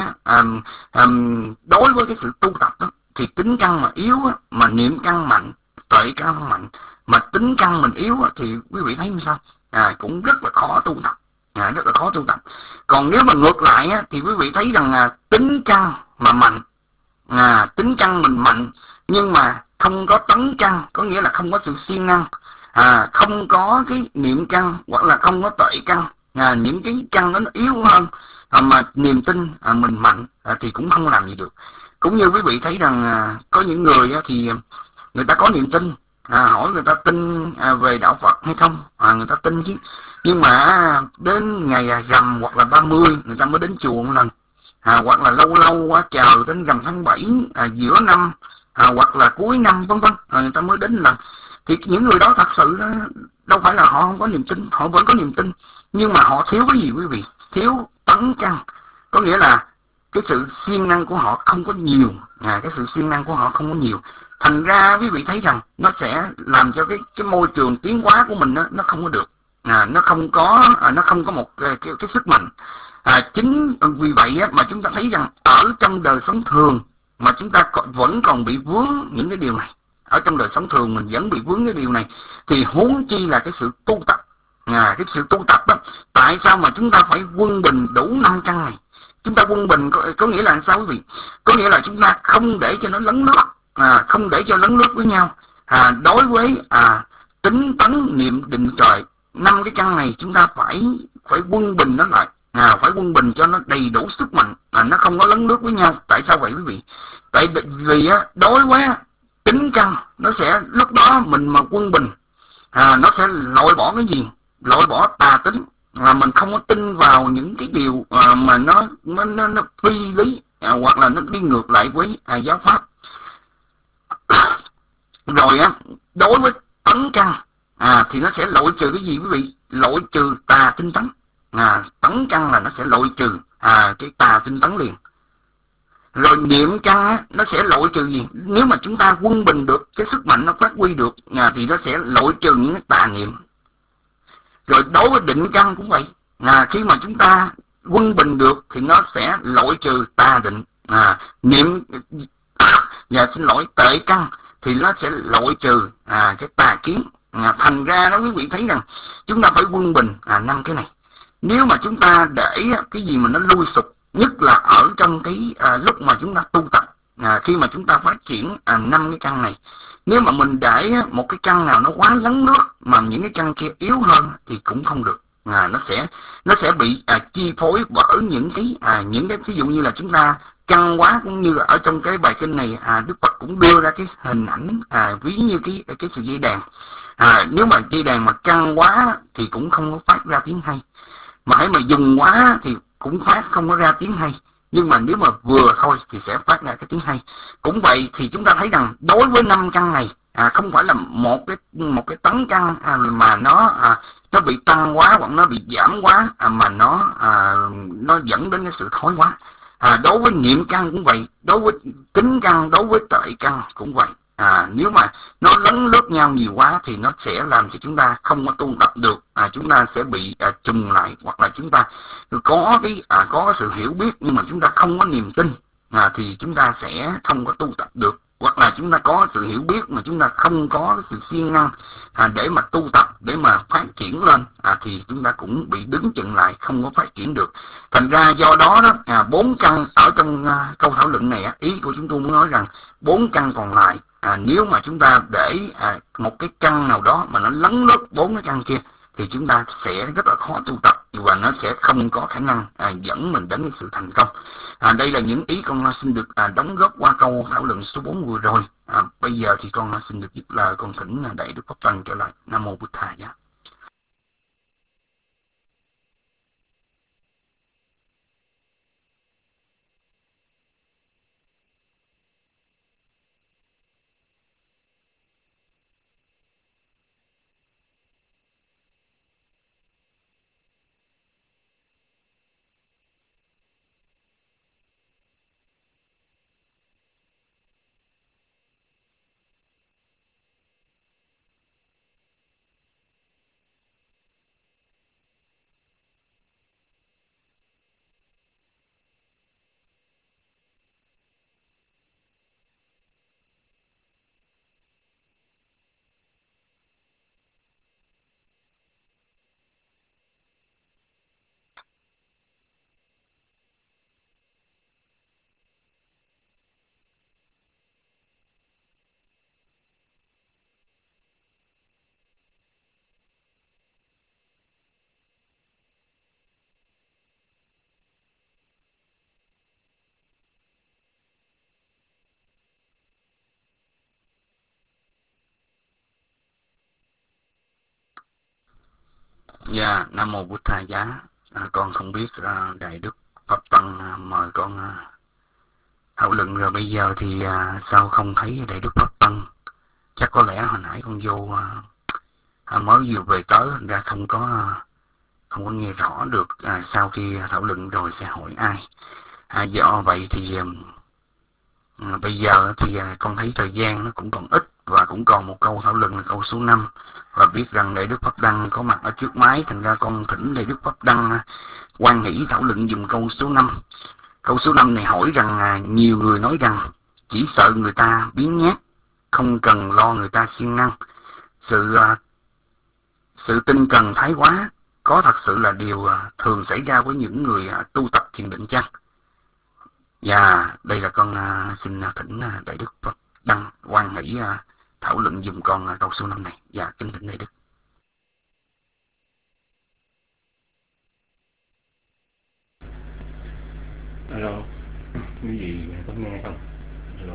đối với cái sự tu tập đó, thì tính căn mà yếu mà niệm căn mạnh, tuệ căn mạnh, mà tính căn mình yếu thì quý vị thấy như sao? Cũng rất là khó tu tập. Còn nếu mà ngược lại thì quý vị thấy rằng tính căn mà mạnh, tính căn mình mạnh nhưng mà không có tấn căn, có nghĩa là không có sự siêng năng, không có cái niệm căn hoặc là không có tuệ căn, những cái căn đó nó yếu hơn, mà niềm tin mình mạnh thì cũng không làm gì được. Cũng như quý vị thấy rằng có những người thì người ta có niềm tin, hỏi người ta tin về đạo Phật hay không, người ta tin chứ, nhưng mà đến ngày rằm hoặc là 30 người ta mới đến chùa một lần, hoặc là lâu quá chờ đến rằm tháng 7 giữa năm, hoặc là cuối năm vân vân, người ta mới đến lần. Thì những người đó thật sự đó, đâu phải là họ không có niềm tin, họ vẫn có niềm tin, nhưng mà họ thiếu cái gì quý vị? Thiếu tấn căn, có nghĩa là cái sự siêng năng của họ không có nhiều, thành ra quý vị thấy rằng nó sẽ làm cho cái môi trường tiến hóa của mình nó không có được, nó không có một cái sức mạnh. Chính vì vậy mà chúng ta thấy rằng ở trong đời sống thường mà chúng ta vẫn còn bị vướng những cái điều này, ở trong đời sống thường mình vẫn bị vướng cái điều này, thì huống chi là cái sự tu tập. Cái sự tu tập đó, tại sao mà chúng ta phải quân bình đủ 5 căn này? Chúng ta quân bình có nghĩa là sao quý vị? Có nghĩa là chúng ta không để cho nó lấn lướt, với nhau. Đối với tính tấn niệm định tuệ, 5 cái căn này chúng ta phải quân bình nó lại, phải quân bình cho nó đầy đủ sức mạnh, nó không có lấn lướt với nhau. Tại sao vậy quý vị? Tại vì đối với tính căn nó sẽ lúc đó mình mà quân bình, nó sẽ loại bỏ cái gì? Loại bỏ tà tính, mình không có tin vào những cái điều mà nó phi lý, hoặc là nó đi ngược lại với giáo pháp. Rồi đối với tấn căn thì nó sẽ loại trừ cái gì quý vị? Loại trừ tà tinh tấn. Tấn căn là nó sẽ loại trừ cái tà tinh tấn liền. Rồi niệm căn nó sẽ loại trừ gì? Nếu mà chúng ta quân bình được, cái sức mạnh nó phát huy được thì nó sẽ loại trừ những cái tà niệm. Rồi đối với định căn cũng vậy, khi mà chúng ta quân bình được thì nó sẽ loại trừ tà định. Niệm xin lỗi, tệ căn thì nó sẽ loại trừ cái tà kiến. Thành ra đó quý vị thấy rằng chúng ta phải quân bình 5 cái này. Nếu mà chúng ta để cái gì mà nó lui sụp, nhất là ở trong cái lúc mà chúng ta tu tập, khi mà chúng ta phát triển 5 cái căn này, nếu mà mình để một cái căn nào nó quá lấn nước mà những cái căn kia yếu hơn thì cũng không được. Nó sẽ bị chi phối bởi những cái ví dụ như là chúng ta căng quá, cũng như là ở trong cái bài kinh này Đức Phật cũng đưa ra cái hình ảnh ví như cái sợi dây đàn. Nếu mà dây đàn mà căng quá thì cũng không có phát ra tiếng hay, mà hãy mà dùng quá thì cũng phát không có ra tiếng hay, nhưng mà nếu mà vừa thôi thì sẽ phát ra cái tiếng hay. Cũng vậy thì chúng ta thấy rằng đối với 5 căn này không phải là một cái tấn căn mà nó bị tăng quá hoặc nó bị giảm quá mà nó dẫn đến cái sự thói quá. Đối với niệm căn cũng vậy, đối với kính căn, đối với tệ căn cũng vậy. Nếu mà nó lấn lướt nhau nhiều quá thì nó sẽ làm cho chúng ta không có tu tập được. Chúng ta sẽ bị trùng lại, hoặc là chúng ta có cái sự hiểu biết nhưng mà chúng ta không có niềm tin thì chúng ta sẽ không có tu tập được. Hoặc là chúng ta có sự hiểu biết mà chúng ta không có cái sự siêng năng để mà tu tập, để mà phát triển lên thì chúng ta cũng bị đứng chừng lại, không có phát triển được. Thành ra do đó 4 căn ở trong câu thảo luận này, ý của chúng tôi muốn nói rằng 4 căn còn lại, nếu mà chúng ta để một cái căn nào đó mà nó lấn lướt 4 cái căn kia thì chúng ta sẽ rất là khó tu tập và nó sẽ không có khả năng dẫn mình đến cái sự thành công. Đây là những ý con xin được đóng góp qua câu thảo luận số 4 vừa rồi. Bây giờ thì con xin được dứt lời, con thỉnh Đại Đức Pháp Tăng trở lại. Nam Mô Bụt Thầy. Dạ, Nam Mô Bụt Thầy Giá. Con không biết Đại Đức Pháp Tăng mời con thảo luận rồi, bây giờ thì sao không thấy Đại Đức Pháp Tăng? Chắc có lẽ hồi nãy con vô mới vừa về tới, ra không có nghe rõ được. Sau khi thảo luận rồi sẽ hỏi ai. Do vậy thì bây giờ thì con thấy thời gian nó cũng còn ít, và cũng còn một câu thảo luận là câu số 5, và biết rằng Đại Đức Pháp Đăng có mặt ở trước máy, thành ra con thỉnh Đại Đức Pháp Đăng hoan hỷ thảo luận dùm câu số 5. Câu số 5 này hỏi rằng nhiều người nói rằng chỉ sợ người ta biếng nhác, không cần lo người ta siêng năng. Sự tinh cần thái quá có thật sự là điều thường xảy ra với những người tu tập thiền định chăng? Và đây là con xin thỉnh Đại Đức Pháp Đăng hoan hỷ thảo luận dùm con câu số 5 này. Và kính thỉnh Đại Đức. Alo, cái gì có nghe không? Alo.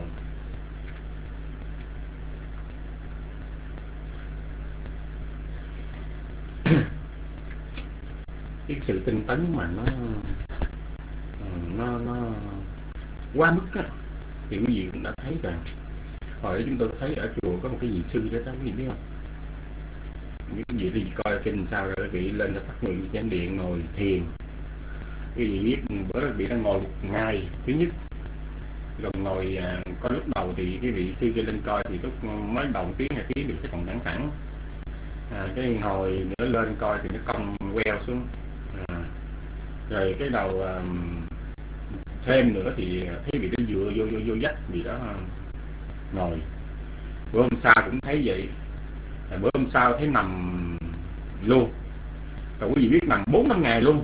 Cái sự tinh tấn mà nó quá mức á, thì quý vị cũng đã thấy rằng hồi đó chúng tôi thấy ở chùa có một cái vị sư đó, quý vị biết không? Những vị đi coi kinh sao rồi quý vị lên cho phát nguyện chánh điện ngồi thiền. Quý vị biết bữa đó quý vị đang ngồi một ngày thứ nhất, rồi ngồi có lúc đầu thì cái vị sư kia lên coi thì lúc mới đầu tiếng 2 tiếng thì sẽ còn thẳng thẳng, cái hồi nữa lên coi thì nó cong queo xuống, rồi cái đầu thêm nữa thì thấy vị đó vô dách gì đó ngồi. Bữa hôm sau cũng thấy vậy, bữa hôm sau thấy nằm luôn, rồi quý vị biết nằm 4-5 ngày luôn,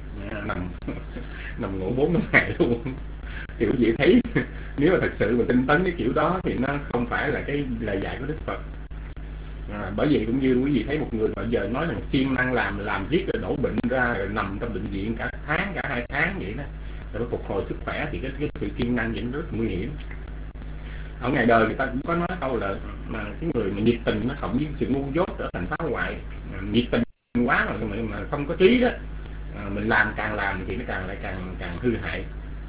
nằm ngủ 4-5 ngày luôn. Thì quý vị thấy nếu mà thật sự mà tinh tấn cái kiểu đó thì nó không phải là cái lời dạy của Đức Phật. Bởi vậy cũng như quý vị thấy một người mà giờ nói là siêng năng làm riết rồi đổ bệnh ra rồi nằm trong bệnh viện cả 2 tháng vậy đó, rồi nó phục hồi sức khỏe, thì cái sự siêng năng vậy nó rất nguy hiểm. Ở ngày đời người ta cũng có nói câu là mà cái người mà nhiệt tình nó cộng với sự ngu dốt trở thành phá hoại. Nhiệt tình quá mà không có trí đó, mình càng làm thì nó càng hư hại.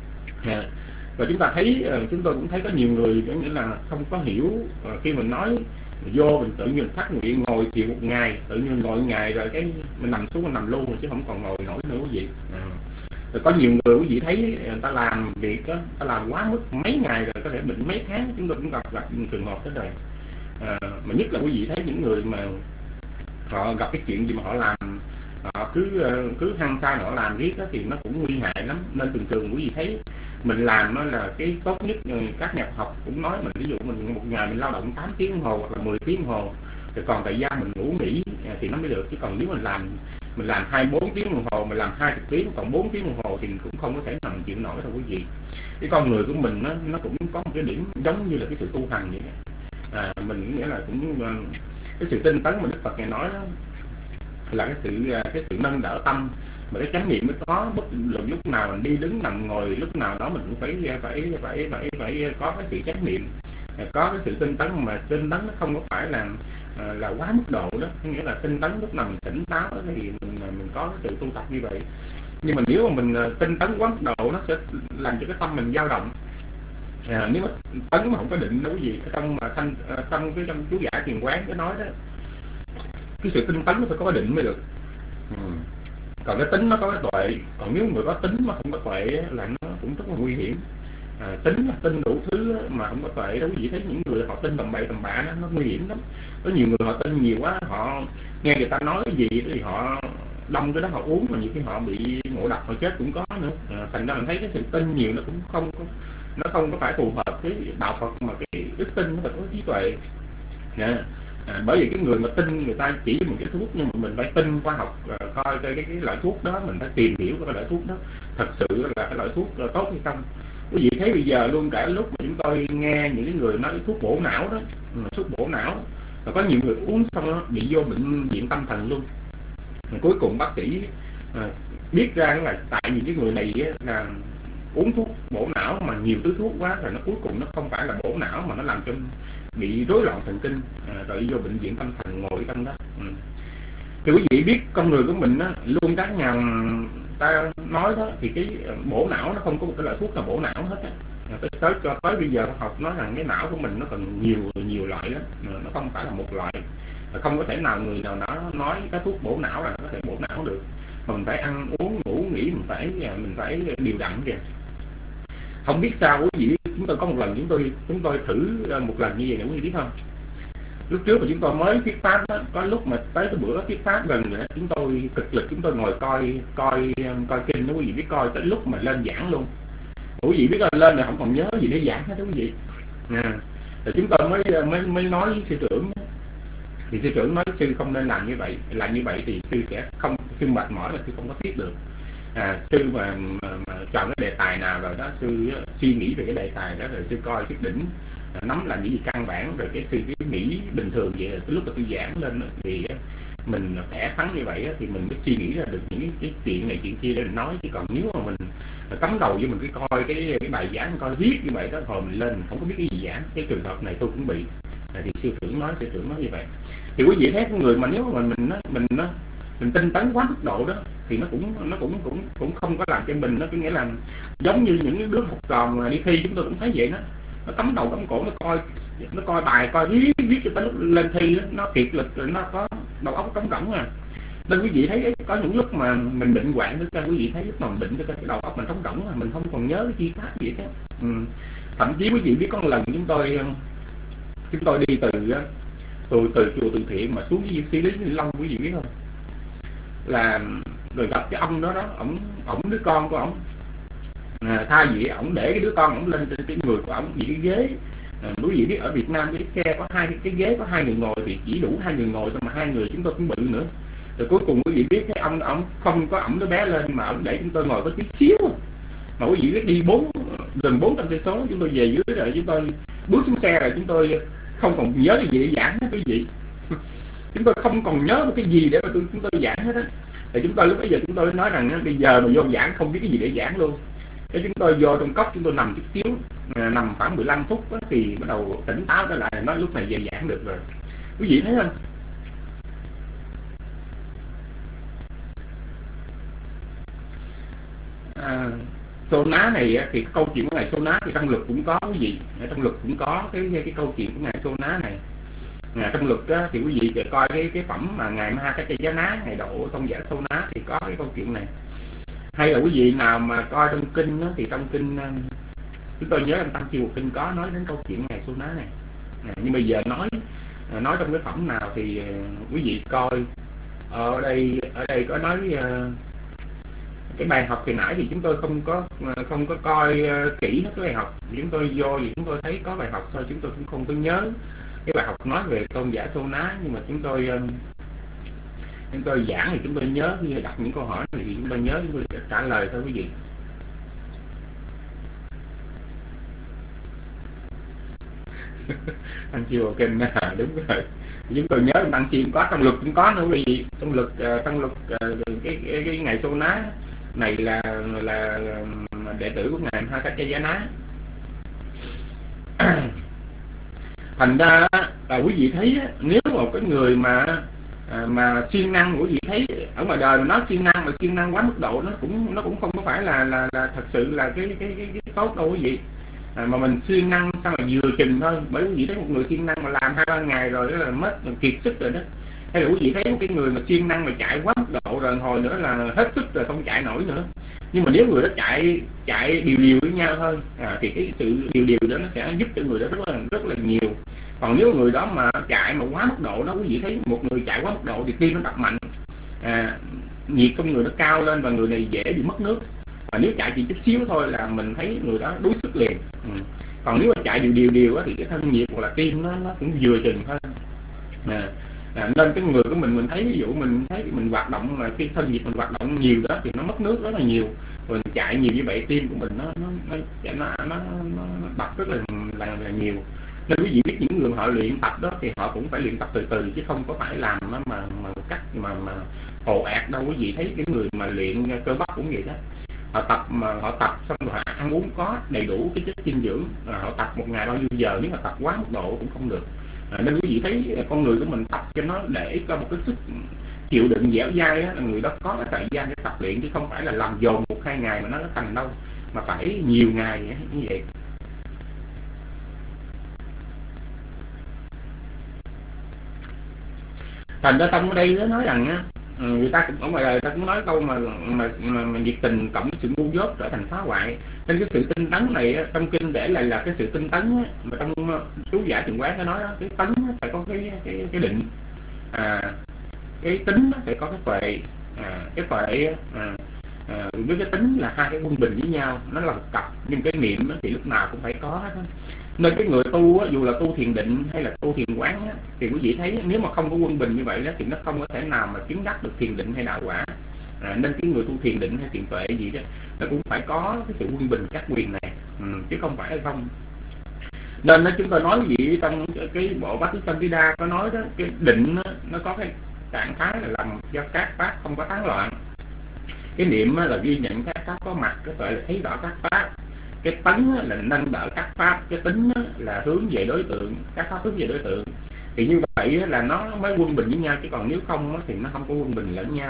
Và chúng ta thấy, chúng tôi cũng thấy có nhiều người có nghĩa là không có hiểu, khi mình nói vô mình tự nhiên phát nguyện ngồi thiền một ngày, tự nhiên ngồi một ngày rồi cái mình nằm xuống mình nằm luôn rồi chứ không còn ngồi nổi nữa quý vị. Rồi có nhiều người quý vị thấy người ta làm việc đó, ta làm quá mức mấy ngày rồi có thể bệnh mấy tháng, chúng tôi cũng gặp trường hợp thế này. Mà nhất là quý vị thấy những người mà họ gặp cái chuyện gì mà họ làm, họ cứ hăng say họ làm riết đó, thì nó cũng nguy hại lắm. Nên thường quý vị thấy mình làm nó là cái tốt nhất. Các nhà học cũng nói mình, ví dụ mình một ngày mình lao động 8 tiếng đồng hồ hoặc là 10 tiếng đồng hồ, rồi còn thời gian mình ngủ nghỉ thì nó mới được. Chứ còn nếu mình làm 24 tiếng đồng hồ, mình làm 20 tiếng, còn 4 tiếng đồng hồ thì mình cũng không có thể nằm chịu nổi đâu quý vị. Cái con người của mình nó cũng có một cái điểm giống như là cái sự tu hành vậy đó. Mình nghĩa là cũng cái sự tinh tấn mà Đức Phật ngài nói đó, là cái sự nâng đỡ tâm, mà cái chánh niệm mới có. Bất luận lúc nào mình đi đứng nằm ngồi, lúc nào đó mình cũng phải có cái sự chánh niệm, có cái sự tinh tấn. Mà tinh tấn nó không có phải là quá mức độ đó, nghĩa là tinh tấn lúc nào mình tỉnh táo đó, thì mình có cái sự tu tập như vậy. Nhưng mà nếu mà mình tinh tấn quá mức độ, nó sẽ làm cho cái tâm mình dao động. Nếu mà tấn mà không có định đâu gì, trong chú giải Thiền Quán cái nói đó, cái sự tinh tấn nó phải có định mới được. Còn cái tính nó có cái tuệ, còn nếu người có tính mà không có tuệ là nó cũng rất là nguy hiểm. Tính là tin đủ thứ mà không có tuệ đó, quý vị thấy những người họ tin tầm bậy tầm bạ nó nguy hiểm lắm. Có nhiều người họ tin nhiều quá, họ nghe người ta nói cái gì thì họ đông cái đó họ uống, mà nhiều khi họ bị ngộ độc họ chết cũng có nữa. Thành ra mình thấy cái sự tin nhiều nó cũng không có phải phù hợp với đạo Phật, mà cái đức tin nó phải có trí tuệ. Bởi vì cái người mà tin người ta chỉ một cái thuốc, nhưng mà mình phải tin khoa học, coi cái loại thuốc đó, mình phải tìm hiểu cái loại thuốc đó thật sự là cái loại thuốc tốt hay không. Quý vị thấy bây giờ luôn, cả lúc mà chúng tôi nghe những cái người nói thuốc bổ não đó, thuốc bổ não, và có nhiều người uống xong đó bị vô bệnh viện tâm thần luôn. Cuối cùng bác sĩ biết ra là tại vì cái người này là uống thuốc bổ não mà nhiều thứ thuốc quá, rồi nó cuối cùng nó không phải là bổ não mà nó làm cho bị rối loạn thần kinh, rồi vô bệnh viện tâm thần ngồi trong đó. Thì quý vị biết con người của mình đó, luôn các nhà ta nói đó, thì cái bổ não nó không có một cái loại thuốc nào bổ não hết á. Tới bây giờ học nói rằng cái não của mình nó còn nhiều loại lắm, nó không phải là một loại. Không có thể nào người nào đó nói cái thuốc bổ não là có thể bổ não được, mà mình phải ăn uống ngủ nghỉ, mình phải điều đặn kìa. Không biết sao quý vị, chúng tôi có một lần chúng tôi thử một lần như vậy nè quý vị biết không? Lúc trước mà chúng tôi mới thuyết pháp đó, có lúc mà tới cái bữa thuyết pháp gần rồi đó, chúng tôi cực lực chúng tôi ngồi coi kinh đó quý vị biết, coi tới lúc mà lên giảng luôn. Quý vị biết là lên là không còn nhớ gì để giảng hết đó quý vị. Rồi chúng tôi mới nói với sư trưởng, thì sư trưởng nói sư không nên làm như vậy thì sư mệt mỏi là sư không có thuyết được. Sư mà chọn cái đề tài nào rồi đó, sư suy nghĩ về cái đề tài đó, rồi sư coi cái đỉnh nắm là những gì căn bản, rồi cái sư cứ nghĩ bình thường vậy. Cái lúc mà tôi giảng lên thì mình khỏe khoắn như vậy thì mình mới suy nghĩ ra được những cái chuyện này chuyện kia để mình nói. Chứ còn nếu mà mình cắm đầu với mình cứ coi cái bài giảng, coi viết như vậy đó, hồi mình lên mình không có biết cái gì giảng. Cái trường hợp này tôi cũng bị, thì sư trưởng nói như vậy. Thì quý vị thấy cái người mà nếu mà mình tinh tấn quá mức độ đó, thì nó cũng không có làm cho mình, nó có nghĩa là giống như những đứa học trò mà đi thi, chúng tôi cũng thấy vậy đó, nó cắm đầu cắm cổ, nó coi bài, coi viết cho tới lúc lên thi đó, nó kiệt lực, nó có đầu óc trống rỗng à. Nên quý vị thấy có những lúc mà mình bệnh hoạn đó, quý vị thấy lúc mà mình bệnh cái đầu óc mình trống rỗng, mình không còn nhớ cái chi pháp gì hết. Thậm chí quý vị biết có một lần chúng tôi đi từ chùa Từ Thiện mà xuống với Sĩ Lý Ninh Long, quý vị biết không, là rồi gặp cái ông đó ổng đứa con của ổng, thay vì ổng để cái đứa con ổng lên trên cái người của ổng vì cái ghế, quý vị biết ở Việt Nam cái xe có cái ghế có 2 người ngồi thì chỉ đủ 2 người ngồi thôi, mà 2 người chúng tôi cũng bự nữa. Rồi cuối cùng quý vị biết cái ổng không có ổng đứa bé lên, mà ổng để chúng tôi ngồi có tí xíu, mà quý vị biết đi gần 400 cây số chúng tôi về dưới rồi, chúng tôi bước xuống xe rồi chúng tôi không còn nhớ cái gì để giảng hết quý vị. Chúng tôi không còn nhớ một cái gì để mà chúng tôi giảng hết á. Thì chúng tôi lúc bây giờ chúng tôi nói rằng bây giờ mà vô giảng không biết cái gì để giảng luôn. Cái chúng tôi vô trong cốc, chúng tôi nằm chút xíu, nằm khoảng 15 phút đó, thì bắt đầu tỉnh táo trở lại, nói lúc này về giảng được rồi. Quý vị thấy không? Sô ná này thì câu chuyện của ngài Sô ná thì trong luật cũng có quý vị, trong luật cũng có cái câu chuyện của ngài Sô ná này. Trong luật á, thì quý vị coi cái phẩm mà ngài Mahakachayana, ngài độ Tôn giả Sô ná thì có cái câu chuyện này. Hay là quý vị nào mà coi trong kinh đó, thì trong kinh chúng tôi nhớ trong Tăng Chi Bộ Kinh có nói đến câu chuyện ngài Sô ná này. Nhưng bây giờ nói trong cái phẩm nào thì quý vị coi ở đây có nói cái bài học thì nãy thì chúng tôi không có coi kỹ hết cái bài học, chúng tôi vô thì chúng tôi thấy có bài học thôi, chúng tôi cũng không có nhớ cái bài học nói về tôn giả Sô ná. Nhưng mà chúng tôi giảng thì chúng tôi nhớ, khi đặt những câu hỏi thì chúng tôi nhớ, chúng tôi trả lời thôi quý vị. Tăng Chi Bộ Kinh đúng rồi, chúng tôi nhớ Tăng Chi có, trong luật cũng có nữa quý vị. Trong luật cái ngài Sô ná này là đệ tử của ngài Mahakachayana. Thành ra là quý vị thấy nếu một cái người mà siêng năng, quý vị thấy ở ngoài đời mà nói siêng năng, mà siêng năng quá mức độ nó cũng không có phải là thật sự là cái tốt đâu quý vị. Mà mình siêng năng sao mà vừa chừng thôi, bởi quý vị thấy một người siêng năng mà làm 2-3 ngày rồi đó là mất, kiệt sức rồi đó. Hay là quý vị thấy một cái người mà siêng năng mà chạy quá mức độ rồi hồi nữa là hết sức rồi, không chạy nổi nữa. Nhưng mà nếu người đó chạy đều với nhau thôi thì cái sự đều đó nó sẽ giúp cho người đó rất là nhiều. Còn nếu người đó mà chạy mà quá mức độ đó, quý vị thấy một người chạy quá mức độ thì tim nó đập mạnh, nhiệt trong người nó cao lên và người này dễ bị mất nước. Và nếu chạy chỉ chút xíu thôi là mình thấy người đó đuối sức liền. Còn nếu mà chạy đều thì cái thân nhiệt hoặc là tim nó cũng vừa chừng thôi. Nên cái người của mình thấy ví dụ mình thấy mình hoạt động mà cái thân nhiệt mình hoạt động nhiều đó thì nó mất nước rất là nhiều. Rồi chạy nhiều như vậy tim của mình nó đập rất là nhiều. Nên quý vị biết những người họ luyện tập đó thì họ cũng phải luyện tập từ từ chứ không có phải làm nó mà cách mà ồ ạt đâu. Quý vị thấy cái người mà luyện cơ bắp cũng vậy đó, họ tập xong rồi ăn uống có đầy đủ cái chất dinh dưỡng, họ tập một ngày bao nhiêu giờ, nếu mà tập quá mức độ cũng không được. Nên quý vị thấy con người của mình tập cho nó để có một cái sức chịu đựng dẻo dai á, là người đó có cái thời gian để tập luyện chứ không phải là làm dồn 1-2 ngày mà nó thành đâu, mà phải nhiều ngày như vậy. Thành ra trong ở đây nó nói rằng á, người ta cũng ở ngoài đời ta cũng nói câu mà nhiệt tình cộng với sự ngu dốt trở thành phá hoại. Nên cái sự tinh tấn này trong kinh để lại là cái sự tinh tấn á, mà trong chú giải Trường Quán nó nói đó, cái tấn phải có cái định, cái tính phải có cái tuệ, cái tuệ với cái tính là hai cái quân bình với nhau, nó là một cặp. Nhưng cái niệm thì lúc nào cũng phải có hết. Nên cái người tu á, dù là tu thiền định hay là tu thiền quán á, thì quý vị thấy nếu mà không có quân bình như vậy đó thì nó không có thể nào mà chứng đắc được thiền định hay đạo quả. Nên cái người tu thiền định hay thiền tuệ gì đó nó cũng phải có cái sự quân bình các quyền này, chứ không phải là không. Nên chúng tôi nói quý vị trong cái bộ Bhattisamphida có nói đó, cái định đó, nó có cái trạng thái là làm cho các pháp không có tán loạn. Cái niệm là ghi nhận các pháp có mặt, cái tuệ là thấy rõ các pháp. Cái tấn là nâng đỡ các pháp, cái tính là hướng về đối tượng, các pháp hướng về đối tượng. Thì như vậy là nó mới quân bình với nhau, chứ còn nếu không thì nó không có quân bình lẫn nhau.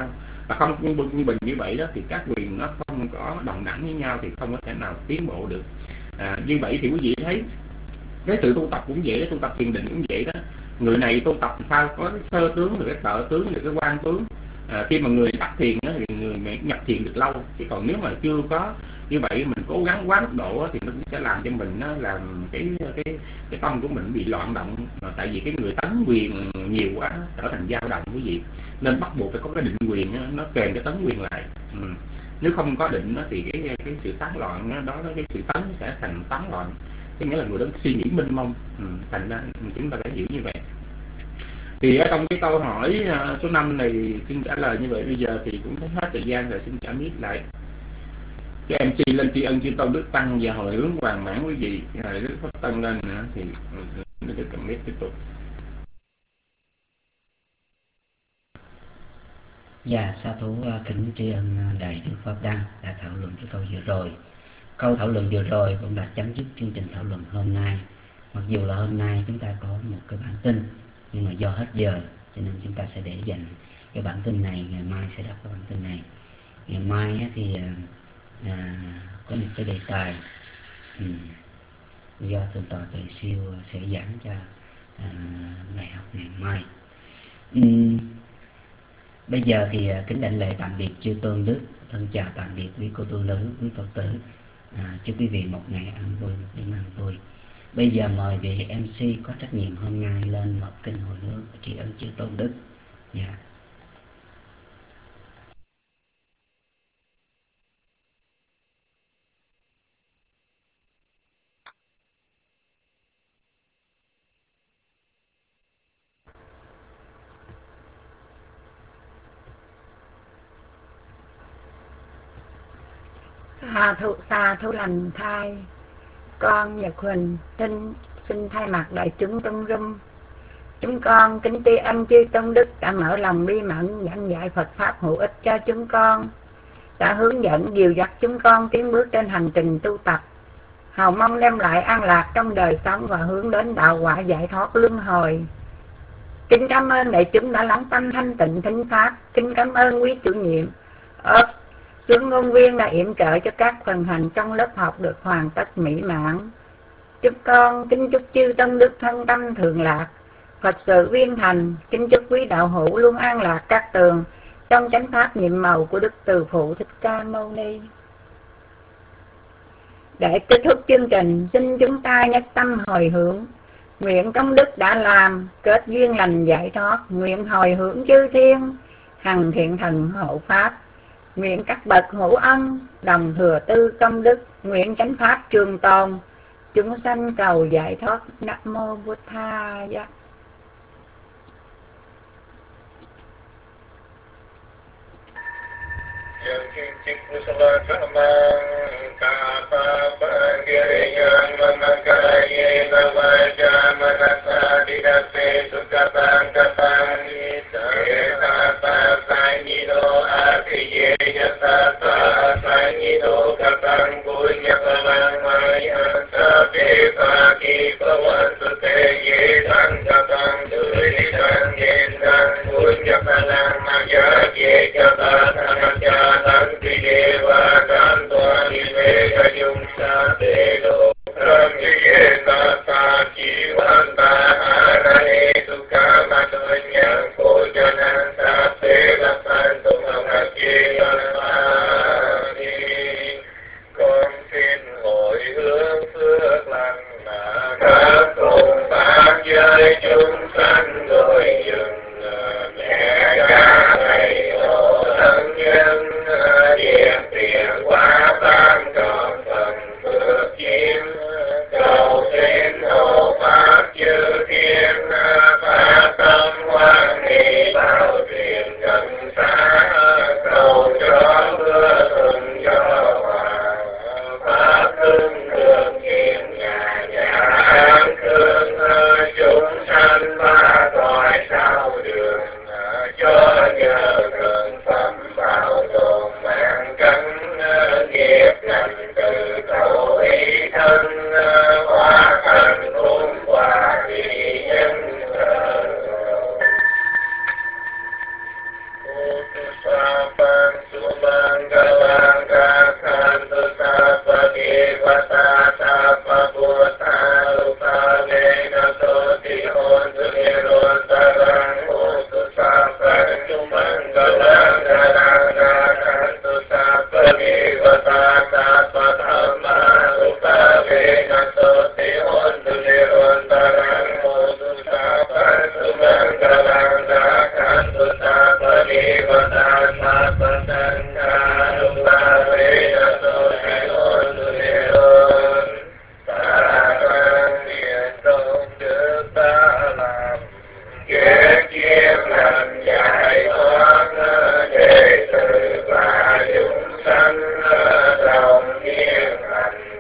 và không quân bình như vậy đó thì các quyền nó không có đồng đẳng với nhau thì không có thể nào tiến bộ được. Như vậy thì quý vị thấy cái sự tu tập cũng vậy, cái tu tập thiền định cũng vậy đó. Người này tu tập sao có cái sơ tướng, rồi cái tợ tướng, rồi cái quan tướng. Khi mà người tập thiền đó, thì người mới nhập thiền được lâu, chứ còn nếu mà chưa có như vậy mình cố gắng quá mức độ thì nó cũng sẽ làm cho mình nó làm cái tâm của mình bị loạn động. Tại vì cái người tấn quyền nhiều quá trở thành dao động quý vị, nên bắt buộc phải có cái định quyền nó kèm cái tấn quyền lại. Nếu không có định thì cái sự tán loạn đó, cái sự tấn sẽ thành tán loạn, có nghĩa là người đó suy nghĩ mênh mông. Thành ra chúng ta phải hiểu như vậy. Thì ở trong cái câu hỏi số 5 này xin trả lời như vậy. Bây giờ thì cũng thấy hết thời gian rồi, xin trả mic lại cho MC lên tri ân chư tôn đức tăng và hồi hướng hoàn mãn quý vị. Đức Pháp Tân lên nữa thì được cầm mic tiếp tục. Dạ, sa thú kính tri ân Đại Đức Pháp Đăng đã thảo luận cái câu vừa rồi. Câu thảo luận vừa rồi cũng đã chấm dứt chương trình thảo luận hôm nay. Mặc dù là hôm nay chúng ta có một cái bản tin, nhưng mà do hết giờ cho nên chúng ta sẽ để dành cái bản tin này, ngày mai sẽ đọc cái bản tin này. Ngày mai thì có một cái đề tài do Thượng tọa Tuệ Siêu sẽ giảng cho ngày học ngày mai. Bây giờ thì kính đảnh lễ tạm biệt chư tôn đức, thân chào tạm biệt quý cô tu nữ, quý Phật tử. Chúc quý vị một ngày an vui, một đêm an vui. Bây giờ mời vị MC có trách nhiệm hôm nay lên một kinh hồi hướng tri ân chư tôn đức. Dạ. Sa thú lành thai, con Nhật Huỳnh xin thay mặt đại chúng trong room, chúng con kính tri ân chư tôn đức đã mở lòng bi mẫn giảng dạy Phật pháp hữu ích cho chúng con, đã hướng dẫn dìu dắt chúng con tiến bước trên hành trình tu tập, hầu mong đem lại an lạc trong đời sống và hướng đến đạo quả giải thoát luân hồi. Kính cảm ơn đại chúng đã lắng tâm thanh tịnh thính pháp. Kính cảm ơn quý chủ nhiệm Xuân Ngôn Viên đã yểm trợ cho các phần hành trong lớp học được hoàn tất mỹ mãn. Chúc con kính chúc chư tôn đức thân tâm thường lạc, Phật sự viên thành. Kính chúc quý đạo hữu luôn an lạc các tường trong chánh pháp nhiệm màu của Đức Từ Phụ Thích Ca Mâu Ni. Để kết thúc chương trình, xin chúng ta nhất tâm hồi hướng, nguyện công đức đã làm kết duyên lành giải thoát, nguyện hồi hướng chư thiên hằng thiện thần hộ pháp, nguyện các bậc hữu ân đồng thừa tư công đức, nguyện chánh pháp trường tồn, chúng sanh cầu giải thoát. Nam mô Bụt Thaya. Yeah. sanh đồng thiên hành